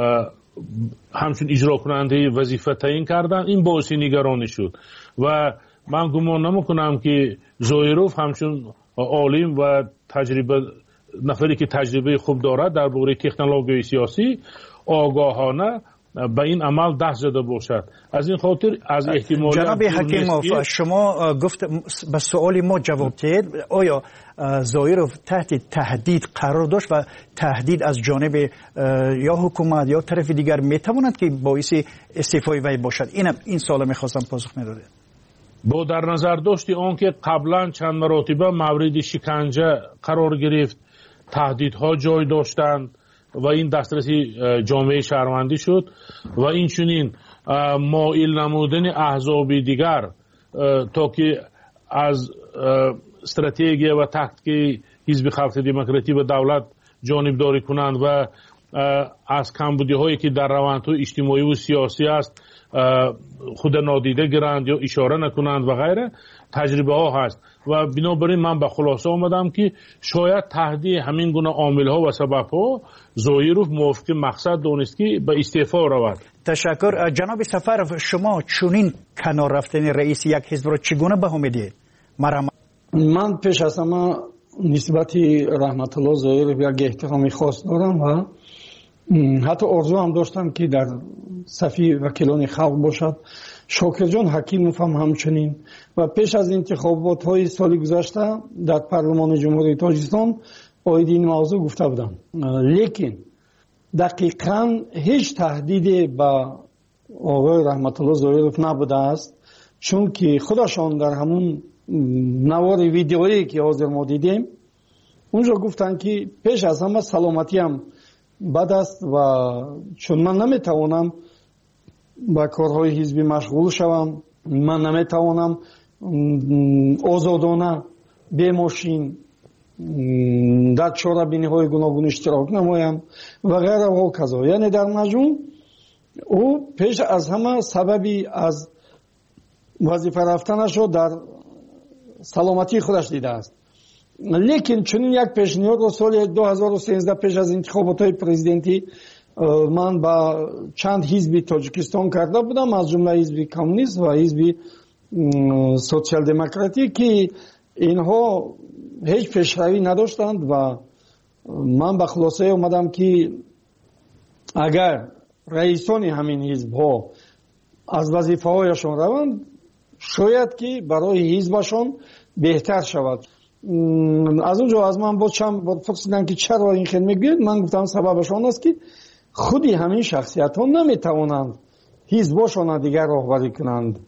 Speaker 20: همچون اجرا کننده وظیفه تعیین کردن. این باعث نگرانی شد و من گمان نمیکنم که زایروف همچون عالم و تجربه نفری که تجربه خوب دارد در باره تکنولوژی سیاسی آگاهانه به این عمل دست زده باشد. از این خاطر از احتمال
Speaker 10: جناب حکیموف شما گفت به سوال ما جواب دهید، آیا زایروف تحت تهدید قرار داشت و تهدید از جانب یا حکومت یا طرف دیگر میتواند که باعث استعفای وی باشد؟ اینم این سوال میخواستم پاسخ میدادید.
Speaker 20: با در نظر داشتی آنکه قبلا چند مرتبه مورد شکنجه قرار گرفت تهدیدها جای داشتند و این دسترسی جامعه شهروندی شد و این چنین مایل نمودن احزاب دیگر تا که از استراتژی و تاکتیک حزب خلق دموکراتی و دولت جانبداری کنند و از کمبودی هایی که در روندهای اجتماعی و سیاسی است خود نادیده گیرند یا اشاره نکنند و غیره تجربه ها هست و بنابراین من به خلاصه آمدم که شاید تهدید همین گونه عامل ها و سبب ها زایروف موافق مقصد دانست که به استعفا رود.
Speaker 10: تشکر. جناب سفرов، شما چنین کنار رفتن رئیس یک حزب را چگونه بها میدید؟
Speaker 3: من پیش از همه نسبت رحمت الله زایروف یک احترامی خاص دارم و حتی آرزو هم داشتم که در صف وکیلان خلق باشد. شاکر جان حکیموف هم همچنین و پیش از انتخابات های سال گذشته در پارلمان جمهوری تاجیکستان باید این موضوع گفته بودم، لیکن دقیقاً هیچ تهدیدی به آقای رحمت الله زایروف نبوده است، چون که خودشان در همون نوار ویدیویی که حاضر ما دیدیم اونجا گفتن که پیش از همه سلامتی هم بد است و چون من نمیتوانم با کارهای حزبی مشغول شوم، من نمیتوانم آزادانه به ماشین در چاره‌بینی های گوناگون اشتراک نمایم و غیره و کذا. یعنی در مجموع او پیش از همه سببی از وظیفه رفتنش رو در سلامتی خودش دیده است. لیکن چنین یک پیشنهاد رو سال دو هزار و سیزده پیش از انتخابات های پرزیدنتی من با چند حزب تاجیکستان کرده بودم، از جمله حزب کمونیست و حزب سوسیال دموکراتی که اینها هیچ پیشروی نداشتند و من به خلاصه اومدم که اگر رئیسان همین حزب ها از وظیفه هایشان روند شاید که برای حزبشان بهتر شود. از اونجا از من با چند با پرسیدن که چرا این خیلی میگوید، من گفتم سببشان است که خودی همین شخصیت ها نمیتوانند حزبشان دیگر راهبری کنند،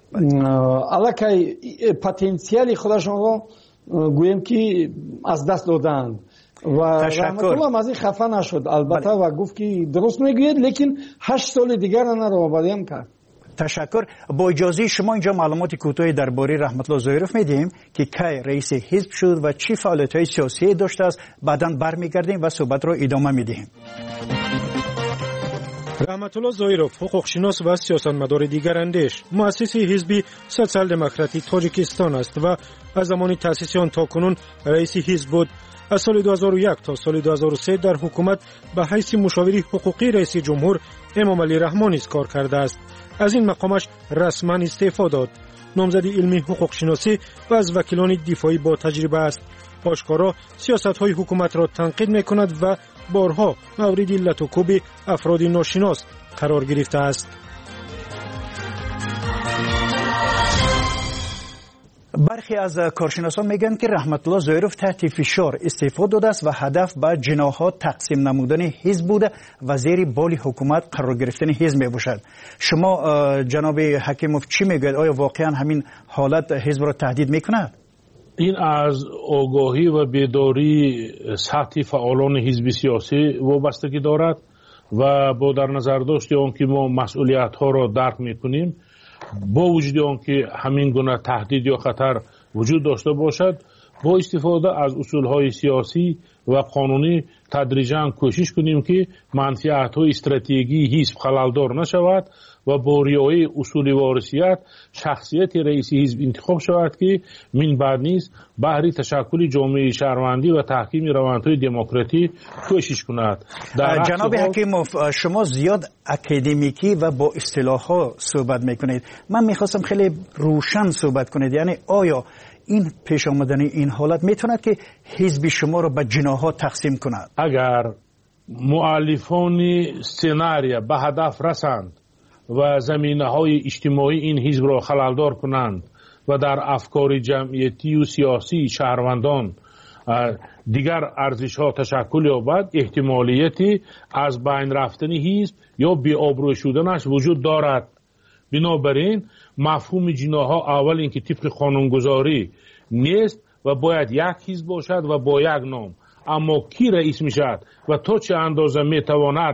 Speaker 3: الکی پتانسیل خودشان را گویم که از دست دادند و رحمت الله از این خفه نشد البته و گفت که درست میگوید، لیکن هشت سال دیگر را راهبری هم کرد.
Speaker 10: تشکر. با اجازه شما اینجا معلومات کوتاهی درباره رحمت الله زایروف میدیم که کی رئیس حزب شد و چه فعالیت‌های سیاسی داشته است، بعداً برمیگردیم و صحبت را ادامه میدیم.
Speaker 6: رحمت الله زایروف حقوقشناس و سیاستمدار دیگر اندیش، مؤسس حزب سوسیال دموکراتی تاجیکستان است و از زمان تأسیس آن تاکنون رئیس حزب بود. از سال دو هزار و یک تا سال دو هزار و سه در حکومت به حیث مشاور حقوقی رئیس جمهور امام علی رحمانی کار کرده است. از این مقامش رسما استعفا داد. نامزد علمی حقوق شناسی و از وکیلان دفاعی با تجربه است. آشکارا سیاست‌های حکومت را تنقید می‌کند و بارها مورد علت و کوب افراد ناشناس قرار گرفته است.
Speaker 10: برخی از کارشناسان میگن که رحمت الله زایروف تحت فشار استعفا داده است و هدف به جناح‌ها تقسیم نمودن حزب بوده و زیر بال حکومت قرار گرفتن حزب میباشد. شما جناب حکیموف چی میگوید؟ آیا واقعا همین حالت حزب را تهدید میکند؟
Speaker 20: این از آگاهی و بیداری سطح فعالان حزب سیاسی وابستگی دارد و با در نظر داشت آن که ما مسئولیت ها را درک میکنیم، با وجود آن که همین گونه تهدید یا خطر وجود داشته باشد، با استفاده از اصول های سیاسی و قانونی تدریجاً کوشش کنیم که منفعت های استراتژیکی حزب خللدار نشود و با رعایت اصول وارثیت شخصیت رئیس حزب انتخاب شود که من بعد نیز بهر تشکل جامعه شهروندی و تحکیم روندهای دموکراتی کوشش کند.
Speaker 10: جناب حکیموف، شما زیاد اکادمیکی و با اصطلاحات صحبت میکنید. من میخواستم خیلی روشن صحبت کنید. یعنی آیا این پیش آمدن این حالت میتوند که حزب شما را به جناح‌ها تقسیم کند؟
Speaker 20: اگر مؤلفان سناریو به هدف رسند و زمینه‌های اجتماعی این حزب را خللدار کنند و در افکار جمعیتی و سیاسی شهروندان دیگر ارزش‌ها تشکل یابد، احتمالیتی از بین رفتن حزب یا بی‌آبرو شدنش وجود دارد. بنابراین مفهوم جناح‌ها اول اینکه طبق قانونگذاری نیست و باید یک حزب باشد و با یک نام. اما کی رئیس میشد و تا چه اندازه میتواند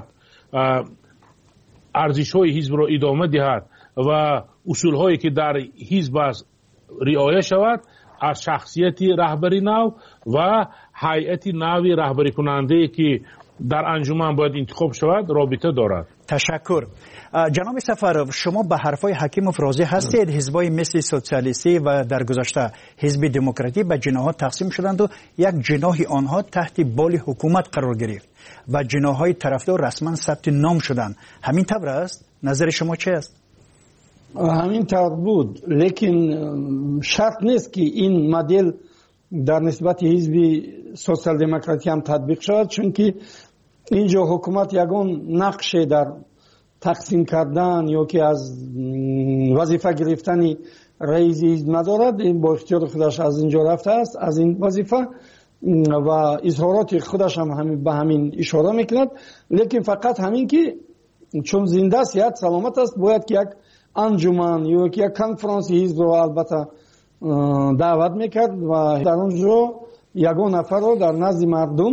Speaker 20: ارزش های حزب را ادامه دهد و اصول هایی که در حزب است رعایت شود، از شخصیت رهبری نو و هیئت نوی رهبری کننده که در انجمن باید انتخاب شود رابطه دارد.
Speaker 10: تشکر. جناب سفرов، شما به حرفای حکیموف راضی هستید؟ حزبای مثل سوسیالیستی و در گذشته حزب دموکراتی به جناح‌ها تقسیم شدند و یک جناح آنها تحت بال حکومت قرار گرفت و جناح‌های طرفدار رسما ثبت نام شدند. همین طور است؟ نظر شما چه است؟
Speaker 3: همین طور بود، لیکن شرط نیست که این مدل در نسبت حزب سوسیال دموکراتی هم تطبیق شود، چون که اینجا حکومت یگان نقش در تقسیم کردن یا که از وظیفه گرفتن رئیس حزب ندارد. این با اختیار خودش از اینجا رفته است از این وظیفه و اظهارات خودش هم همین به همین اشاره میکند، لیکن فقط همین که چون زنده است سلامت است باید که یک انجمن یا یک کنفرانس حزب رو البته دعوت میکرد و در اونجا یگان نفر رو در نزد مردم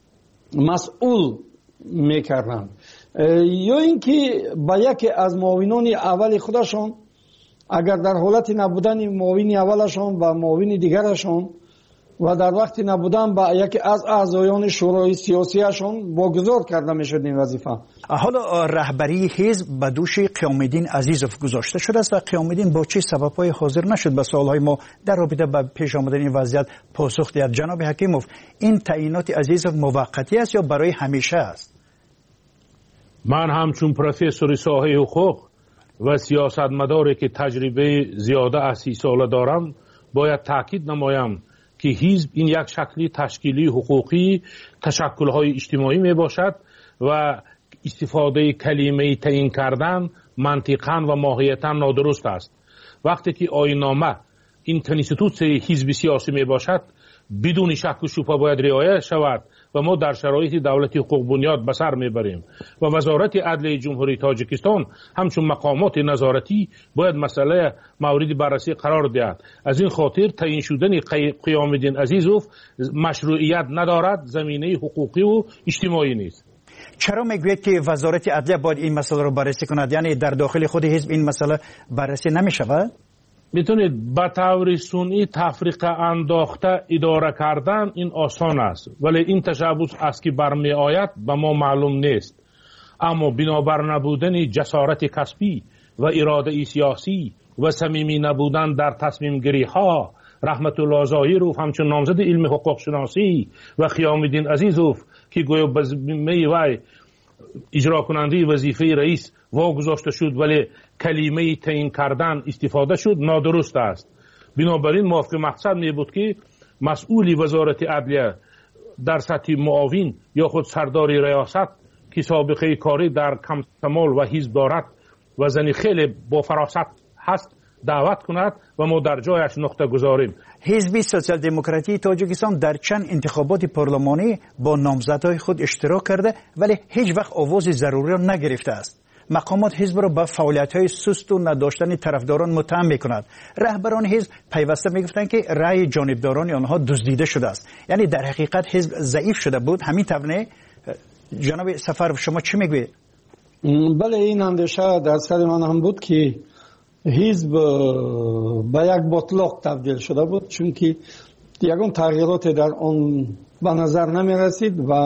Speaker 3: مسئول میکردند، یا اینکه با یکی از معاونان اول خودشان اگر در حالت نبودن معاون اولشان و معاون دیگرشان و در وقت نبودن با یکی از اعضایان شورای سیاسیشان واگذار کرده میشد این وظیفه.
Speaker 10: حالا رهبری حزب به دوش قیام الدین عزیزوف گذاشته شده است و قیام الدین با چه سبب‌های حاضر نشد به سوال‌های ما در رابطه با پیش آمدن این وضعیت پاسخ دهد. جناب حکیموف، این تعیینات عزیزوف موقتی است یا برای همیشه است؟
Speaker 20: من همچون پروفسور ساحه حقوق و سیاستمداری که تجربه زیاده از سی ساله دارم باید تاکید نمایم که حزب این یک شکلی تشکیلی حقوقی تشکل‌های اجتماعی می باشد و استفاده کلمه تعیین کردن منطقاً و ماهیتاً نادرست است. وقتی که آیین‌نامه این کنستیتوسیون حزب سیاسی می باشد بدون شک و شبهه باید رعایت شود و ما در شرایط دولت حقوق بنیاد به سر میبریم و وزارت عدلیه جمهوری تاجیکستان همچون مقامات نظارتی باید مسئله مورد بررسی قرار دهد. از این خاطر تعیین شدن قیام الدین عزیزوف مشروعیت ندارد، زمینه حقوقی و اجتماعی نیست.
Speaker 10: چرا میگوید که وزارت عدلیه باید این مسئله رو بررسی کند؟ یعنی در داخل خود حزب این مسئله بررسی نمیشود؟
Speaker 20: میتونید به طور سنی تفریق انداخته اداره کردن این آسان است، ولی این تشبث از که برمی آید به ما معلوم نیست. اما بنابر نبودن جسارت کسبی و اراده سیاسی و صمیمی نبودن در تصمیم گیری ها، رحمت الله ظاهرov همچون نامزد علم حقوق شناسی و قیام الدین عزیزوف که گویا به ذمه وی اجرا کننده وظیفه رئیس واگذاشته شد ولی کلمه تعیین کردن استفاده شد نادرست است. بنابراین موافق مقصد می بود که مسئول وزارت عدلیه در سطح معاون یا خود سردار ریاست که سابقه کاری در کمال و حزب دارد و زنی خیلی با فراست هست دعوت کند و ما در جایش نقطه گذاریم.
Speaker 10: حزب سوسیال دموکراتی تاجیکستان در چند انتخابات پارلمانی با نامزدهای خود اشتراک کرده ولی هیچ وقت آواز ضروری را نگرفته است. مقامات حزب را به فعالیت‌های سست و نداشتن طرفداران متهم می‌کند. رهبران حزب پیوسته می‌گفتند که رأی جانبداران آنها دزدیده شده است. یعنی در حقیقت حزب ضعیف شده بود. همین طبعه جناب سفرov شما چی میگوید؟
Speaker 3: بله، این اندیشه در سر من هم بود که حزب به یک باطلاق تبدیل شده بود، چون که یکون تغییرات در آن به نظر نمی رسید و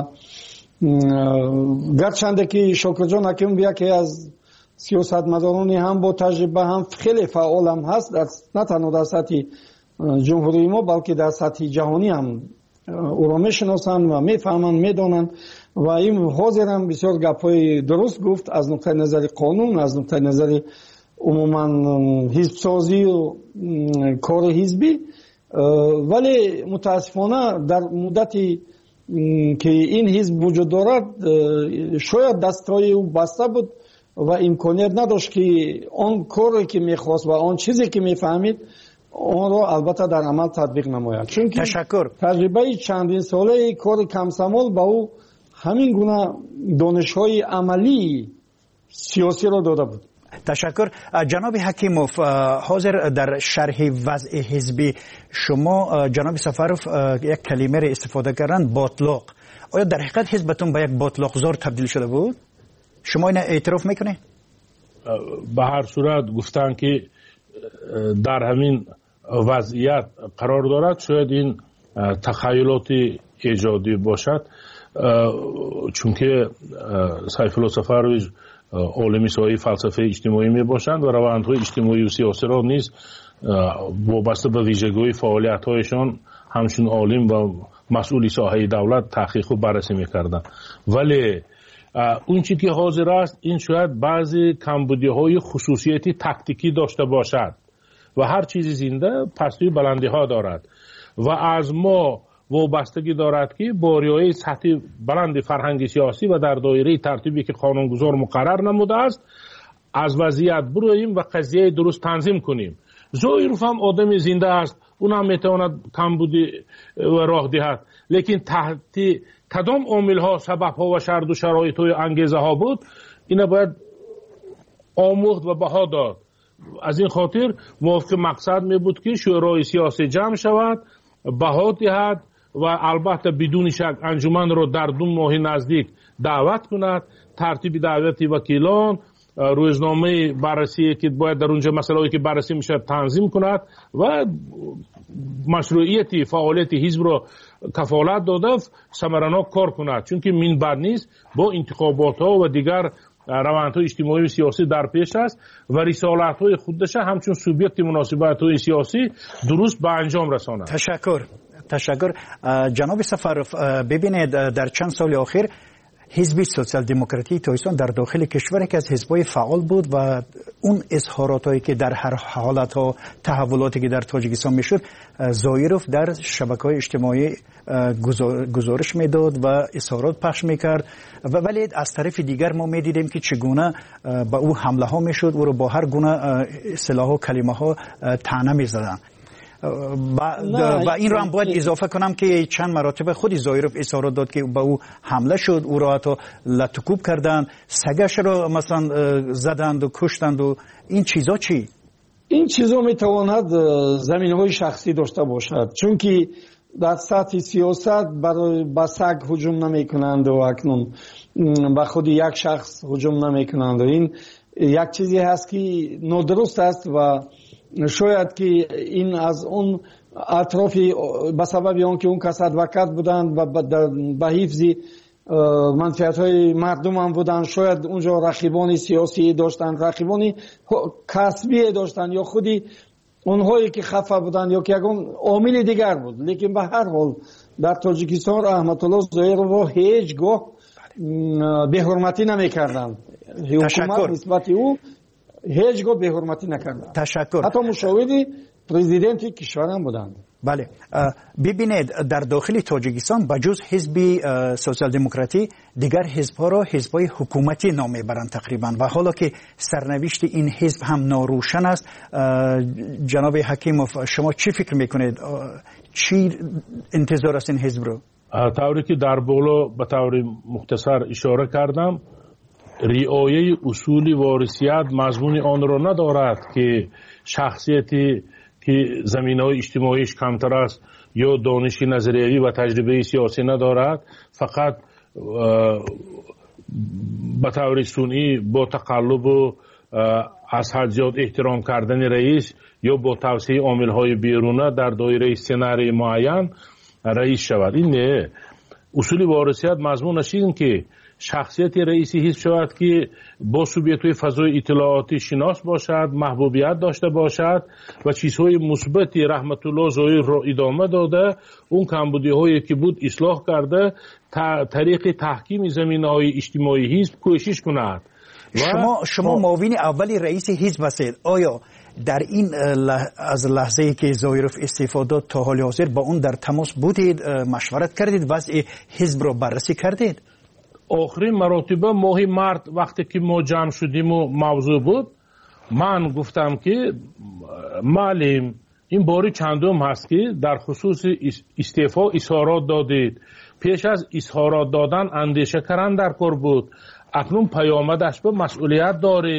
Speaker 3: گرچنده که شکر جان حکیم یکی از سیاستمدارانی هم با تجربه هم خیلی فعال هم هست، نه تنها در سطح جمهوری ما بلکه در سطح جهانی هم او را میشناسند و میفهمند میدانند و این حاضر هم بسیار گپ‌های درست گفت از نقطه نظر قانون، از نقطه نظر عموما حزب سازی و کار حزبی. ولی متاسفانه در مدتی که این حزب وجود دارد شاید دستای او بسته بود و امکانیت نداشت که آن کاری که میخواست و آن چیزی که میفهمید آن را البته در عمل تطبیق نماید. چون که
Speaker 10: تشکر.
Speaker 3: تجربه چندین ساله کار کمسمال با او همین گونه دانش‌های عملی سیاسی را داده بود.
Speaker 10: تشکر. جناب حکیموف، حاضر در شرح وضع حزبی شما جناب سفروف یک کلمه را استفاده کردن، باطلاق. آیا در حقیقت حزبتون به یک باطلاقزار تبدیل شده بود؟ شما این اعتراف میکنه؟
Speaker 20: به هر صورت گفتن که در همین وضعیت قرار دارد، شاید این تخیلات ایجادی باشد، چون که سیف الله سفروف عالم سایه فلسفه اجتماعی می باشند و روندهای اجتماعی و سیاسی را نیز وابسته به ویژگی‌های فعالیت‌هایشان همچون عالم و مسئول ساحه دولت تحقیق و بررسی می‌کردند. ولی اون چیزی که حاضر است این شاید بعضی کمبودی‌های خصوصیتی تکتیکی داشته باشد و هر چیزی زنده پستوی بلندی‌ها دارد و از ما وابستگی دارد که با رعایت سطح بلند فرهنگ سیاسی و در دایره ترتیبی که قانونگذار مقرر نموده است از وضعیت برویم و قضیه درست تنظیم کنیم. زویروف هم آدم زنده است، اون هم میتواند کمبودی و راه دهد، لیکن تحت کدام عامل ها، سبب ها و شرط و شرایط های انگیزه ها بود، اینا باید آموخت و بها داد. از این خاطر موافق مقصد می بود که شورای سیاسی جمع شود، بها دهد و البته بدون شک انجمن را در دو ماه نزدیک دعوت کند، ترتیب دعوت وکیلان، روزنامه بررسی که باید در اونجا مسائلی که بررسی میشه تنظیم کند و مشروعیت فعالیت حزب را کفالت داده ثمرناک کار کند، چون که من بعد نیست با انتخابات ها و دیگر روندهای اجتماعی و سیاسی در پیش است و رسالت های خودش همچون سوبیکت مناسبت های سیاسی درست به انجام رساند.
Speaker 10: تشکر. تشکر. جناب سفروف، ببینید در چند سال اخیر حزب سوسیال دموکراتی تاجیکستان در داخل کشور که از حزبای فعال بود و اون اظهاراتایی که در هر حالت ها تحولاتی که در تاجیکستان میشد زایروف در شبکه‌های اجتماعی گزارش میداد و اظهارات پخش میکرد و ولی از طرف دیگر ما میدیدیم که چگونه با او حمله ها میشد، او رو با هر گونه اصطلاح و کلمه ها طعنه میزدن. و این رو هم باید اضافه کنم که چند مراتب خودی زایروف اظهارات داد که با او حمله شد، او را حتی لطکوب کردن، سگش را مثلا زدند و کشتند و این چیزا. چی؟
Speaker 3: این چیزا میتواند زمینه‌های شخصی داشته باشد، چون که در سطح سیاست برای با سگ هجوم نمیکنند و اکنون با خود یک شخص هجوم نمیکنند. این یک چیزی هست که نادرست است و شاید که این از اون اطرافی به سبب اون که اون کس ادوکات بودند و به حفظ منفعت های مردم هم بودند، شاید اونجا رقیبان سیاسی داشتند، رقیبان کسبی داشتند یا خودی اونهایی که خفه بودند یا که یکون عامل دیگر بود. لیکن به هر حال در تاجیکستان رحمت الله زایروف هیچگاه به حرمتی نمیکردند. حکومت نسبت او هیچگاه به حرمتی نکردند.
Speaker 10: تشکر.
Speaker 3: حتی مشاوری پرزیدنتی کشور هم بودند.
Speaker 10: بله، ببینید در داخل تاجیکستان بجز حزب سوسیال دموکراتی دیگر حزب‌ها را حزب‌های حکومتی نام میبرند تقریبا و حالا که سرنوشت این حزب هم ناروشن است، جناب حکیموف شما چی فکر میکنید؟ چی انتظار است این حزب رو؟
Speaker 20: طوری که در بالا به طور مختصر اشاره کردم، رعایت اصول وارثیت مضمون آن را ندارد که شخصیتی که زمینه‌های اجتماعیش کمتر است یا دانش نظریه‌ای و تجربه سیاسی ندارد، فقط به طور سنئی با تقلب و از حد زیاد احترام کردن رئیس یا با توسعه عامل‌های بیرونه در دایره سناریوی معین رئیس شود. این نه. اصول وارثیت مضمونش این که شخصیت رئیسی حزب شود که با سوبیکت‌های فضای اطلاعاتی شناس باشد، محبوبیت داشته باشد و چیزهای مثبتی رحمت الله زایر را ادامه داده، اون کمبودی‌هایی که بود اصلاح کرده، طریق تحکیم زمینه‌های اجتماعی حزب کوشش کند.
Speaker 10: شما شما معاون اولی رئیس حزب هستید. آیا در این لح... از لحظه‌ای که زایروف استعفا داد تا حال حاضر با اون در تماس بودید، مشورت کردید، وضع حزب را بررسی کردید؟
Speaker 20: آخرین مراتبه ماه مارت وقتی که ما جمع شدیم و موضوع بود، من گفتم که معلم این باری چندم هست که در خصوص استعفا اظهارات دادید. پیش از اظهارات دادن اندیشه کردن در کار بود. اکنون پیامدش به مسئولیت دارید.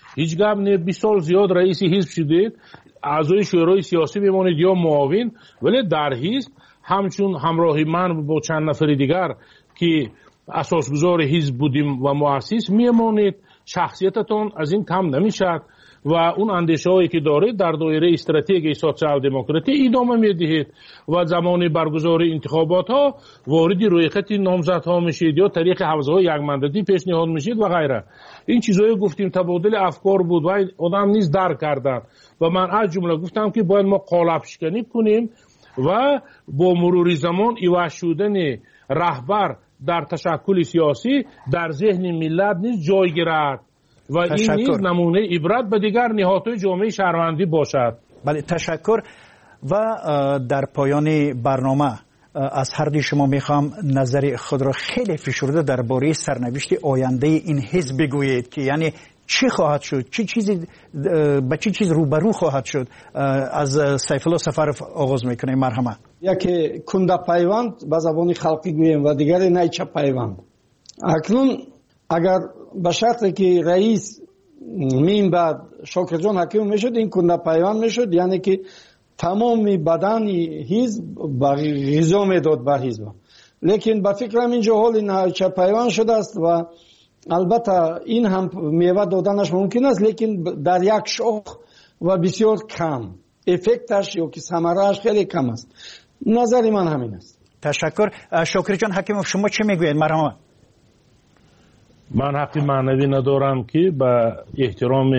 Speaker 20: هیچ گپ نه. بیست سال زیاد رئیس حزب شدید، اعضای شورای سیاسی بمانید یا معاون، ولی در حزب همچون همراهی من با چند نفر دیگر که اساسگزار حزب بودیم و مؤسس میمانید. شخصیتتون از این کم نمیشد و اون اندیشه هایی که دارید در دایره استراتژی سوسیال دموکراتی ادامه میدهید و زمان برگزاری انتخابات ها وارد روی خط نامزدها میشید یا طریق حوزه های یک مندتی پیشنهاد میشید و غیره. این چیزایی گفتیم تبادل افکار بود و آدم نیز درک کردن و من از جمله گفتم که باید ما قالب شکنی کنیم و با مرور زمان ایواز شدن رهبر در تشکل سیاسی در ذهن ملت نیز جای گیرد و این نیز نمونه عبرت به دیگر نهادهای جامعه شهروندی باشد.
Speaker 10: بله تشکر. و در پایان برنامه از هر دوی شما میخوام نظر خود را خیلی فشرده درباره سرنوشت آینده این حزب بگویید که یعنی چی خواهد شد، چی چیزی به چی چیز روبرو خواهد شد. از سیف الله سفرов آغاز میکنیم. مرحمت.
Speaker 3: یکی کنده پیوند به زبان خلقی گوییم و دیگری نیچه پیوند. اکنون اگر به شرطی که رئیس مین بعد شاکر جان حکیم میشد این کنده پیوند میشد، یعنی که تمام بدن حزب غذا میداد به حزب. لیکن به فکرم اینجا حال نیچه پیوند شده است و البته این هم میوه دادنش ممکن است لیکن در یک شاخ و بسیار کم، افکتش یا که ثمره‌اش خیلی کم است. نظر من همین است.
Speaker 10: تشکر. شاکر جان حکیموف شما چه میگویید؟ مرحبا.
Speaker 20: من حقی معنوی ندارم که به احترام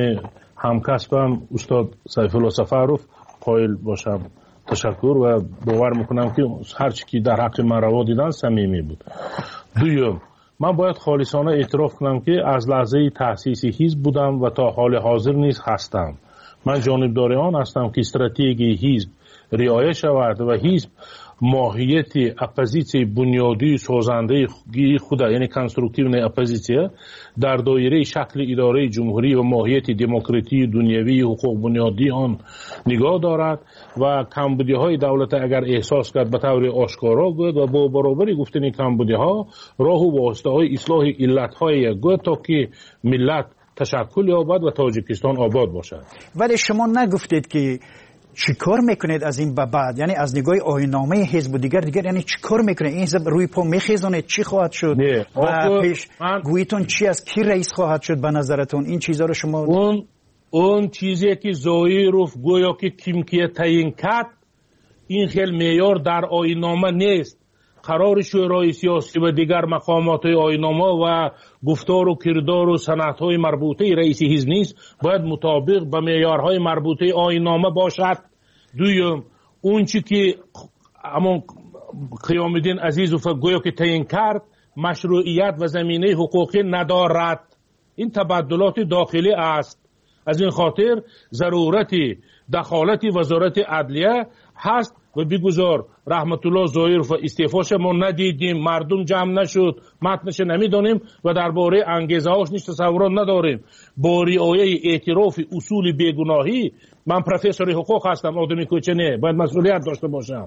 Speaker 20: همکسبم استاد سیف الله سفرов قائل باشم. تشکر و باور میکنم که هر چی که در حق من روا دیدن صمیمی بود. دوم، من باید خالصانه اعتراف کنم که از لحظه تأسیس حزب بودم و تا حال حاضر نیز هستم. من جانبدار آن هستم که استراتژی حزب رعایت شود و حزب ماهیت اپوزیسیون بنیادی سازنده خود یعنی کنستروکتیو اپوزیسیون در دایره شکل اداره جمهوری و ماهیت دموکراسی دنیوی حقوق بنیادی آن نگاه دارد و کمبودی های دولت اگر احساس کرد به طور آشکارا گوید و با برابری گفتن کمبودی ها راه و واسطه های اصلاح علت های گوید تا که ملت تشکل یابد و تاجیکستان آباد باشد.
Speaker 10: ولی شما نگفتید که چی کار میکنید از این به بعد، یعنی از نگاه آیین‌نامه حزب و دیگر دیگر یعنی چی کار میکنید؟ این حزب روی پا میخیزونه چی خواهد شد و پیش من... گویتون چی از کی رئیس خواهد شد به نظرتون؟ این چیزا رو شما
Speaker 20: اون اون چیزی که زایروف گویا که کیمکیه تعیین کرد این خیلی معیار در آیین‌نامه نیست. قرار شورای سیاسی و دیگر مقامات آیین‌نامه و گفتار و کردار و سنت‌های مربوطه رئیس حزب نیست، باید مطابق به معیارهای مربوطه آیین‌نامه باشد. دوم، اون چی که همون قیام الدین عزیزوف گویا که تعیین کرد مشروعیت و زمینه حقوقی ندارد. این تبدلات داخلی است. از این خاطر ضرورت دخالت وزارت عدلیه هست و بگذار رحمت الله ظاهرov استعفاش ما ندیدیم، مردم جمع نشد، متنش نمیدانیم و درباره انگیزه هاش نیست تصورات نداریم. با رعایت اعتراف اصول بیگناهی، من پروفسور حقوق هستم، آدمی کوچه نه، باید مسئولیت داشته باشم.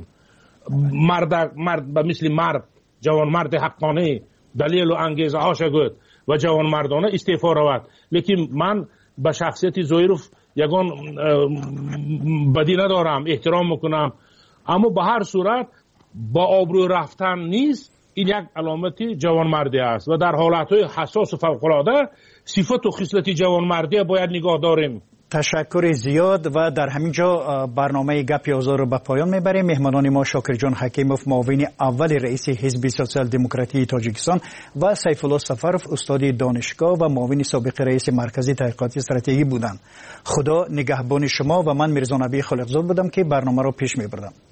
Speaker 20: مرد مرد به مثل مرد جوان مرد حقانه دلیل و انگیزه هاش گفت و جوان مردانه استعفا رود. لیکن من به شخصیت ظاهرov یگان بدی ندارم، احترام میکنم، اما به هر صورت با آبرو رفتن نیست. این یک علامت جوانمردی است و در حالتهای حساس و فوق‌العاده صفت و خصلت جوانمردی باید نگاه داریم.
Speaker 10: تشکر زیاد و در همین جا برنامه گپی آزار رو به پایان میبریم. مهمانان ما شاکر جان حکیموف معاون اول رئیس حزب سوسیال دموکراتی تاجیکستان و سیف الله سفرov استاد دانشگاه و معاون سابق رئیس مرکز تحقیقات استراتژی بودند. خدا نگهبان شما و من میرزا نبی خالقزاد بودم که برنامه رو پیش میبردم.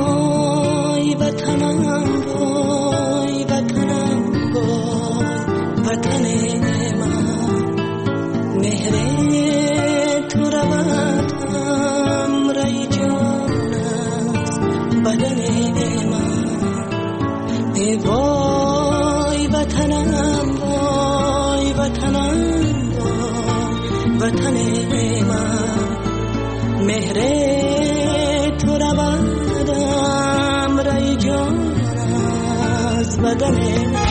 Speaker 13: وای وطنم وای وطنم وای وطن من مهر تو روتم رای جان است بدن من ای وای وطنم وای وطنم وای وطن من مهر تو روتم رای جان است بدن من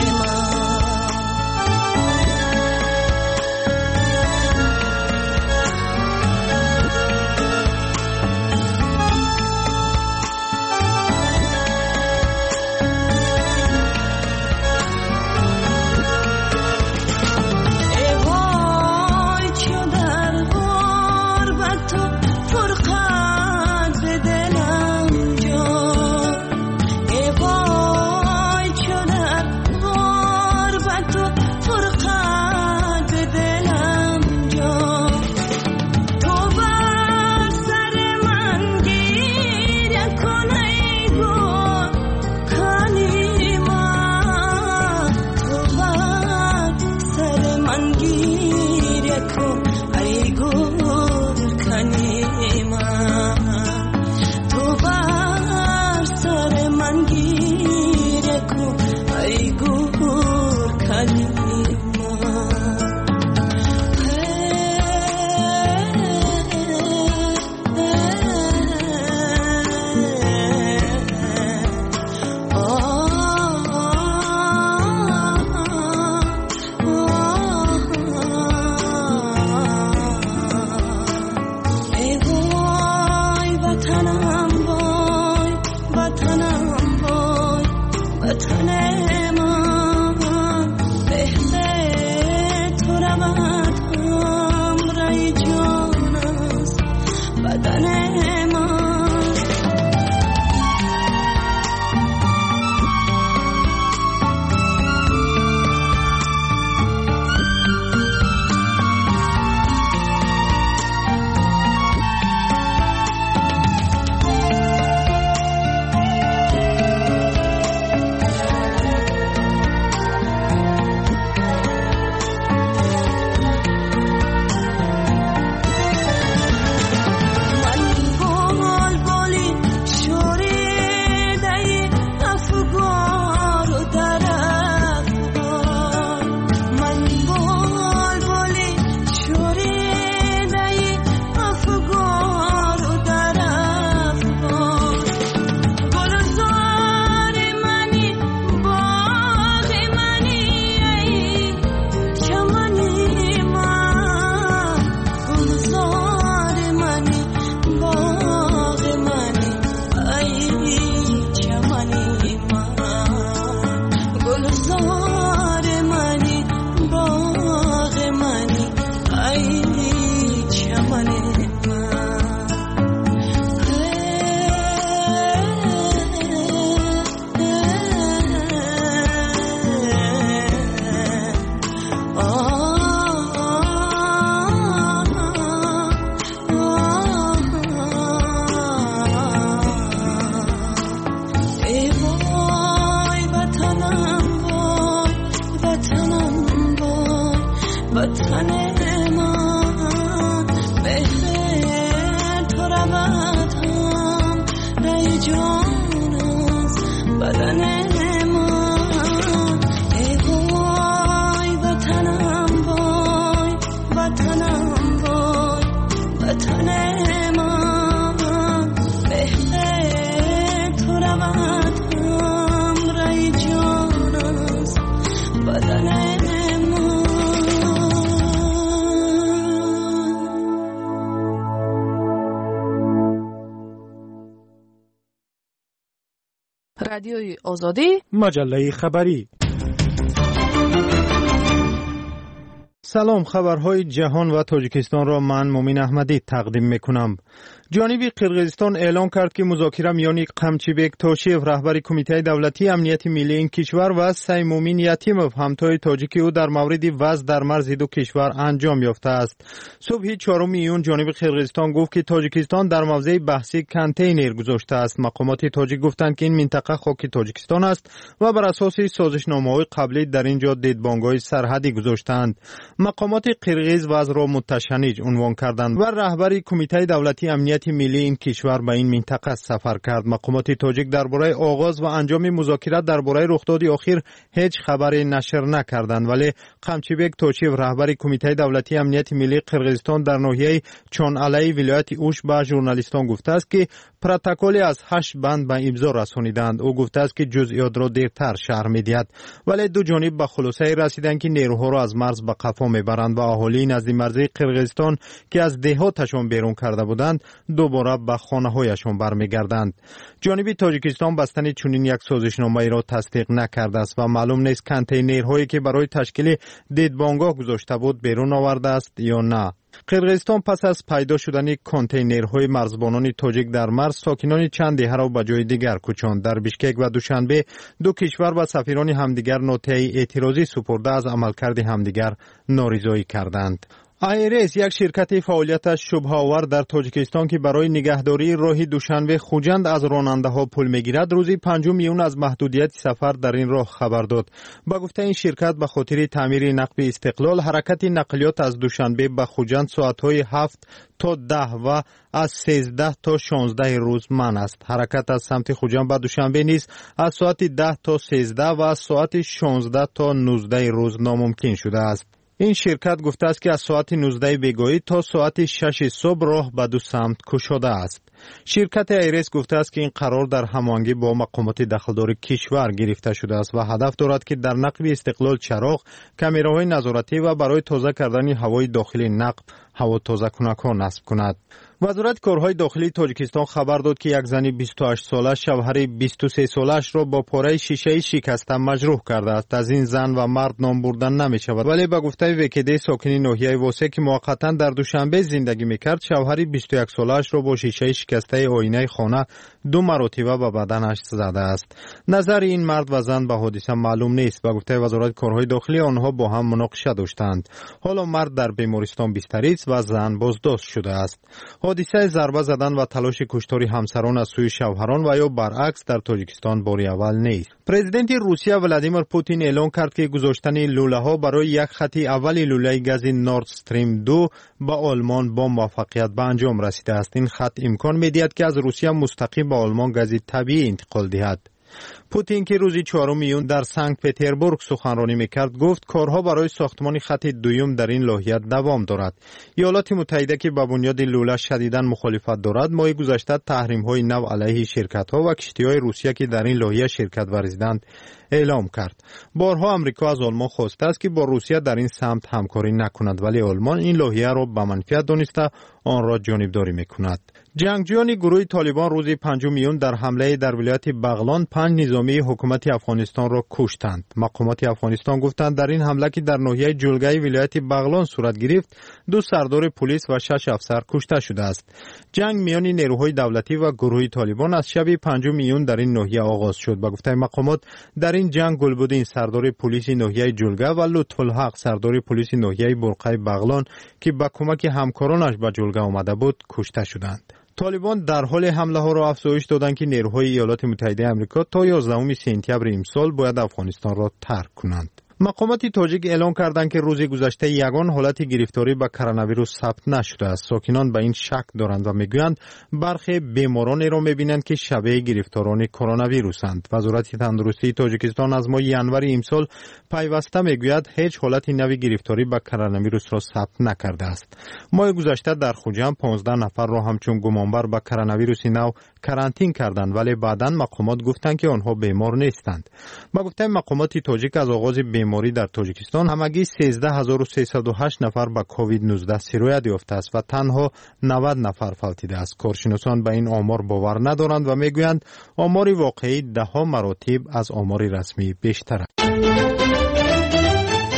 Speaker 9: رادیوی آزادی
Speaker 6: مجله خبری.
Speaker 2: سلام، خبرهای جهان و تاجیکستان را من مومین احمدی تقدیم میکنم. جانب قرقیزستان اعلام کرد که مذاکره میان قمچیبک توشیف رهبر کمیته دولتی امنیت ملی این کشور و سیمومین یتیموف همتای تاجیک او در مورد وضع در مرز دو کشور انجام یافته است. صبح چهارم میون جانب قرقیزستان گفت که تاجیکستان در موضع بحثی کانتینر گذاشته است. مقامات تاجیک گفتند که این منطقه خاک تاجیکستان است و بر اساس سازشنامه‌های قبلی در اینجا دیدبانگ‌های سرحدی گذاشتند. مقامات قرقیز وضع را متشنج عنوان کردند و رهبر کمیته دولتی امنیت ملی این کشور به این منطقه سفر کرد. مقامات تاجیک درباره آغاز و انجام مذاکرات درباره رخداد اخیر هیچ خبری نشر نکردند، ولی قمچیبک توشیف رهبر کمیته دولتی امنیت ملی قرقیزستان در ناحیه چونعلی ولایت اوش به ژورنالیستان گفته است که پروتکلی از هشت بند به امضا رسانیدند. او گفته است که جزئیات را دیرتر شرح می‌دهد، ولی دو جانب به خلاصه رسیدند که نیروها را از مرز به قفا میبرند و اهالی نزد مرز قرقیزستان که از دهاتشان بیرون کرده بودند دوباره به خانه‌هایشان برمیگردند. جانب تاجیکستان بستن چنین یک سازشنامه را تصدیق نکرده است و معلوم نیست کانتینرهایی که برای تشکیل دیدبانگاه گذاشته بود بیرون آورده است یا نه. قرقیزستان پس از پیدا شدن کانتینرهای مرزبانان تاجیک در مرز ساکنان چند دهه را به جای دیگر کوچاند. در بیشکک و دوشنبه دو کشور و سفیران همدیگر نوته‌ای اعتراضی سپرده از عملکرد همدیگر نارضایی کردند. آیرس یک شرکت فعالیتش شبهه آور در تاجیکستان که برای نگهداری راه دوشنبه خوجند از راننده ها پول میگیرد روزی پنجم میون از محدودیت سفر در این راه خبر داد. با گفته این شرکت به خاطر تعمیر نقب استقلال حرکت نقلیات از دوشنبه به خوجند ساعت‌های هفت تا ده و از سیزده تا شانزده روز منع است. حرکت از سمت خوجند به دوشنبه نیز از ساعت ده تا سیزده و از ساعت شانزده تا نوزده روز ناممکن شده است. این شرکت گفته است که از ساعت نوزده بیگاهی تا ساعت شش صبح راه به دو سمت گشوده است. شرکت ایرس گفته است که این قرار در هماهنگی با مقامات دخلدار کشور گرفته شده است و هدف دارد که در نقب استقلال چراغ، کامراهای نظارتی و برای تازه کردن هوای داخلی نقب هوا تازه کنک‌ها نصب کند. وزارت کارهای داخلی تاجیکستان خبر داد که یک زن بیست و هشت ساله شوهر بیست و سه سالش را با پاره شیشه شکسته مجروح کرده است. از این زن و مرد نام بردن نمی شود، ولی به گفته وکیل ساکن ناحیه واسه که موقتا در دوشنبه زندگی میکرد، شوهر بیست و یک سالش را با شیشه شکسته آینه خانه دو مرتبه به بدنش زده است. نظر این مرد و زن به حادثه معلوم نیست. به گفته وزارت کارهای داخلی آنها با هم مناقشه داشتند. حالا مرد در بیمارستان بستری است و زن بازداشت شده است. حادثه ضربه زدن و تلاش کشتاری همسران از سوی شوهران و یا برعکس در تاجیکستان بار اول نیست. پرزیدنت روسیه ولادیمیر پوتین اعلام کرد که گذاشتن لوله ها برای یک خط اول لوله گاز نورد استریم دو به آلمان با موفقیت به انجام رسیده است. این خط امکان می‌دهد که از روسیه مستقیم به آلمان گاز طبیعی انتقال دهد. پوتین که روز چهارم میون در سنت پترزبورگ سخنرانی میکرد گفت کارها برای ساختمان خط دوم در این ناحیه دوام دارد. ایالات متحده که به بنیاد لوله شدیداً مخالفت دارد ماه گذشته تحریم‌های نو علیه شرکت‌ها و کشتی‌های روسیه که در این ناحیه شرکت ورزیدند اعلام کرد. بارها آمریکا از آلمان خواسته است که با روسیه در این سمت همکاری نکند، ولی آلمان این ناحیه را به منفعت دانسته آن را جانبداری میکند. جنگجویان گروه طالبان روز پنجم میون در حمله در ولایت بغلان پنج نظامی حکومت افغانستان را کشتند. مقامات افغانستان گفتند در این حمله که در ناحیه جلگه ولایت بغلان صورت گرفت، دو سردار پلیس و شش افسر کشته شده است. جنگ میان نیروهای دولتی و گروه طالبان از شب پنجم میون در این ناحیه آغاز شد. با گفته مقامات در این جنگ گلبدین سردار پلیس ناحیه جلگه و لطف الحق سردار پلیس ناحیه برقه بغلان که با کمک همکارانش به جلگه آمده بود کشته شدند. طالبان در حال حمله ها را افزایش دادند که نیروهای ایالات متحده آمریکا تا یازدهم سپتامبر امسال باید افغانستان را ترک کنند. مقامات تاجیک اعلام کردند که روز گذشته یگان حالت گرفتاری به کرونا ویروس ثبت نشده است. ساکنان به این شک دارند و میگویند برخی بیمارانی را میبینند که شبیه گرفتاران کرونا ویروسند. وزارت تندرستی تاجیکستان از ماه ینور امسال پیوسته میگوید هیچ حالت نوی گرفتاری به کرونا ویروس را ثبت نکرده است. ماه گذشته در خوجند پانزده نفر را همچون گمانبر به کرونا ویروس نو کرانتین کردند، ولی بعداً مقامات گفتند که آنها بیمار نیستند. با گفته مقامات تاجیک از آغاز بیماری در تاجیکستان همگی سیزده هزار و سیصد و هشت نفر به کووید نوزده سرایت یافته است و تنها نود نفر فلتیده است. کارشناسان به این آمار باور ندارند و میگویند آمار واقعی ده ها مراتب از آمار رسمی بیشتر است.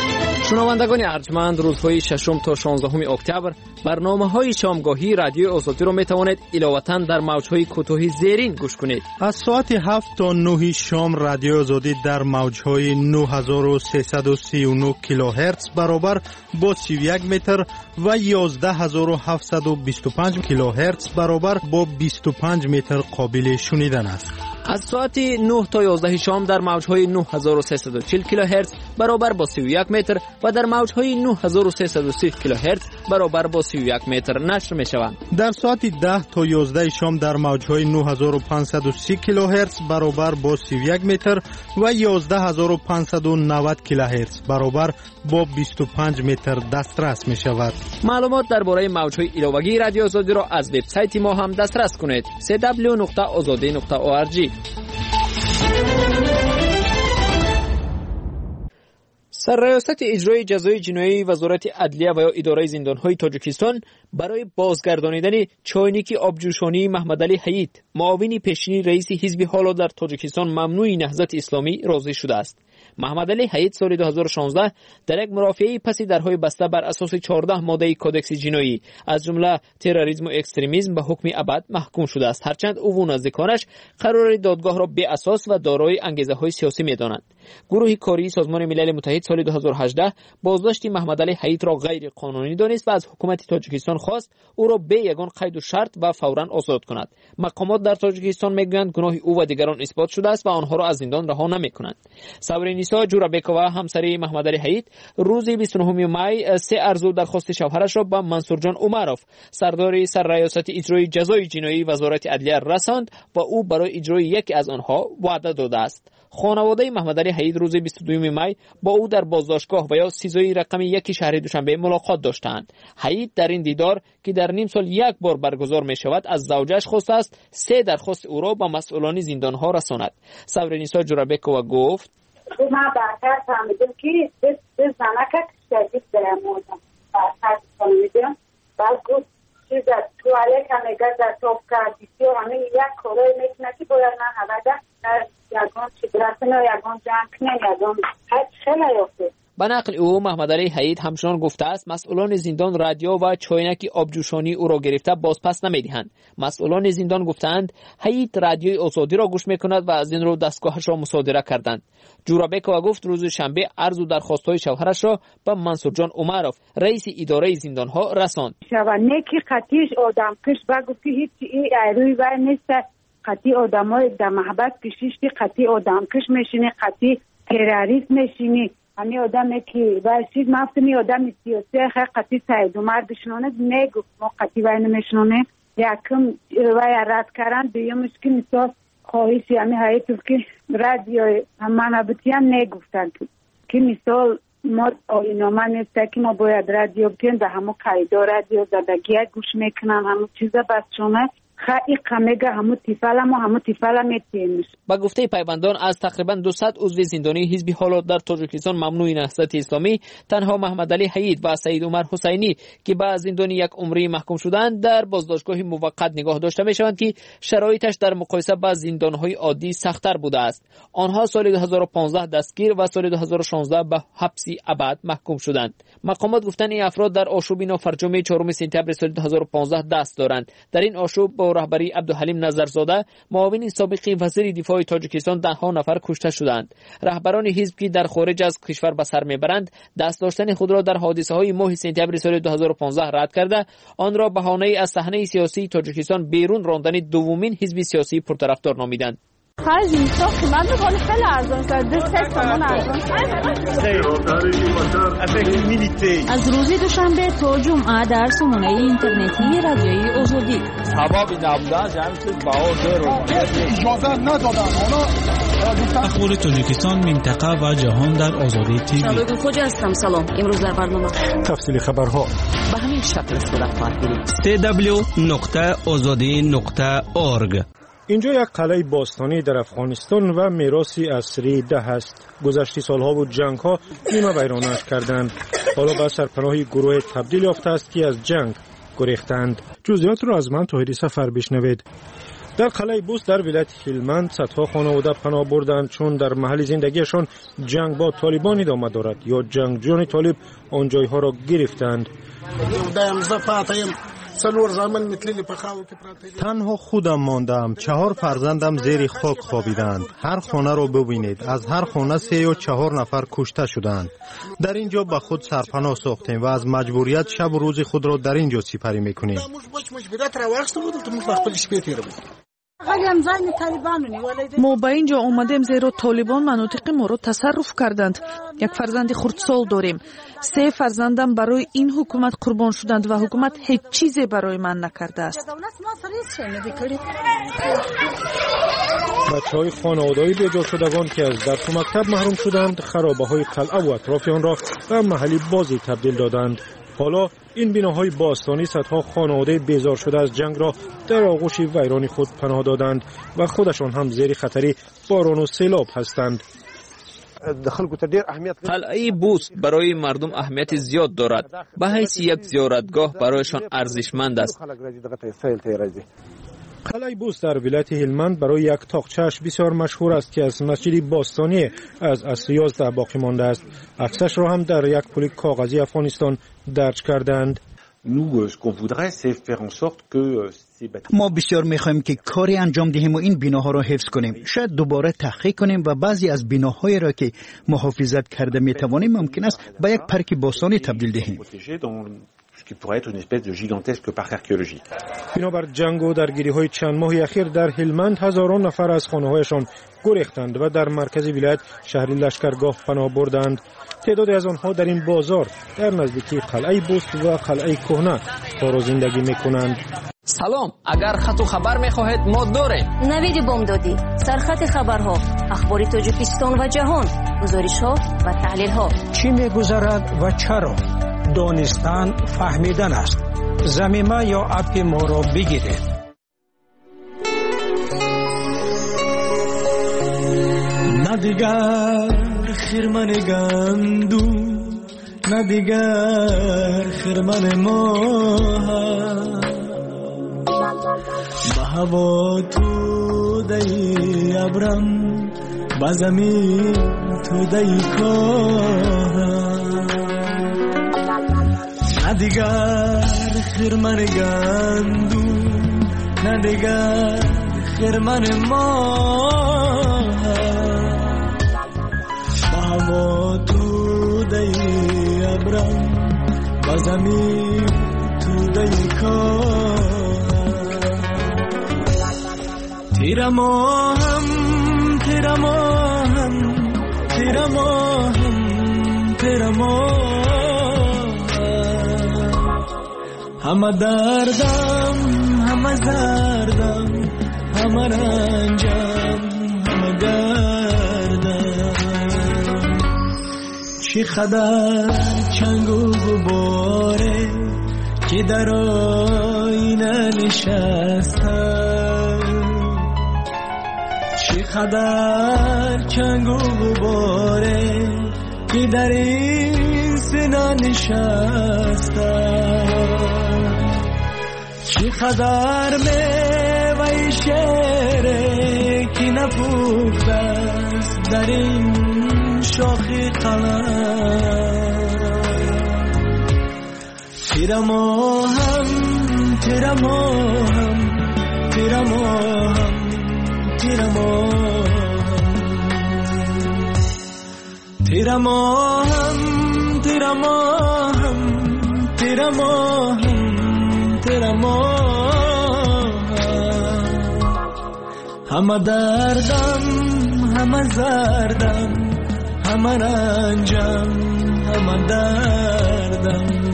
Speaker 1: شنوندگان ارجمند، روزهای ششم تا شانزدهم اکتبر برنامه‌های شامگاهی رادیو آزادی را می‌توانید علاوه‌اً در موج‌های کوتاه زیرین گوش کنید.
Speaker 2: از ساعت هفت تا نه شام رادیو آزادی در موج‌های نه هزار و سیصد و سی و نه کیلوهرتز برابر با سی و یک متر و یازده هزار و هفتصد و بیست و پنج کیلوهرتز برابر با بیست و پنج متر قابل شنیدن است.
Speaker 1: از ساعت نه تا یازده شام در موج‌های نه هزار و سیصد و چهل کیلوهرتز برابر با سی و یک متر و در موج‌های نه هزار و سیصد و سی کیلوهرتز برابر با سی و یک متر نشر می‌شوند.
Speaker 2: در ساعت ده تا یازده شام در موج‌های نه هزار و پانصد و سی کیلوهرتز برابر با سی و یک متر و یازده هزار و پانصد و نود کیلوهرتز برابر با بیست و پنج متر دسترس می‌شود.
Speaker 1: معلومات درباره موج‌های علاوه‌ای رادیو آزادی را از وبسایت ما هم دسترس کنید: دبلیو دبلیو دبلیو نقطه آزادی نقطه او آر جی. سرریاست اجرای جزای جنایی وزارت عدلیه و یا اداره زندان‌های تاجیکستان برای بازگردانیدن چاینیک آبجوشانی محمدعلی حیید، معاون پیشین رئیس حزب حالا در تاجیکستان ممنوع نهضت اسلامی راضی شده است. محمدعلی حیید سال دو هزار و شانزده در یک مرافعه پس درهای بسته بر اساس چهارده ماده کودکس جنایی از جمله تروریسم و اکستریمیسم به حکم ابد محکوم شده است، هرچند او و نزدیکانش قرار دادگاه را بی اساس و دارای انگیزه‌های سیاسی می‌دانند. گروه کاری سازمان ملل متحد سال دو هزار و هجده بازداشت محمدعلی حیید را غیر قانونی دانست و از حکومت تاجیکستان خواست او را به یگان قید و شرط و فوراً آزاد کند. مقامات در تاجیکستان میگویند گناه او و دیگران اثبات شده است و آنها را از زندان رها نمی‌کنند. سابرینیسا جورابکووا همسر محمدعلی حیید روز بیست و نهم می سه ارزو درخواست شوهرش را به منصور جان عمروف سردار سرریاست اجرای جزای جنایی وزارت عدلیه رساند و او برای اجرای یکی از آنها وعده داده است. خانواده محمدعلی حیید روز بیست و دو می با او در بازداشتگاه و یا سیزوی رقم یک شهر دوشنبه ملاقات داشتند. حیید در این دیدار که در نیم سال یک بار برگزار می شود از زوجش خواسته است سه درخواست او را به مسئولان زندانها رساند. سابرینیسا جورابکووا گفت:
Speaker 7: ما برتر فهمیدیم که به زنکه شدید درموندم برتر فهمیدیم بعد گفت چیز توالت همیگه در توف کردی و همه یک کارای میکنه که باید من همیده در یگان چیدرسن و یگان جنگ نه یگان هیچ خیلی یافته.
Speaker 1: به نقل او محمدعلی حیید همچنان گفته است مسئولان زندان رادیو و چاینک آبجوشانی او را گرفته بازپس نمیدهند. مسئولان زندان گفتند حیید رادیوی آزادی را گوش میکند و از این رو دستگاهش را مصادره کردند. جورابکووا گفت روز شنبه عرض و درخواست‌های شوهرش را به منصور جان عمروف رئیس اداره زندان‌ها رساند.
Speaker 7: شوانه کی قطیش آدم کش بگو که هیچ ای ایروی و نیست قطی آدمای در محبت کشیشتی قطی آدم کش میشینی قطی تروریست میشینی همین آدمی که باشید مفتمی آدم سیاسی قطعی سعید عمر بشنونه نگفت ما قطعی وای نمیشنونه یکم وای رد کردن دویمش که مثال خواهشی همین حیاتو که رادیو منابطی هم نگفتن که مثال ما آینامه نیسته که ما باید رادیو بکنیم به همون قیدا رادیو زدگیه گوش میکنن همون چیزا بس شونه خیلی قمگه همون تیفل هم و همون تیفل هم میتینش.
Speaker 1: با گفته پیوندان از تقریبا دویست عضو زندانی حزب حالات در تاجیکستان ممنوع نهضت اسلامی تنها محمدعلی حیید و سعید عمر حسینی که به زندانی یک عمری محکوم شدند در بازداشتگاه موقت نگاه داشته میشوند که شرایطش در مقایسه با زندانهای عادی سخت‌تر بوده است. آنها سال دو هزار و پانزده دستگیر و سال دو هزار و شانزده به حبس ابد محکوم شدند. مقامات گفتند این افراد در آشوب نافرجام چهارم سپتامبر سال دو هزار و پانزده دست دارند. در این آشوب با رهبری عبدالحلیم نظرزاده معاون سابق وزیر دفاع تاجیکستان ده نفر کشته شدند. رهبران حزب که در خارج از کشور به سر میبرند دست داشتن خود را در حادثه های ماه سپتامبر سال دو هزار و پانزده رد کرده آن را بهانه از صحنه سیاسی تاجیکستان بیرون راندن دومین حزب سیاسی پرطرفدار نامیدند.
Speaker 4: خرج اینسا قیمت میکنه خیلی ارزان شده سه تومن ارزان از روز دوشنبه تا جمعه در سامانه اینترنتی رادیوی آزادی
Speaker 21: سبابی نبودن جمعیت باور رو اجازه ندادن
Speaker 22: اخبار تاجیکستان منطقه و جهان در آزادی تیوی.
Speaker 8: شبکه خوجا هستم. سلام. امروز در برنامه
Speaker 22: تفصیل خبرها
Speaker 8: به همین شکل صورت خواهد گرفت.
Speaker 22: دبلیو دبلیو دبلیو نقطه آزادی نقطه اورگ. اینجا یک قلعه باستانی در افغانستان و میراثی عصری ده است. گذشته سالها بود جنگ ها نیمه ویرانش کردند. حالا به سرپناه گروه تبدیل یافته است که از جنگ گریختند. جزئیات را از من طاهری سفر بشنوید.
Speaker 6: در قلعه بوست در ولایت هلمند صدها خانواده پناه بردند چون در محل زندگیشان جنگ با طالبان ادامه دارد یا جنگجویان طالب آن جایها را گرفتند.
Speaker 2: تنها خودم ماندم. چهار فرزندم زیر خاک خوابیدند. هر خانه را ببینید. از هر خانه سه یا چهار نفر کشته شدند. در اینجا به خود سرپناه ساختیم و از مجبوریت شب و روز خود را در اینجا سپری میکنیم.
Speaker 9: ما به اینجا آمدیم زیرا طالبان مناطق ما را تصرف کردند. یک فرزند خردسال داریم. سه فرزندم برای این حکومت قربان شدند و حکومت هیچ چیزی برای من نکرده است.
Speaker 6: بچه‌های خانواده‌ای بیدار شدگان که از درس و مکتب محروم شدند خرابه‌های قلعه و اطراف آن را به محلی بازی تبدیل دادند. حالا این بناهای باستانی صدها خانواده بیزار شده از جنگ را در آغوش ویران خود پناه دادند و خودشان هم زیر خطر باران و سیلاب هستند.
Speaker 1: قلعه بوست برای مردم اهمیت زیاد دارد. به حیث یک زیارتگاه برایشان ارزشمند است.
Speaker 6: قلعه بوست در ولایت هلمند برای یک تاقچه‌اش بسیار مشهور است که از مسجد باستانی از عصر یازده باقی مانده است. عکسش را هم در یک پل کاغذی افغانستان درج کردند.
Speaker 10: ما بسیار می‌خواهیم که کاری انجام دهیم و این بناها را حفظ کنیم. شاید دوباره تحقیق کنیم و بعضی از بناهای را که محافظت کرده می‌توانیم ممکن است به یک پارک باستانی تبدیل دهیم.
Speaker 6: بنابر جنگ و درگیری‌های چند ماه اخیر در هلمند هزاران نفر از خانه‌هایشان گریختند و در مرکز ولایت شهر لشکرگاه پناه بردند. تعدادی از آنها در این بازار در نزدیکی قلعه بوست و قلعه کهنه کار و زندگی می‌کنند.
Speaker 1: سلام، اگر خط و خبر می‌خواهید ما داریم.
Speaker 8: نوید بامدادی، سرخط خبرها، اخبار تاجیکستان و جهان، گزارش‌ها و تحلیل‌ها.
Speaker 11: چی می‌گذرد و چرا؟ دانستن فهمیدن است. زمینه یا اپ ما را بگیرید.
Speaker 13: نه دیگر خرمن گندو، نه دیگر خرمن ماه، به هوا تو دی ابرم، به زمین تو دی کاه. نه دیگر خرمن گندو، نه دیگر خرمن ماه، به هوا تو دی ابرم، به زمین تو دی کاه. تیره ماهم تیره ماهم تیره ماهم تیره ماهم، همه دردم همه زردم همه رنجم همه گردم. چی خبر چنگ و غباره که در آینه نشستم، چی خبر چنگ و غباره که در این سینه نشستم. چی خبر میوه شعره که نپخته است در این شاخی قلم. تیره ماهم تیره ماهم تیره ماهم تیره ماهم تیره ماهم تیره ماهم تیره ماهم تیره ماهم، همه دردم همه زردم همه رنجم همه دردم.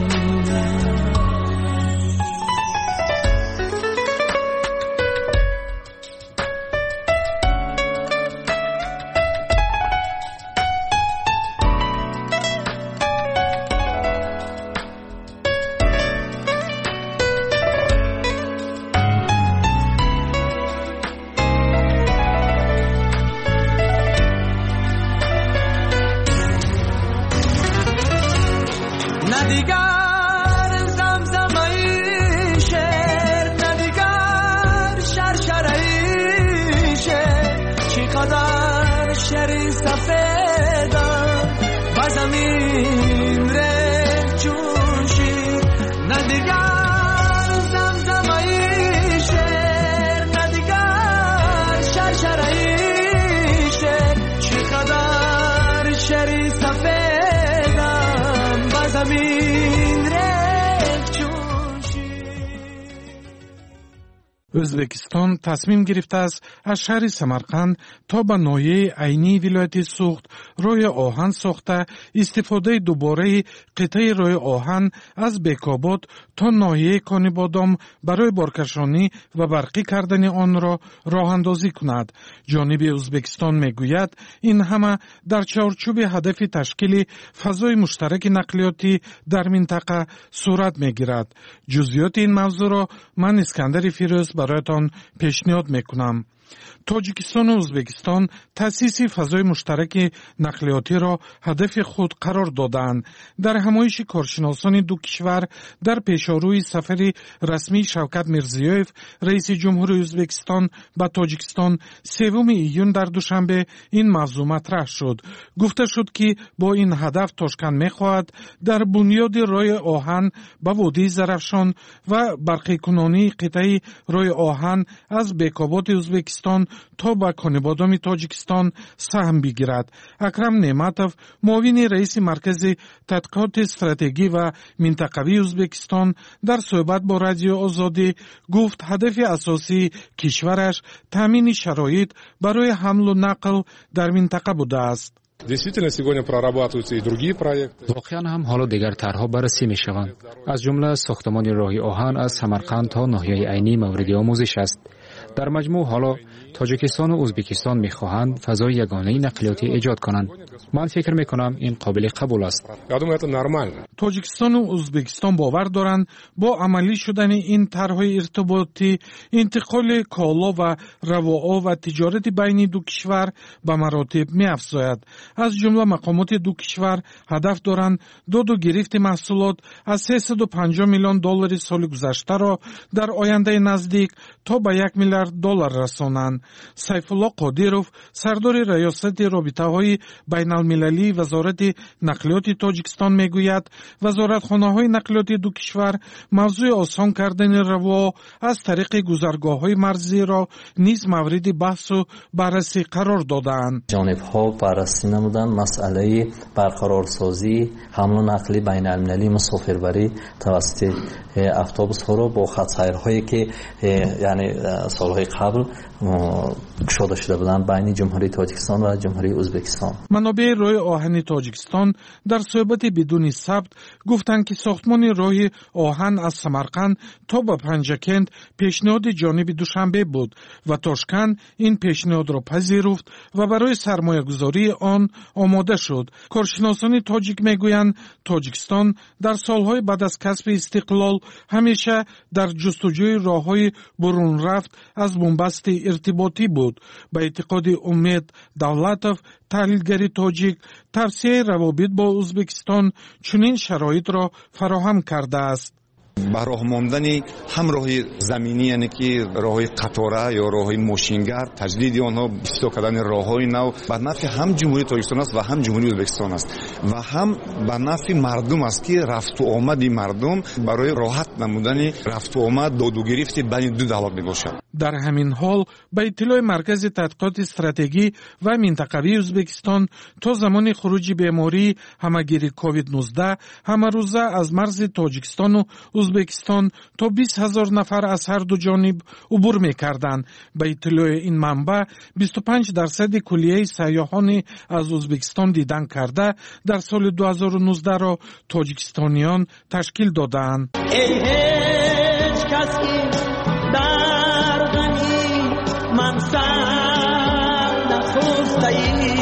Speaker 13: ندیگر زمزمه شعر، ندیگر شرشره شری سفیدم و زمین ره چونشی ندیگر زمزمایی شر ندیگر شرشرایی شر چقدر شری سفیدم و زمین ره چونشی.
Speaker 14: ӯзбекистон тасмим гирифтааст аз шаҳри самарқанд то ба ноҳияи айнии вилояти суғд роҳи оҳан сохта истифодаи дубораи қитъаи роҳи оҳан аз бекобод то ноҳияи конибодом барои боркашонӣ ва барқӣ кардани онро роҳандозӣ кунад. ҷониби ӯзбекистон мегӯяд ин ҳама дар чаҳорчӯби ҳадафи ташкили фазои муштараки нақлиётӣ дар минтақа сурат мегирад. ҷузъиёти ин мавзӯъро ман искандари фирӯз برایتان پیشنهاد میکنم. توجیکستان و ازبکستان تأسیس فضای مشترک نقلیاتی را هدف خود قرار دادند. در همایش کارشناسان دو کشور در پیشاروی سفر رسمی شوکت میرزیویف رئیس جمهوری ازبکستان به تاجیکستان سوم ایون در دوشنبه این موضوع مطرح شد. گفته شد که با این هدف تاشکند میخواهد در بنیاد راه آهن به وادی زرافشان و برقی کنانی قطعه راه آهن از بیکابات ازبکستان تا به کنیبادام تاجیکستان سهم بگیرد. اکرم نعمتов معاون رئیس مرکز تحقیقات استراتژی و منطقوی ازبکستان در صحبت با رادیو آزادی گفت هدف اساسی کشورش تامین شرایط برای حمل و نقل در منطقه بوده است.
Speaker 12: Действительно, сегодня прорабатываются и другие проекты.
Speaker 16: واقعا هم حالا دیگر طرحها بررسی می شوند. از جمله ساختمان راهی آهن از سمرقند تا ناحیه عینی مورد آموزش است. در مجموع حالا تاجیکستان و ازبکستان می خواهند فضای یگانه نقلیاتی ایجاد کنند. من فکر می کنم این قابل قبول است.
Speaker 14: تاجیکستان و ازبکستان باور دارند با عملی شدن این طرحهای ارتباطی انتقال کالا و رواها و تجارت بین دو کشور به مراتب می افزاید. از جمله مقامات دو کشور هدف دارند داد و گرفت محصولات از سیصد و پنجاه میلیون دلار سال گذشته را در آینده نزدیک تا به یک میلیارد دلار رسانند. سیفالله قادیروف سردار ریاست رابطه‌های بین‌المللی وزارت نقلیات تاجیکستان میگوید وزارتخانه‌های نقلیات دو کشور موضوع آسان کردن روا از طریق گذرگاه‌های مرزی را نیز مورد بحث و بررسی قرار دادند.
Speaker 17: جانب‌ها بررسی نمودند مسئله برقرارسازی حمل و نقل بین‌المللی مسافربری توسط اتوبوس‌ها را با خط‌سیرهایی که یعنی سالهای قبل گشوده شده بودند بین جمهوری تاجیکستان و جمهوری ازبکستان.
Speaker 14: منابع راه آهن تاجیکستان در صحبت بدون ثبت گفتند که ساختمان راه آهن از سمرقند تا به پنجکند پیشنهاد جانب دوشنبه بود و تاشکند این پیشنهاد را پذیرفت و برای سرمایه‌گذاری آن آماده شد. کارشناسان تاجیک میگویند تاجیکستان در سالهای بعد از کسب استقلال همیشه در جستجوی راههای برون رفت از بنبست ارتباطی بود. به اعتقاد امید دولتов تحلیلگری تاجیک توسعه روابط با ازبکستان چنین شرایط را فراهم کرده است.
Speaker 18: با راه ماندن هم راه زمینی یعنی که راه قطاره یا راه ماشینگر تجدید آنها استفاده کردن راههای نو به نفع هم جمهوری تاجیکستان است و هم جمهوری ازبکستان است و هم به نفع مردم است که رفت و آمد مردم برای راحت نمودن رفت و آمد داد و گرفت بین دو دولت میباشد.
Speaker 14: در همین حال به اطلاع مرکز تحقیقات استراتژی و منطقوی ازبکستان تا زمان خروج بیماری همگیری کووید نوزده همه روزه از مرز تاجیکستان و ازبکستان تا بیست هزار نفر از هر دو جانب عبور می‌کردند. به اطلاع این منبع بیست و پنج درصد کلیه سیاحان از ازبکستان دیدن کرده در سال دو هزار و نوزده را تاجیکستانیان تشکیل دادند.
Speaker 13: ای هیچ کسی در غمی من سر نخوسته‌ای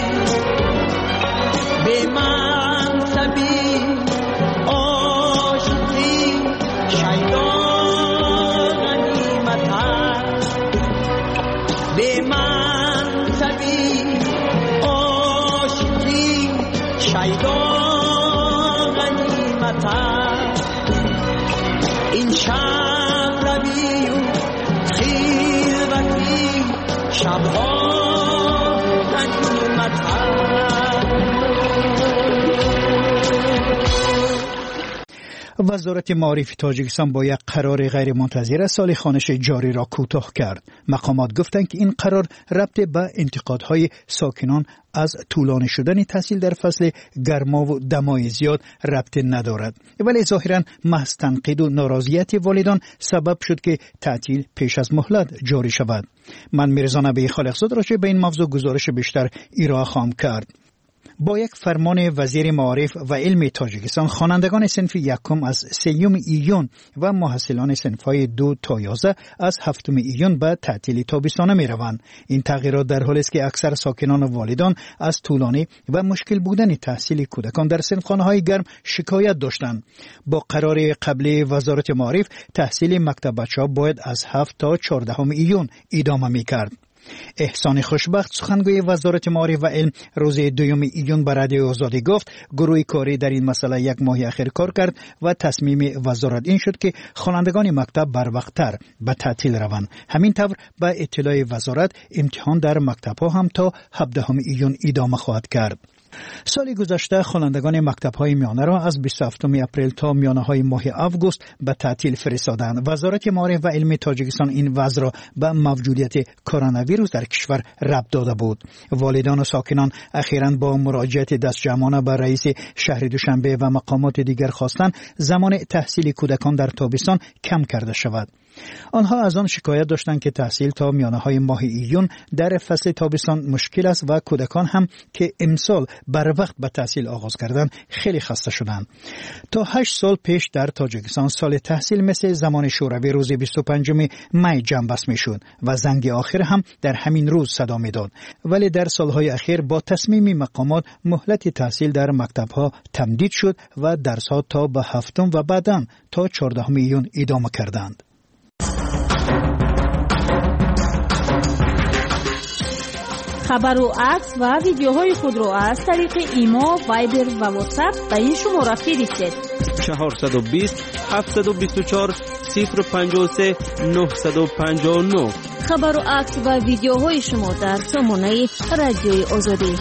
Speaker 13: به منصبی این شب روی و خیلوتی شبها غنیمت
Speaker 10: وزارت معارف تاجیکستان با یک قرار غیر منتظره سال خوانش جاری را کوتاه کرد. مقامات گفتند که این قرار ربط به انتقادهای ساکنان از طولانی شدن تحصیل در فصل گرما و دمای زیاد ربط ندارد، ولی ظاهراً محض تنقید و ناراضیت والدان سبب شد که تعطیل پیش از مهلت جاری شود. من میرزا نبی خالقزاد راجع به این موضوع گزارش بیشتر ارائه خواهم کرد. با یک فرمان وزیر معارف و علم تاجیکستان، خوانندگان صنف یکم از سیوم ایون و محصلان صنف‌های دو تا یازده از هفتم ایون به تعطیل تابستانه می روند. این تغییرات در حالی است که اکثر ساکنان و والدان از طولانی و مشکل بودن تحصیل کودکان در صنفخانه‌های گرم شکایت داشتند. با قرار قبلی وزارت معارف، تحصیل مکتب بچه‌ها باید از هفت تا چهاردهم ایون ادامه می‌کرد. احسان خوشبخت، سخنگوی وزارت معارف و علم، روز دوم ایون به رادیو آزادی گفت گروه کاری در این مسئله یک ماه اخیر کار کرد و تصمیم وزارت این شد که خوانندگان مکتب بروقت‌تر به تعطیل روند. همین طور به اطلاع وزارت امتحان در مکتب‌ها هم تا هفدهم ایون ادامه خواهد کرد. سال گذشته خوانندگان مکتب‌های میانه را از بیست و هفتم اپریل تا میانه‌های ماه آگوست به تعطیل فرستادند. وزارت معارف و علم تاجیکستان این وضع را به موجودیت کرونا ویروس در کشور ربط داده بود. والدان و ساکنان اخیراً با مراجعت دستجمعانه به رئیس شهر دوشنبه و مقامات دیگر خواستند زمان تحصیل کودکان در تابستان کم کرده شود. آنها از آن شکایت داشتند که تحصیل تا میانه‌های ماه ایون در فصل تابستان مشکل است و کودکان هم که امسال بر وقت به تحصیل آغاز کردند خیلی خسته شدند. تا هشت سال پیش در تاجیکستان سال تحصیل مثل زمان شوروی روز بیست و پنجم می جمع بست می‌شد و زنگ آخر هم در همین روز صدا می‌داد. ولی در سالهای اخیر با تصمیم مقامات مهلت تحصیل در مکتب‌ها تمدید شد و درس‌ها تا به هفتم و بعداً تا چهاردهم ایون ادامه کردند.
Speaker 4: خبر و عکس و ویدیوهای خود را از طریق ایما، وایبر و واتساپ به این شماره فرستید:
Speaker 5: چهارصد و بیست هفتصد و بیست و چهار صفر پنجاه و سه نهصد و پنجاه و نه.
Speaker 8: خبر و عکس و ویدیوهای شما در سامانه رادیوی آزادی.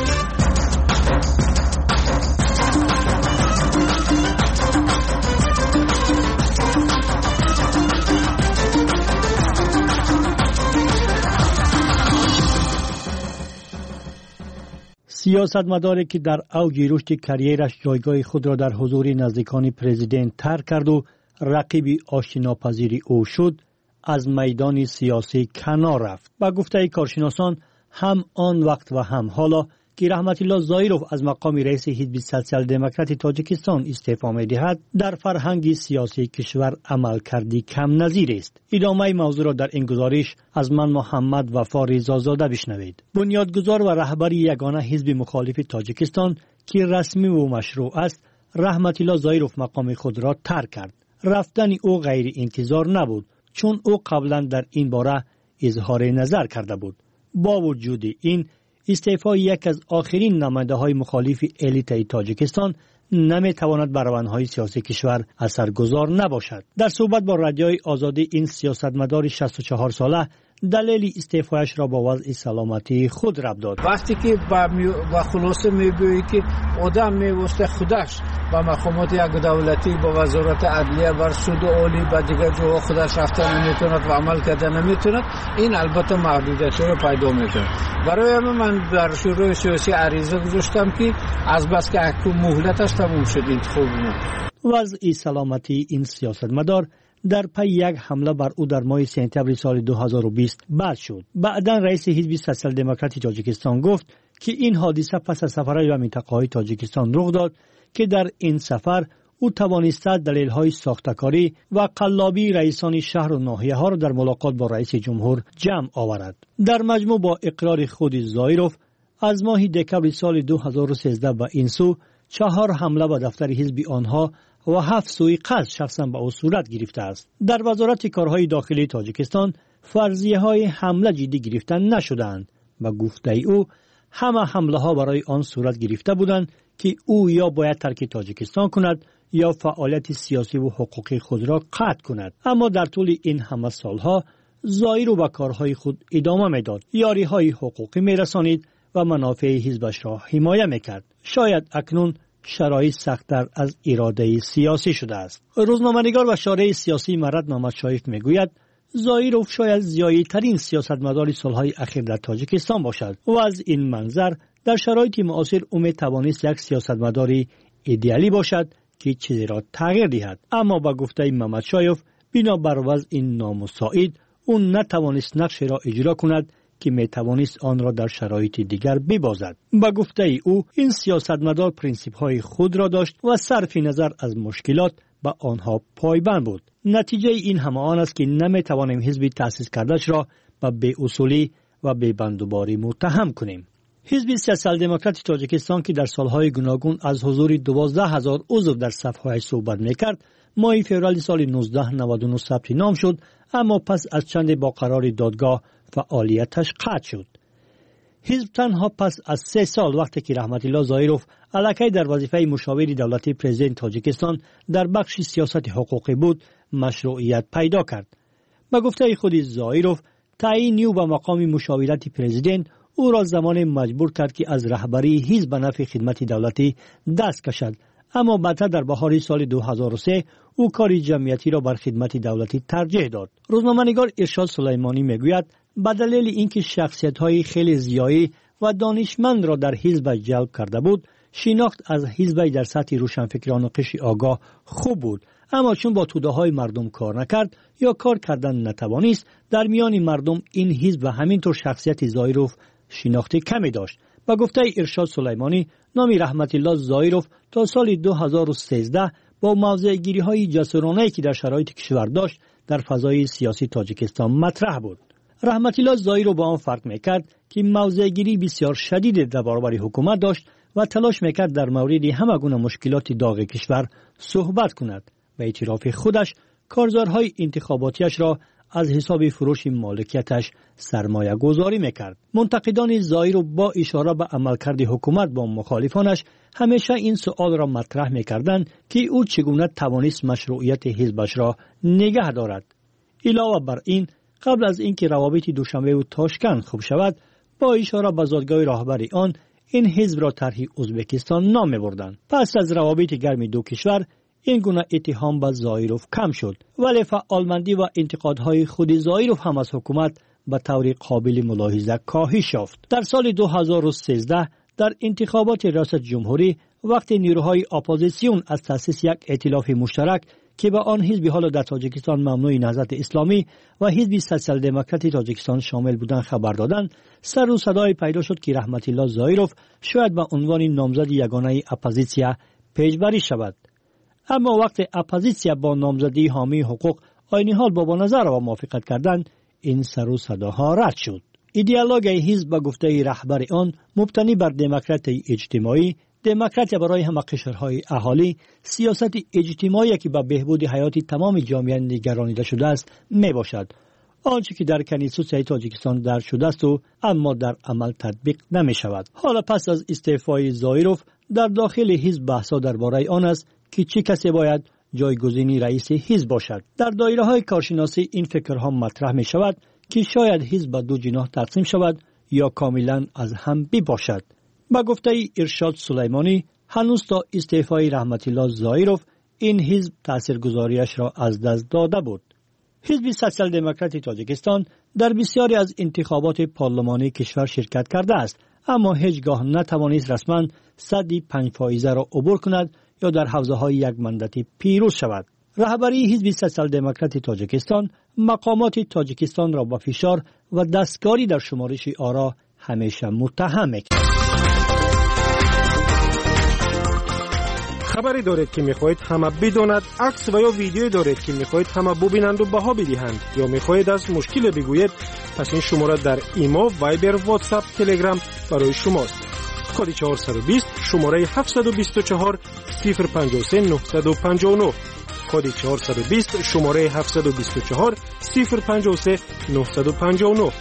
Speaker 15: سیاستمداری که در اوج رشد کریرش جایگاه خود را در حضور نزدیکان پرزیدنت ترک کرد و رقیب آشتیناپذیری او شد، از میدان سیاسی کنار رفت. با گفته کارشناسان هم آن وقت و هم حالا که رحمت الله زایروف از مقام رئیس حزب سوسیال دموکرات تاجیکستان استعفا می‌دهد، در فرهنگ سیاسی کشور عمل کردی کم نظیر است. ادامه موضوع را در این گزارش از من محمد وفا رضازاده بشنوید. بنیادگذار و رهبر یگانه حزب مخالف تاجیکستان که رسمی و مشروع است، رحمت الله زایروف مقام خود را ترک کرد. رفتن او غیر انتظار نبود، چون او قبلا در این باره اظهار نظر کرده بود. با وجود این، استعفای یک از آخرین نماینده‌های مخالف الیت تاجیکستان نمی‌تواند بر روندهای سیاسی کشور اثرگذار نباشد. در صحبت با رادیوی آزادی، این سیاستمدار شصت و چهار ساله دلیل استعفایش را با وضع سلامتی خود ربط داد.
Speaker 19: وقتی که با خلاصه میگویی که آدم میوسته خودش با مقامات یک دولتی با وزارت عدلیه بر سود عالی و دیگر جاها خودش رفتن نمیتوند و عمل کردن نمیتوند، این البته محدودیت را پیدا میکنه. برای همه من در شروع سیاسی عریضه گذاشتم که از بس که مهلتش تموم شد انتخاب ما.
Speaker 15: وضع سلامتی این سیاستمدار در پی یک حمله بر او در ماه سپتامبر سال دو هزار و بیست بد شد. بعداً رئیس حزب سوسیال دموکرات تاجیکستان گفت که این حادثه پس از سفرهای به منطقه‌های تاجیکستان رخ داد که در این سفر او توانسته دلایل ساختکاری و قلابی رئیسان شهر و ناحیه‌ها را در ملاقات با رئیس جمهور جمع آورد. در مجموع با اقرار خود زایروف، از ماه دکمبر سال دو هزار و سیزده به این سو چهار حمله به دفتر حزب آنها و هفت سوی قصد شخصا به او صورت گرفته است. در وزارت کارهای داخلی تاجیکستان فرضیه های حمله جدی گرفتن نشدند و گفته او همه حمله ها برای آن صورت گرفته بودند که او یا باید ترک تاجیکستان کند یا فعالیت سیاسی و حقوقی خود را قطع کند. اما در طول این همه سالها زایرو به کارهای خود ادامه میداد، یاری های حقوقی میرسانید و منافع حزبش را حمایت میکرد. شاید اکنون شرایط سخت‌تر از اراده سیاسی شده است. روزنامه‌نگار و شارح سیاسی مرد محمد شایف میگوید زایروف شاید زیایی‌ترین سیاستمدار سالهای اخیر در تاجیکستان باشد و از این منظر در شرایط معاصر او می‌توانست یک سیاستمدار ایدئالی باشد که چیزی را تغییر دهد. اما با گفته محمد شایف بنابر وضع نامساعد او نتوانست نقش را اجرا کند که میتوانست آن را در شرایط دیگر ببازد. با گفته او این سیاستمدار پرینسیپ‌های خود را داشت و صرف نظر از مشکلات به آنها پایبند بود. نتیجه این همه آن است که نمیتوانیم حزب تأسیس کرده‌اش را به بی‌اصولی و بی‌بندوباری متهم کنیم. حزب سیاسی دموکرات تاجیکستان که در سالهای گوناگون از حضور دوازده هزار عضو در صف‌هایش صحبت میکرد، ماه فوریه سال نوزده نود و نه ثبت نام شد، اما پس از چند با قرار دادگاه فعالیتش قطع شد. حزب تنها پس از سه سال وقتی که رحمت الله زایروف علاقه در وظیفه مشاور دولتی پرزیدنت تاجیکستان در بخش سیاست حقوقی بود، مشروعیت پیدا کرد. به گفته خود زایروف، تعیین او به مقام مشاورت پرزیدنت او را زمان مجبور کرد که از رهبری حزب به نفع خدمت دولتی دست کشد، اما بعد در بهار سال دو هزار و سه او کار جمعیتی را بر خدمت دولتی ترجیح داد. روزنامه‌نگار ارشاد سلیمانی میگوید به دلیل اینکه شخصیت‌های خیلی زیایی و دانشمند را در حزب جلب کرده بود، شناخت از حزب در سطح روشنفکران و قشر آگاه خوب بود، اما چون با توده‌های مردم کار نکرد یا کار کردن نتوانست، در میان مردم این حزب و همینطور شخصیت زایروف شناخت کمی داشت. با گفته ارشاد سلیمانی، نام رحمت الله زایروف تا سال دو هزار و سیزده با موضع‌گیری‌های جسورانه‌ای که در شرایط کشور داشت در فضای سیاسی تاجیکستان مطرح بود. رحمت الله زایروف با آن فرق میکرد که موضع‌گیری بسیار شدید در برابر حکومت داشت و تلاش میکرد در مورد همه گونه مشکلات داغ کشور صحبت کند. به اعتراف خودش کارزارهای انتخاباتیش را از حساب فروش مالکیتش سرمایه گذاری میکرد. منتقدان زایروف با اشاره به عملکرد حکومت با مخالفانش همیشه این سؤال را مطرح میکردند که او چگونه توانست مشروعیت حزبش را نگه دارد. علاوه بر این، قبل از اینکه روابط دوشنبه و تاشکند خوب شود، با اشاره به زادگاه راهبر آن این حزب را طرح ازبکستان نام می‌بردند. پس از روابط گرم دو کشور این گونه اتهام به زایروف کم شد، ولی فعالمندی و انتقادهای خود زایروف هم از حکومت به طور قابل ملاحظه کاهش یافت. در سال دو هزار و سیزده در انتخابات ریاست جمهوری، وقتی نیروهای اپوزیسیون از تأسیس یک ائتلاف مشترک که به آن حزب حال در تاجیکستان ممنوع نهضت اسلامی و حزب سوسیال دموکرات تاجیکستان شامل بودند خبر دادند، سر و صدای پیدا شد که رحمت الله زایروف شاید به عنوان نامزد یگانه اپوزیسیا پیشبری شود. اما وقت اپوزیسیا با نامزدی حامی حقوق عین حال با نظر و موافقت کردند، این سر و صداها رد شد. ایدئولوژی حزب به گفته رهبر آن مبتنی بر دموکراسی اجتماعی، دموکراسی برای همه قشرهای اهالی، سیاست اجتماعی که به بهبود حیات تمام جامعه نگرانیده شده است می باشد. آنچه که در کنستیتوسیون تاجیکستان درج شده است و اما در عمل تطبیق نمی شود. حالا پس از استعفای زایروف در داخل حزب بحثا درباره آن است که چه کسی باید جایگزین رئیس حزب باشد. در دایره‌های کارشناسی این فکرها مطرح می شود که شاید حزب به دو جناح تقسیم شود یا کاملا از هم بباشد. با گفته ارشاد سلیمانی، هنوز تا استعفای رحمت الله زایروف این حزب تاثیرگذاریش را از دست داده بود. حزب سوسیال دموکرات تاجیکستان در بسیاری از انتخابات پارلمانی کشور شرکت کرده است، اما هیچگاه نتوانست رسما صد پنج فایزه را عبور کند یا در حوزه‌های یک مندتی پیروز شود. رهبری حزب سوسیال دموکرات تاجیکستان مقامات تاجیکستان را با فشار و دستکاری در شمارش آرا همیشه متهم می‌کرد.
Speaker 6: خبری دارید که میخواهید همه بداند، عکس و یا ویدیویی دارید که میخواهید همه ببینند و بها بدهند، یا میخواهید از مشکل بگویید، پس این شماره در ایما، وایبر، واتساپ، تلگرام برای شماست. کد چهارصد و بیست شماره هفتصد و بیست و چهار صفر پنجاه و سه نهصد و پنجاه و نه. کد چهارصد و بیست شماره هفتصد و بیست و چهار صفر پنجاه و سه نهصد و پنجاه و نه.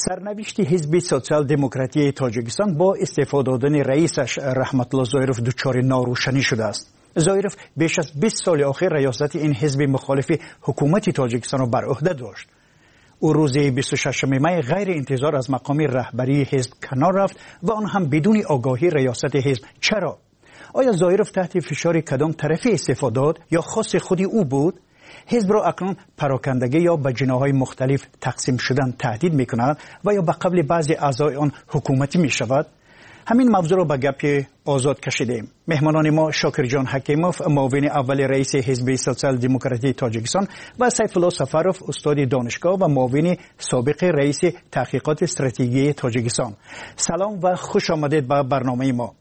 Speaker 10: سرنوشت حزب سوسیال دموکراتی تاجیکستان با استعفا دادن رئیسش رحمت الله زایروف دچار ناروشنی شده است. زایروف بیش از بیست سال آخر ریاست این حزب مخالف حکومت تاجیکستان را بر عهده داشت. او روز بیست و ششم می غیر انتظار از مقام رهبری حزب کنار رفت و آن هم بدون آگاهی ریاست حزب. چرا؟ آیا زایروف تحت فشار کدام طرفی استعفا داد یا خاص خودی او بود؟ حزب را اکنون پراکندگی یا به جناح‌های مختلف تقسیم شدن تهدید می‌کند و یا به قبل بعضی اعضای آن حکومتی می‌شود؟ همین موضوع را به گپ آزاد کشیدیم. مهمانان ما شاکر جان حکیموف، معاون اول رئیس حزب سوسیال دموکراتی تاجیکستان و سیف الله سفروف، استاد دانشگاه و معاون سابق رئیس تحقیقات استراتژی تاجیکستان. سلام و خوش آمدید به برنامه ما.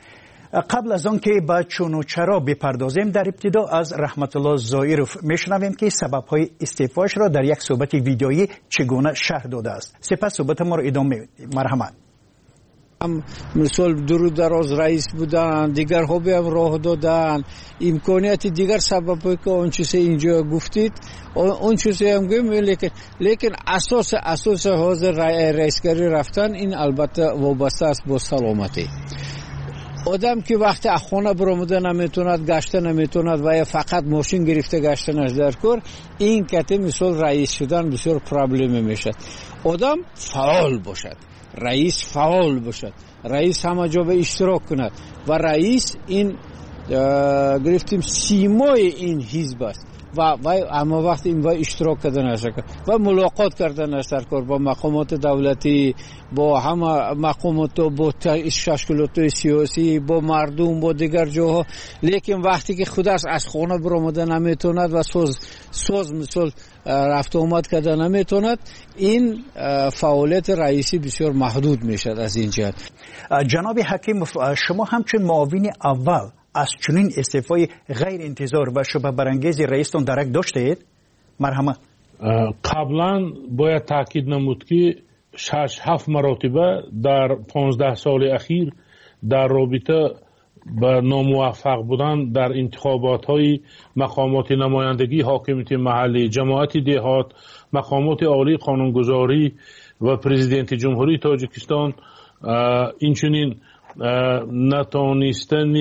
Speaker 10: قبل از آن که به چون و چرا بپردازیم، در ابتدا از رحمت الله زایروف میشنویم که سبب‌های استعفاش را در یک صحبت ویدیویی چگونه شرح داده است. سپس صحبت ما را ادامه می‌دهیم. مرحمت.
Speaker 19: هم مثال درو دراز رئیس بودن، دیگر ها به هم راه دادن، امکانیت دیگر سبب که اون چیزی اینجا گفتید اون چیزی هم گویم، لیکن لیکن اساس اساس حاضر رئیسگری رفتن این البته وابسته است با سلامتی. آدم که وقتی از خانه برآمده نمیتوند، گشته نمیتوند و یا فقط ماشین گرفته گشتنش در کار، این کته مثال رئیس شدن بسیار پرابلمی میشد. آدم فعال باشد، رئیس فعال باشد، رئیس همه جا به اشتراک کند و رئیس این گرفتیم سیمای این حزب است و و اما وقتی این با اشتراک کردن نشد و ملاقات کردن نشد کار با مقامات دولتی، با همه مقامات، با تشکیلات سیاسی، با مردم، با دیگر جاها، لیکن وقتی که خودش از خانه برآمده نمیتوند و ساز ساز مثل رفت آمد کردن نمیتوند، این فعالیت رئیسی بسیار محدود میشد. از این جهت
Speaker 10: جناب حکیم، شما همچون معاون اول از چنین استعفای غیر انتظار و شبه برانگیز رئیستان درک داشتید؟ مرحمت.
Speaker 3: قبلا باید تاکید نمود که شش هفت مراتبه در پانزده سال اخیر در رابطه به ناموفق بودن در انتخابات های مقامات نمایندگی، حاکمیت محلی، جماعت دهات، مقامات عالی قانونگذاری و پرزیدنت جمهوری تاجیکستان این چنین نتانستن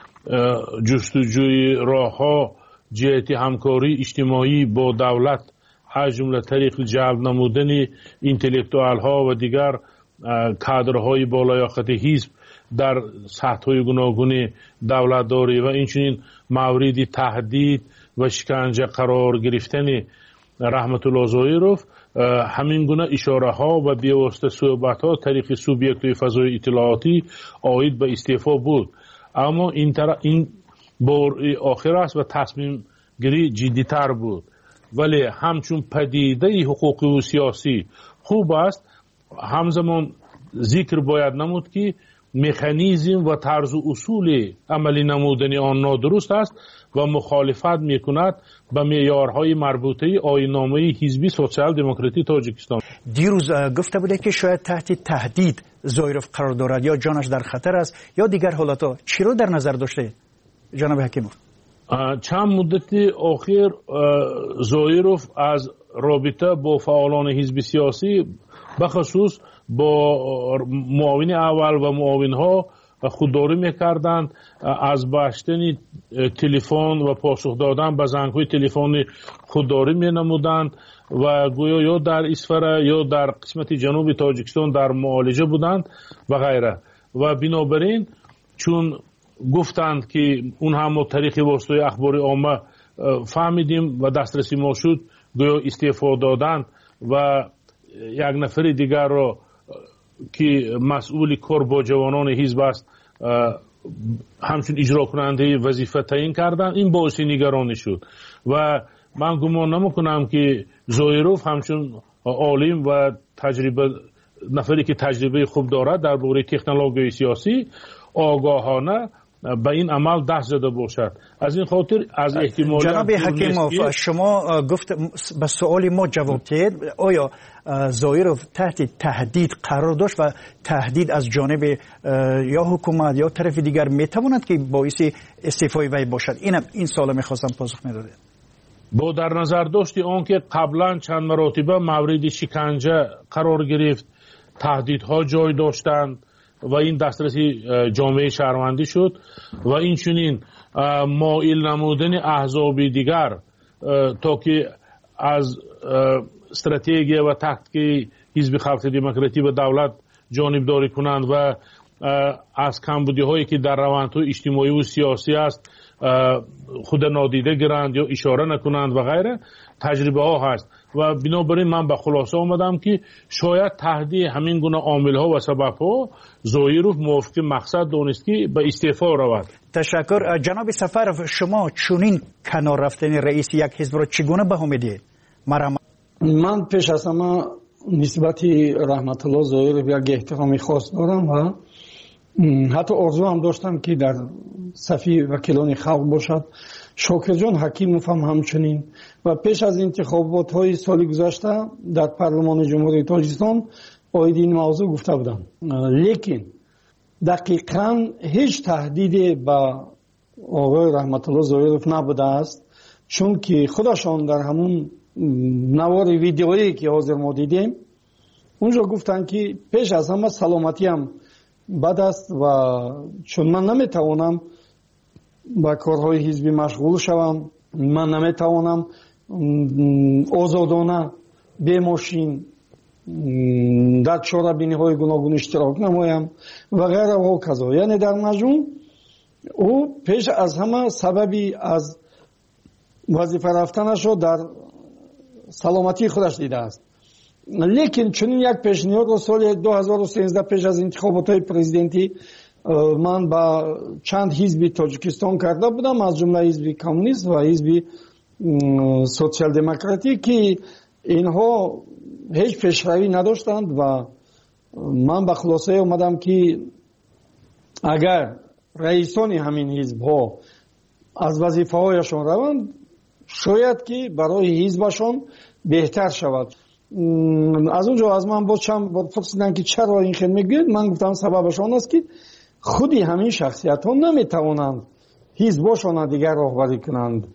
Speaker 3: جستجوی راه ها جهت همکاری اجتماعی با دولت از جمله طریق جلب نمودن اینتלקتوال ها و دیگر کادرهای بالایاقت حزب در سطح‌های گوناگون دولتداری و اینچنین مورد تهدید و شکنجه قرار گرفتن رحمت الله زایروف، همین گونه اشاره ها و بیواسطه صحبت ها طریق سوبیکت فضای اطلاعاتی آید به استعفا بود. اما این طرح این بار آخر است و تصمیم گیری جدی تر بود. ولی همچون پدیده حقوقی و سیاسی خوب است، همزمان ذکر باید نمود که مکانیزم و طرز و اصول عملی نمودن آن نادرست است و مخالفت میکند به معیارهای مربوطه آیین‌نامه حزب سوسیال دموکراتی تاجیکستان.
Speaker 10: دیروز گفته بوده که شاید تحت تهدید زایروف قرار دارد، یا جانش در خطر است یا دیگر حالتها. چی رو در نظر داشته جناب حکیموف؟
Speaker 3: چند مدت اخیر زایروف از رابطه با فعالان حزب سیاسی بخصوص با معاون اول و معاون ها خودداری میکردند، از باشتن تلفن و پاسخ دادن به زنگ های تلفن خودداری مینمودند و گویا یا در اسفره یا در قسمت جنوب تاجیکستان در معالجه بودند و غیره. و بنابراین چون گفتند که اون هم طریق واسطه اخبار عامه فهمیدیم و دسترسی ما شد، گویا استعفا دادند و یک نفر دیگر را که مسئول کار با جوانان حزب است همچون اجرا کننده وظیفه تعیین کردن. این باعث نگرانی شد و من گمان نمیکنم که زایروف همچون عالم و تجربه نفری که تجربه خوب دارد در باره تکنولوژی سیاسی آگاهانه به این عمل دست زده باشد. از این خاطر از احتمال
Speaker 10: جناب حکیموف، شما گفت به سوال ما جواب دهید، آیا زایروف تحت تهدید قرار داشت و تهدید از جانب یا حکومت یا طرف دیگر میتواند که باعث استعفای وی باشد؟ اینم این سوال میخواستم پاسخ میدادید.
Speaker 3: با در نظر داشتی آنکه قبلا چند مرتبه مورد شکنجه قرار گرفت تهدیدها جای داشتند و این دسترسی جامعه شهروندی شد و این چنین مایل نمودن احزاب دیگر تا که از استراتژی و تاکتیک حزب خلق دموکراتی و دولت جانبداری کنند و از کمبودی هایی که در روندهای اجتماعی و سیاسی است خود نادیده گیرند یا اشاره نکنند و غیره تجربه ها هست و بنابراین من به خلاصه آمدم که شاید تهدید همین گونه عامل ها و سبب ها زایروف موافق مقصد دانست که به استعفا رود.
Speaker 10: تشکر. جناب سفرов شما چونین کنار رفتن رئیس یک حزب را چگونه بها میدید؟
Speaker 7: من پیش از همه نسبت رحمت الله زایروف یک احترامی خاص دارم و حتی آرزو هم داشتم که در صفی وکیلان خلق باشد. شاکر جان حکیموف هم همچنین و پیش از انتخابات های سال گذشته در پارلمان جمهوری تاجیکستان آید این موضوع گفته بودم، لیکن دقیقاً هیچ تهدیدی به آقای رحمت الله زایروف نبوده است، چون که خودشان در همون نوار ویدیویی که حاضر ما دیدیم اونجا گفتن که پیش از همه سلامتی هم بد است و چون من نمیتوانم با کارهای حزبی مشغول شوم، من نمیتوانم آزادانه به ماشین در چاره‌بینی های گوناگون اشتراک نمایم و غیره و کذا. یعنی در مجموع او پیش از همه سببی از وظیفه رفتنش رو در سلامتی خودش دیده است. لیکن چنین یک پیشنهاد رو سال دو هزار و سیزده پیش از انتخابات های پرزیدنتی من با چند حزب تاجیکستان کرده بودم، از جمله حزب کمونیست و حزب سوسیال دموکراتی که اینها هیچ پیشروی نداشتند و من به خلاصه اومدم که اگر رئیسان همین حزب ها از وظیفه هایشان روند شاید که برای حزبشان بهتر شود. از اونجا از من باز چند بار پرسیدن که چرا این خیلی میگوید، من گفتم سببشان است که خودی همین شخصیت ها نمیتوانند حزبشان دیگر راهبری کنند،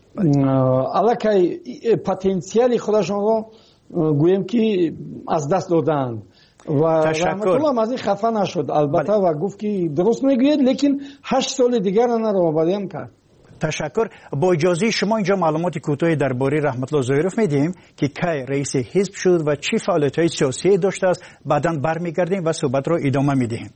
Speaker 7: الکی پتانسیل خودشان را گویم که از دست دادند و رحمت الله از این خفه نشد البته و گفت که درست میگوید، لیکن هشت سال دیگر را راهبری هم کرد.
Speaker 10: تشکر. با اجازه شما اینجا معلومات کوتاهی درباره رحمت الله زایروف میدیم که کی رئیس حزب شد و چه فعالیت‌های سیاسی داشته است، بعداً برمیگردیم و صحبت را ادامه میدیم.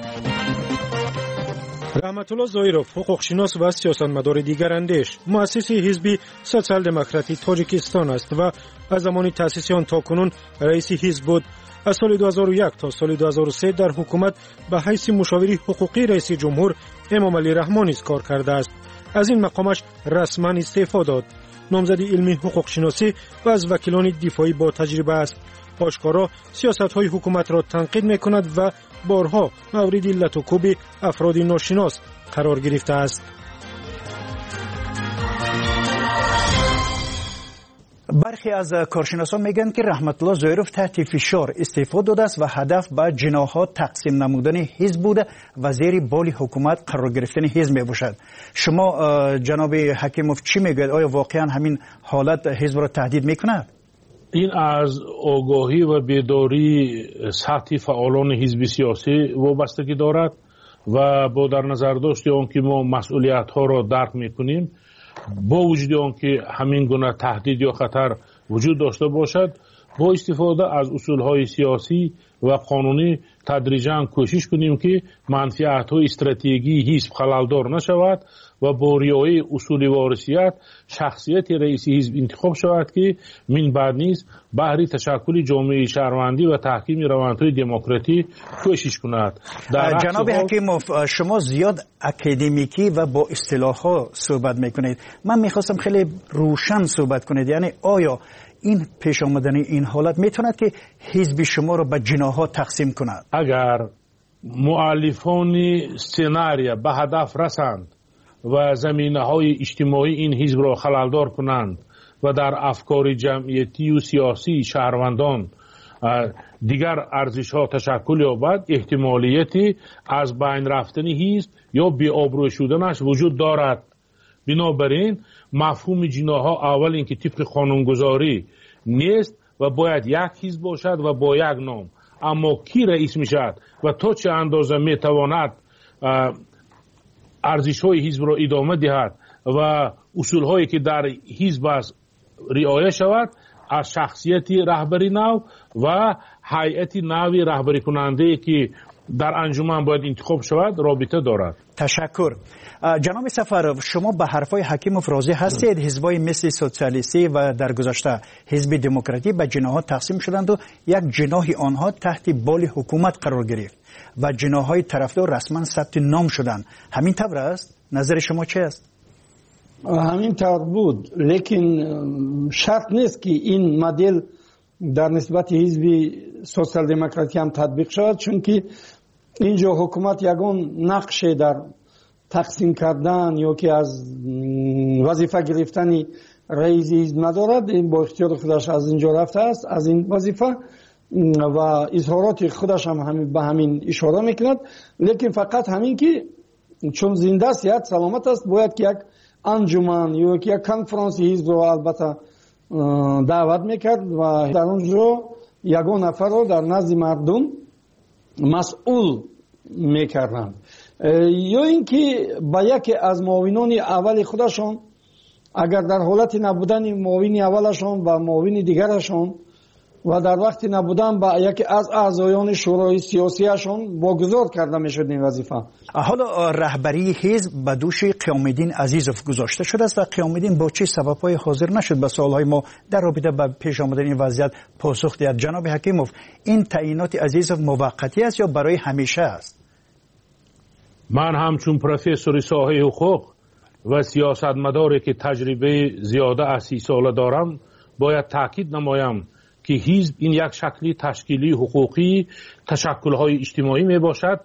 Speaker 22: رحمت الله زایروف حقوقشناس و سیاستمدار دیگر اندیش، مؤسس حزب سوسیال دموکراتی تاجیکستان است و از زمان تأسیس آن تاکنون رئیس حزب بود. از سال دو هزار و یک تا سال دو هزار و سه در حکومت به حیث مشاور حقوقی رئیس جمهور امام علی رحمانی کار کرده است. از این مقامش رسما استعفا داد. نامزد علمی حقوق شناسی و از وکیلان دفاعی با تجربه است. آشکارا سیاست‌های حکومت را تنقید می‌کند و بارها مورد علت و کوب افراد ناشناس قرار گرفته است.
Speaker 10: برخی از کارشناسان میگن که رحمت الله زایروف تحت فشار استعفا داده است و هدف به جناح‌ها تقسیم نمودن حزب بوده و زیر بال حکومت قرار گرفتن حزب میباشد. شما جناب حکیموف چی میگوید؟ آیا واقعا همین حالت حزب را تهدید میکند؟
Speaker 3: این از آگاهی و بیداری سطح فعالان حزب سیاسی وابستگی دارد و با در نظر داشت آنکه ما مسئولیت ها را درک میکنیم، با وجود آنکه همین گونه تهدید یا خطر وجود داشته باشد، با استفاده از اصول های سیاسی و قانونی تدریجاً کوشش کنیم که منفعت های استراتژیکی حزب خللدار نشود و با رعایت اصول وارثیت شخصیت رئیس حزب انتخاب شود که من بعد نیز بهر تشکل جامعه شهروندی و تحکیم روندهای دموکراتی کوشش کند.
Speaker 10: جناب حکیموف، شما زیاد اکادمیکی و با اصطلاحات صحبت میکنید. من میخواستم خیلی روشن صحبت کنید. یعنی آیا این پیش آمدن این حالت میتوند که حزب شما را به جناح‌ها تقسیم کند؟
Speaker 3: اگر مؤلفان سناریو به هدف رسند و زمینه‌های اجتماعی این حزب را خللدار کنند و در افکار جمعیتی و سیاسی شهروندان دیگر ارزش‌ها تشکل یابد، احتمالیتی از بین رفتن حزب یا بی‌آبرو شدنش وجود دارد. بنابراین مفهوم جناح‌ها اول اینکه طبق قانونگذاری نیست و باید یک حزب باشد و با یک نام. اما کی رئیس میشد و تا چه اندازه میتواند ارزش های حزب را ادامه دهد و اصول هایی که در حزب است رعایت شود، از شخصیت رهبری نو و هیئت نوی رهبری کننده که در انجمن باید انتخاب شود رابطه دارد.
Speaker 10: تشکر. جناب سفرов، شما به حرفای حکیموف راضی هستید؟ حزبای مثل سوسیالیستی و در گذشته حزب دموکراتی به جناح‌ها تقسیم شدند و یک جناح آنها تحت بال حکومت قرار گرفت و جناح‌های طرفدار رسما ثبت نام شدند. همین طور است؟ نظر شما چه است؟
Speaker 7: همین طور بود، لیکن شرط نیست که این مدل در نسبت حزب سوسیال دموکراتی هم تطبیق شود، چون که اینجا حکومت یگان نقش در تقسیم کردن یا که از وظیفه گرفتن رئیس حزب ندارد. این با اختیار خودش از اینجا رفته است از این وظیفه و اظهارات خودش هم همین به همین اشاره میکند، لیکن فقط همین که چون زنده است صحت سلامت است باید که یک انجمن یا که یک کنفرانس حزب رو البته دعوت میکرد و در اونجا یگان نفر رو در نزد مردم مسئول میکردند، یا اینکه با یکی از معاونان اول خودشان اگر در حالت نبودن معاون اولشان و معاون دیگرشان و در وقت نبودن با یکی از اعضایان شورای سیاسیشان واگذار کرده میشد این وظیفه.
Speaker 10: حالا رهبری حزب به دوش قیام الدین عزیزوف گذاشته شده است و قیام الدین با چه سبب‌های حاضر نشد به سوال‌های ما در رابطه با پیش آمدن این وضعیت پاسخ دهد. جناب حکیموف، این تعیینات عزیزوف موقتی است یا برای همیشه است؟
Speaker 3: من همچون پروفسور ساحه حقوق و سیاستمداری که تجربه زیاده از سی ساله دارم باید تاکید نمایم که حزب این یک شکلی تشکیلی حقوقی تشکل‌های اجتماعی می باشد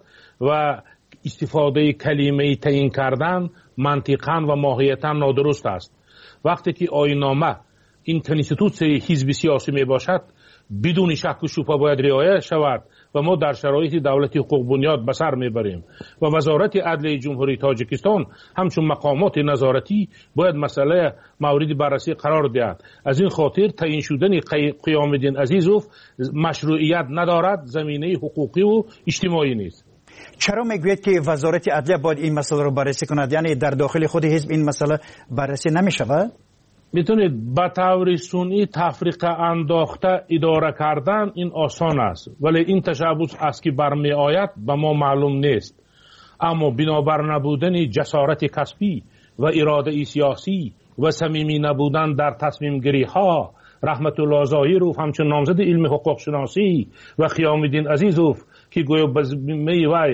Speaker 3: و استفاده کلمه تعیین کردن منطقاً و ماهیتاً نادرست است. وقتی که آیین‌نامه این کنستیتوسیون حزب سیاسی می باشد بدون شک و شبهه باید رعایت شود و ما در شرایط دولت حقوق بنیاد به سر میبریم و وزارت عدلیه جمهوری تاجیکستان همچون مقامات نظارتی باید مسئله مورد بررسی قرار دهد. از این خاطر تعیین شدن قیام الدین عزیزوف مشروعیت ندارد، زمینه حقوقی و اجتماعی نیست.
Speaker 10: چرا میگوید که وزارت عدلیه باید این مسئله رو بررسی کند؟ یعنی در داخل خود حزب این مسئله بررسی نمیشود؟
Speaker 3: میتونید به طور سنی تفریق انداخته اداره کردن این آسان است، ولی این تشبث از که برمی آید به ما معلوم نیست. اما بنابر نبودن جسارت کسبی و اراده سیاسی و صمیمی نبودن در تصمیم گیری ها، رحمت الله ظاهرov همچون نامزد علم حقوق شناسی و قیام الدین عزیزوف که گویا به ذمه وی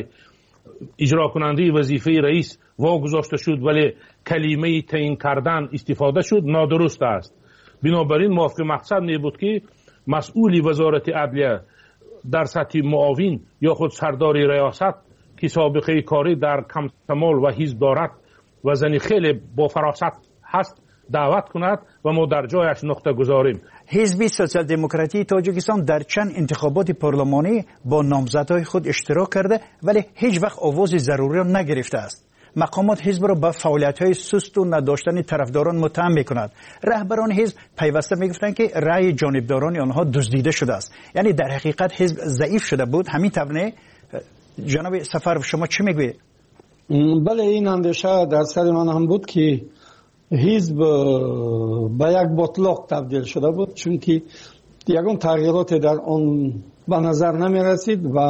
Speaker 3: اجرا کننده وظیفه رئیس واگذاشته شد ولی کلمه تعیین کردن استفاده شد نادرست است. بنابراین موافق مقصد می بود که مسئول وزارت عدلیه در سطح معاون یا خود سردار ریاست که سابقه کاری در کمسمال و حزب دارد و زنی خیلی با فراست هست دعوت کند و ما در جایش نقطه گذاریم.
Speaker 10: حزب سوسیال دموکراتی تاجیکستان در چند انتخابات پارلمانی با نامزدهای خود اشتراک کرده ولی هیچ وقت آواز ضروری را نگرفته است. مقامات حزب را به فعالیت‌های سست و نداشتن طرفداران متهم می‌کند. رهبران حزب پیوسته می‌گفتند که رأی جانبداران آنها دزدیده شده است. یعنی در حقیقت حزب ضعیف شده بود. همین طبعه جناب سفرov شما چی میگویید؟
Speaker 7: بله، این اندیشه در سر من هم بود که حزب به یک بطلاق تبدیل شده بود، چون که یگان تغییرات در آن به نظر نمی رسید و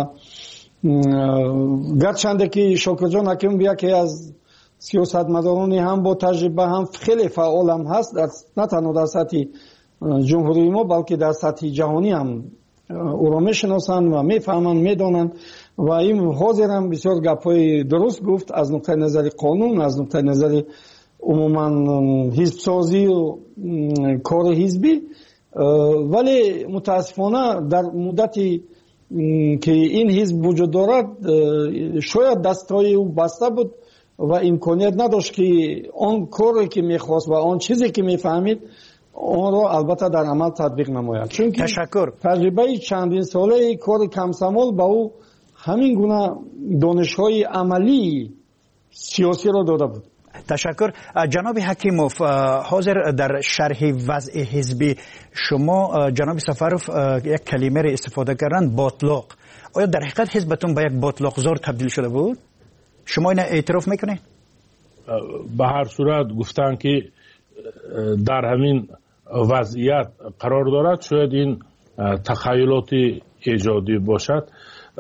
Speaker 7: گرچنده که شاکر جان حکیم یکی از سیاستمدارانی هم با تجربه هم خیلی فعال هم هست، نه تنها در سطح جمهوری ما بلکه در سطح جهانی هم او را میشناسند و میفهمند میدانند و این حاضر هم بسیار گپ‌های درست گفت از نقطه نظر قانون، از نقطه نظر عموما حزب سازی و کار حزبی. ولی متاسفانه در مدتی که این حزب وجود دارد شاید دستای او بسته بود و امکانیت نداشت که آن کاری که میخواست و آن چیزی که میفهمید آن را البته در عمل تطبیق نماید. چون که
Speaker 10: تشکر.
Speaker 7: تجربه چندین ساله کار کمسمال با او همین گونه دانش‌های عملی سیاسی را داده بود.
Speaker 10: تشکر. جناب حکیموف، حاضر در شرح وضع حزبی شما جناب سفروف یک کلمه را استفاده کردن، باطلاق. آیا در حقیقت حزبتون به یک باطلاق زار تبدیل شده بود؟ شما این اعتراف میکنه؟
Speaker 3: به هر صورت گفتن که در همین وضعیت قرار دارد، شاید این تخیلات ایجادی باشد،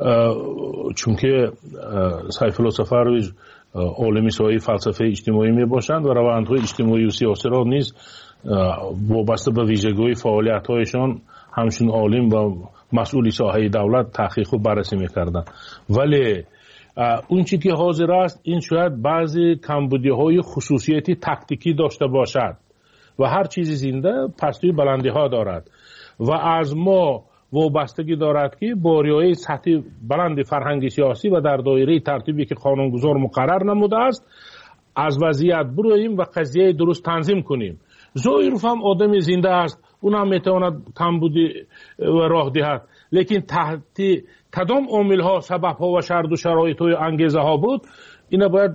Speaker 3: چون که سیف الله سفروف عالمی سایه فلسفه اجتماعی می باشند و روندهای اجتماعی و سیاسی را نیز وابسته به ویژگی‌های فعالیت‌هایشان همچون عالم و مسئول ساحه دولت تحقیق و بررسی می‌کردند. ولی اون چیزی که حاضر است این شاید بعضی کمبودی‌های خصوصیتی تکتیکی داشته باشد و هر چیزی زنده پستوی بلندی‌ها دارد و از ما وابستگی دارد که با رعایت سطح بلند فرهنگ سیاسی و در دایره ترتیبی که قانونگذار مقرر نموده است از وضعیت برویم و قضیه درست تنظیم کنیم. زویروف هم آدم زنده است، اون هم میتواند کمبودی و راه دهد، لیکن تحت کدام عامل ها، سبب ها و شرط و شرایط های انگیزه ها بود، اینا باید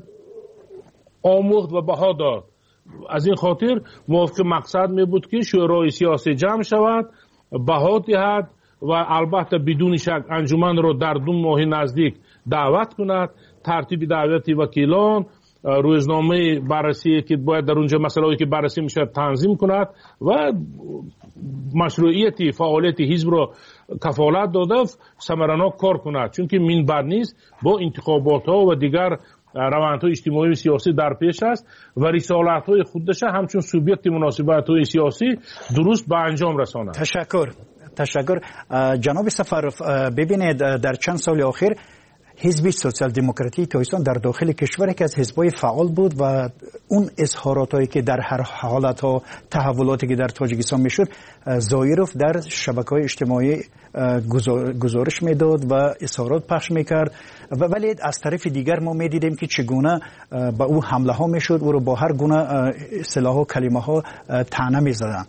Speaker 3: آموخت و بها داد. از این خاطر موافق مقصد می بود که شورای سیاسی جمع شود، بها دهد و البته بدون شک انجمن را در دو ماه نزدیک دعوت کند، ترتیب دعوت وکیلان، روزنامه بررسی که باید در اونجا مسائلی که بررسی میشه تنظیم کند و مشروعیت فعالیت حزب را کفالت داده ثمرناک کار کند، چون که من بعد نیست با انتخابات ها و دیگر روندهای اجتماعی و سیاسی در پیش است و رسالت های خودش همچون سوبیکت مناسبت های سیاسی درست به انجام رساند.
Speaker 10: تشکر. تشکر. جناب سفروف، ببینید در چند سال اخیر حزب سوسیال دموکراتی تاجیکستان در داخل کشور که از حزبای فعال بود و اون اظهاراتایی که در هر حالت ها تحولاتی که در تاجیکستان میشد زایروف در شبکه‌های اجتماعی گزارش میداد و اظهارات پخش میکرد، و ولی از طرف دیگر ما میدیدیم که چگونه با او حمله ها میشد، او رو با هر گونه سلاح و کلمه ها طعنه میزدن.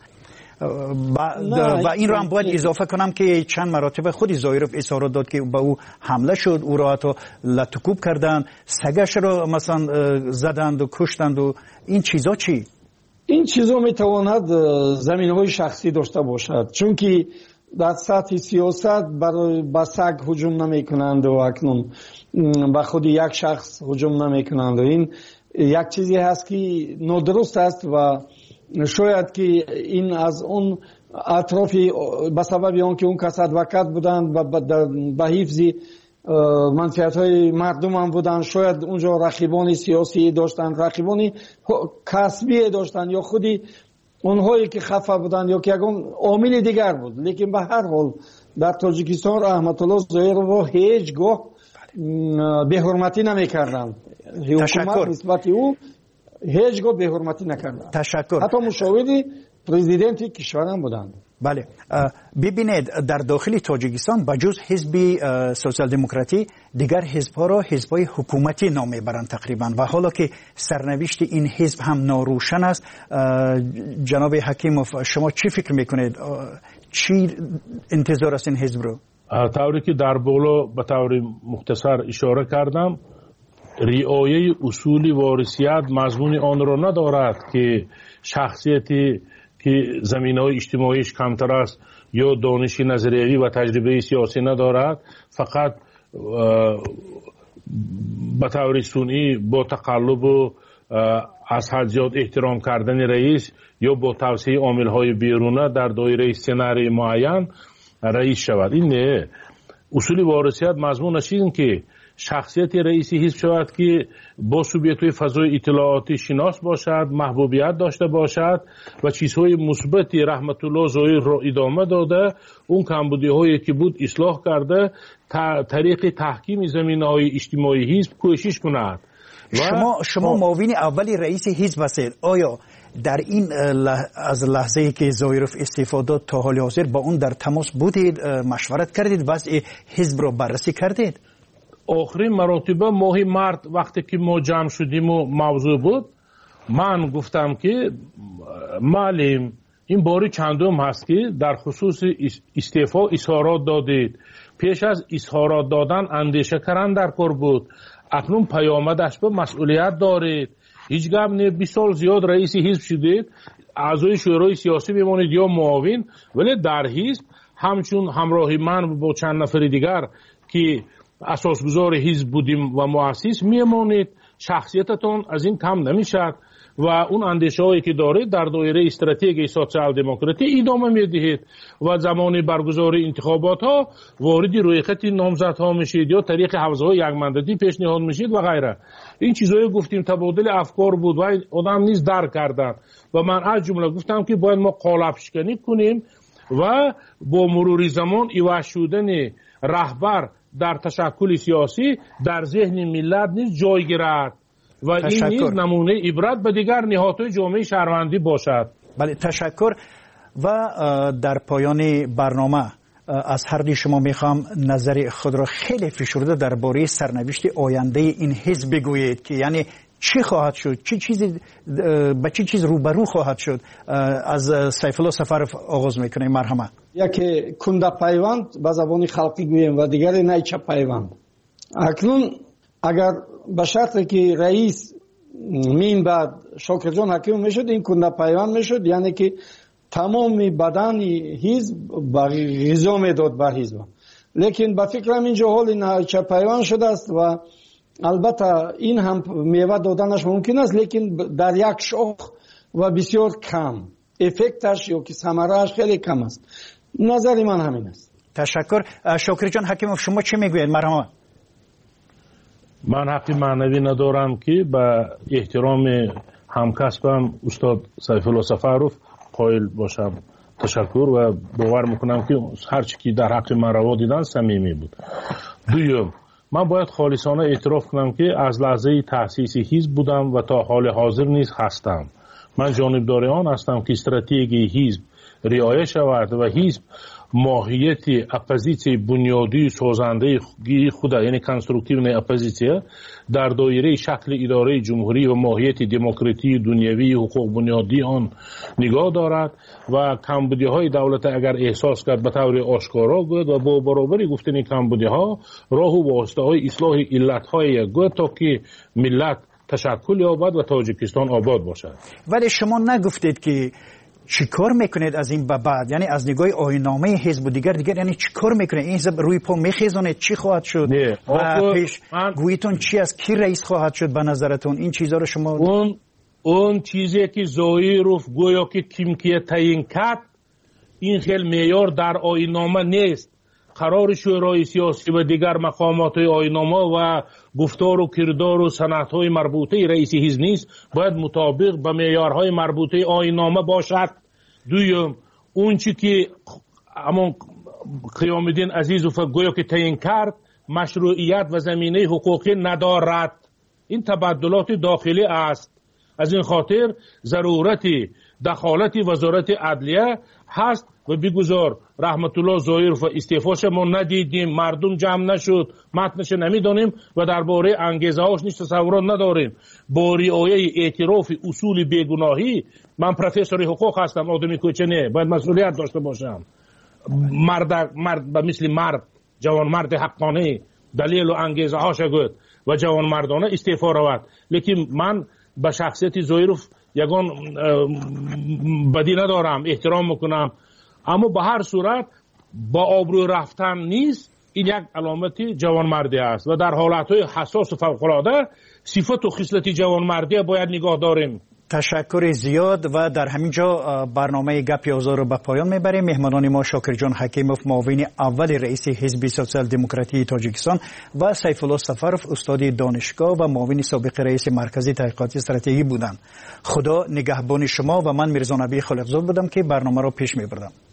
Speaker 10: و این رو هم باید اضافه کنم که چند مراتب خودی زایروف اظهارات داد که به او حمله شد، او را حتی لطکوب کردن، سگش را مثلا زدند و کشتند و این چیزا. چی؟
Speaker 7: این چیزا میتواند زمینه‌های شخصی داشته باشد، چون که در سطح سیاست برای به سگ هجوم نمیکنند و اکنون به خود یک شخص هجوم نمیکنند و این یک چیزی هست که نادرست است و شاید که این از اون اطرافی به سبب اون که اون کس ادوکات بودند و به حفظ منفعت های مردم هم بودند، شاید اونجا رقیبان سیاسی داشتند، رقیبان کسبی داشتند یا خودی اونهایی که خفه بودند یا که یکون عامل دیگر بود. لیکن به هر حال در تاجیکستان رحمت الله زایروف هیچگاه به حرمتی نمیکردند. حکومت نسبت او هیچگاه به حرمتی نکردند.
Speaker 10: تشکر.
Speaker 7: حتی مشاوری پرزیدنتی کشور هم بودند.
Speaker 10: بله، ببینید در داخل تاجیکستان بجز حزب سوسیال دموکراتی دیگر حزب‌ها را حزب‌های حکومتی نام میبرند تقریبا، و حالا که سرنوشت این حزب هم ناروشن است، جناب حکیموف شما چی فکر میکنید؟ چی انتظار است این حزب رو؟
Speaker 3: طوری که در بالا به طور مختصر اشاره کردم، رعایت اصول وارثیت مضمون آن را ندارد که شخصیتی که زمینه‌های اجتماعیش کمتر است یا دانش نظریه‌ای و تجربه سیاسی ندارد، فقط به طور سنئی با تقلب و از حد زیاد احترام کردن رئیس یا با توسعه عامل‌های بیرونه در دایره سناریوی معین رئیس شود. این نه. اصول وارثیت مضمونش این که شخصیت رئیس حزب شود که با سوبیکت‌های فضای اطلاعاتی شناس باشد، محبوبیت داشته باشد و چیزهای مثبتی رحمت الله زایر را ادامه داده، اون کمبودی‌هایی که بود اصلاح کرده، طریق تحکیم زمینه‌های اجتماعی حزب کوشش کند.
Speaker 10: شما شما معاون اولی رئیس حزب هستید، آیا در این لح... از لحظه‌ای که زایروف استعفا داد تا حال حاضر با اون در تماس بودید، مشورت کردید، وضع حزب را بررسی کردید؟
Speaker 3: آخرین مراتبه ماه مارت وقتی که ما جمع شدیم و موضوع بود، من گفتم که معلم این باری چندم هست که در خصوص استعفا اظهارات دادید، پیش از اظهارات دادن اندیشه کردن در کار بود، اکنون پیامدش به مسئولیت دارید، هیچ گپ نه. بیست سال زیاد رئیس حزب شدید، اعضای شورای سیاسی بمانید یا معاون، ولی در حزب همچون همراه من با چند نفر دیگر که اساسگزار حزب بودیم و مؤسس میمانید. شخصیتتون از این کم نمیشد و اون اندیشه هایی که دارید در دایره استراتژی سوسیال دموکراتی ادامه میدهید و زمان برگزاری انتخابات ها وارد روی خط نامزد ها میشید یا طریق حوزه های یک مندتی پیشنهاد میشید و غیره. این چیزایی گفتیم تبادل افکار بود و آدم نیز درک کردن و من از جمله گفتم که باید ما قالب شکنی کنیم و با مرور زمان ایواش شدن رهبر در تشکل سیاسی در ذهن ملت نیز جای گیرد و این نیز نمونه عبرت به دیگر نهادهای جامعه شهروندی باشد.
Speaker 10: بله تشکر. و در پایان برنامه از هر دوی شما میخوام نظر خود را خیلی فشرده درباره سرنوشت آینده این حزب بگویید که یعنی چی خواهد شد، چی چیزی به چی چیز روبرو خواهد شد. از سیف الله سفرов آغاز میکنیم. مرحمت.
Speaker 7: یکی کنده پیوند به زبان خلقی گوییم و دیگری نیچه پیوند. اکنون اگر به شرطی که رئیس مین بعد شاکر جان حکیم میشد این کنده پیوند میشد، یعنی که تمام بدن حزب غذا میداد به حزب. لیکن به فکرم اینجا حال نیچه پیوند شده است و البته این هم میوه دادنش ممکن است لیکن در یک شاخ و بسیار کم. افکتش یا که ثمره‌اش خیلی کم است. نظر من همین است.
Speaker 10: تشکر. شاکر جان حکیموف شما چی میگوید؟ مرحبا.
Speaker 3: من حقی معنوی ندارم که به احترام همکسبم استاد سیف الله سفرов قائل باشم. تشکر و باور میکنم که هر چی که در حق من روا دیدن صمیمی بود. دوم، من باید خالصانه اعتراف کنم که از لحظه تأسیس حزب بودم و تا حال حاضر نیز هستم. من جانبدار آن هستم که استراتژی حزب رعایت شود و حزب ماهیت اپوزیسیون بنیادی سازنده خود یعنی کنستروکتیو اپوزیسیون در دایره شکل اداره جمهوری و ماهیت دموکراتی دنیوی حقوق بنیادی آن نگاه دارد و کمبودی های دولت اگر احساس کرد به طور آشکارا گوید و با برابری گفتن کمبودی ها راه و واسطه های اصلاح علت های گوید تا که ملت تشکل یابد و تاجیکستان آباد باشد.
Speaker 10: ولی شما نگفتید که چی کار میکنید از این به بعد، یعنی از نگاه آیین‌نامه حزب و دیگر دیگر یعنی چی کار میکنید؟ این حزب روی پا میخیزونه چی خواهد شد و پیش من... گویتون چی است، کی رئیس خواهد شد به نظرتون؟ این چیزا رو شما
Speaker 3: اون اون چیزی که زایروف گویا که کیمکیه تعیین کرد این خیلی معیار در آیین‌نامه نیست. قرار شورای سیاسی و دیگر مقامات آیین‌نامه و گفتار و کردار و سنت‌های مربوطه رئیس حزب نیست، باید مطابق به معیارهای مربوطه آیین‌نامه باشد. دوم، اون چی که اما قیام الدین عزیزوف گویا که تعیین کرد مشروعیت و زمینه حقوقی ندارد. این تبدلات داخلی است. از این خاطر ضرورت دخالت وزارت عدلیه هست و بگذار رحمت الله ظاهرov استعفاش ما ندیدیم، مردم جمع نشد، متنش نمیدانیم و درباره انگیزه هاش نیست تصورات نداریم. با رعایت اعتراف اصول بیگناهی، من پروفسور حقوق هستم، آدمی کوچنه، باید مسئولیت داشته باشم. مرد مرد به مثل مرد، جوان مرد حقانه دلیل و انگیزه هاش گفت و جوان مردانه استعفا رود. لیکن من به شخصیت ظاهرov یگان بدی ندارم، احترام میکنم، اما به هر صورت با آبرو رفتن نیست. این یک علامت جوانمردی است و در حالتهای حساس و فوق‌العاده صفت و خصلت جوانمردی باید نگاه داریم.
Speaker 10: تشکر زیاد و در همین جا برنامه گپی آزار رو به پایان میبریم. مهمانان ما شاکر جان حکیموف معاون اول رئیس حزب سوسیال دموکراتی تاجیکستان و سیف الله سفرov استاد دانشگاه و معاون سابق رئیس مرکز تحقیقات استراتژی بودند. خدا نگهبان شما و من میرزا نبی خالقزاد بودم که برنامه را پیش میبردم.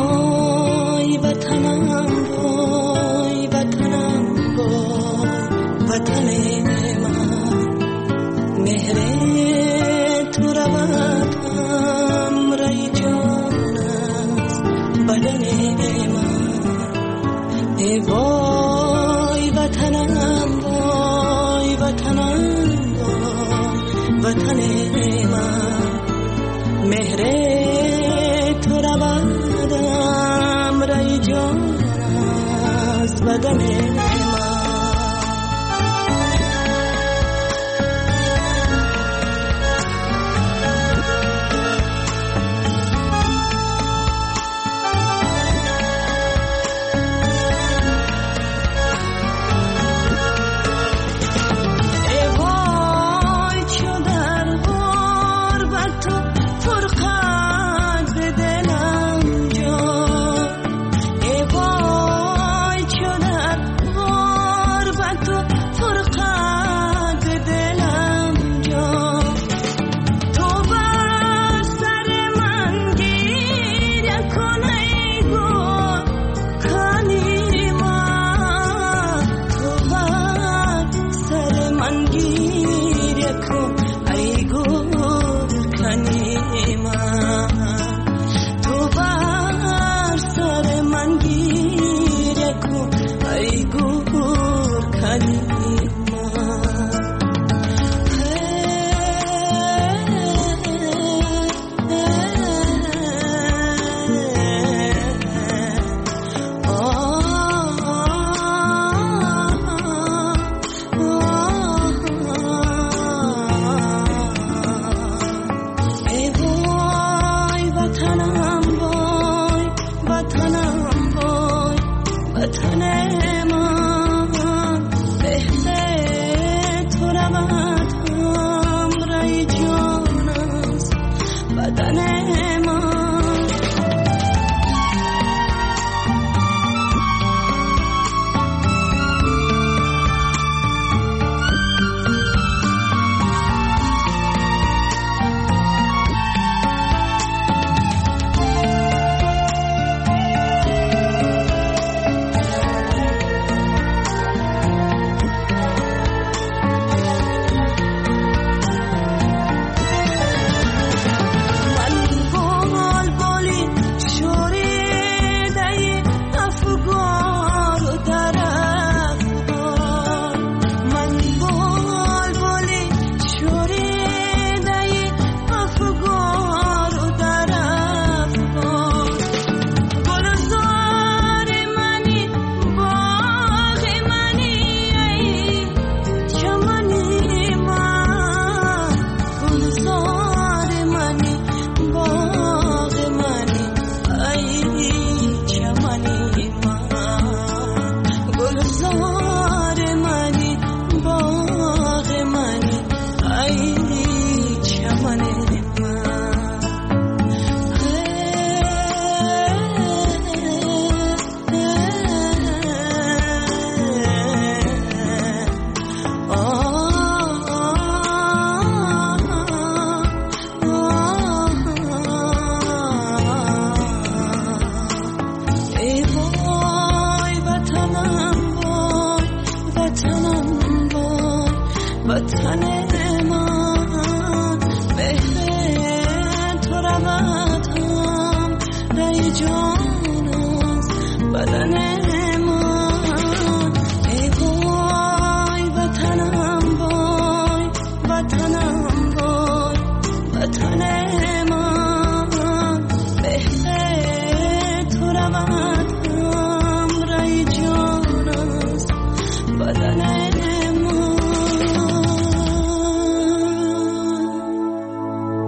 Speaker 13: وای وطنم وای وطنم وای وطن من مهر تو روادم رای جان است بدن من ای وای وطنم وای وطنم وای وطن من مهر تو روادم رای جان است بدن من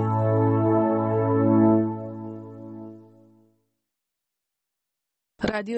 Speaker 9: رادیو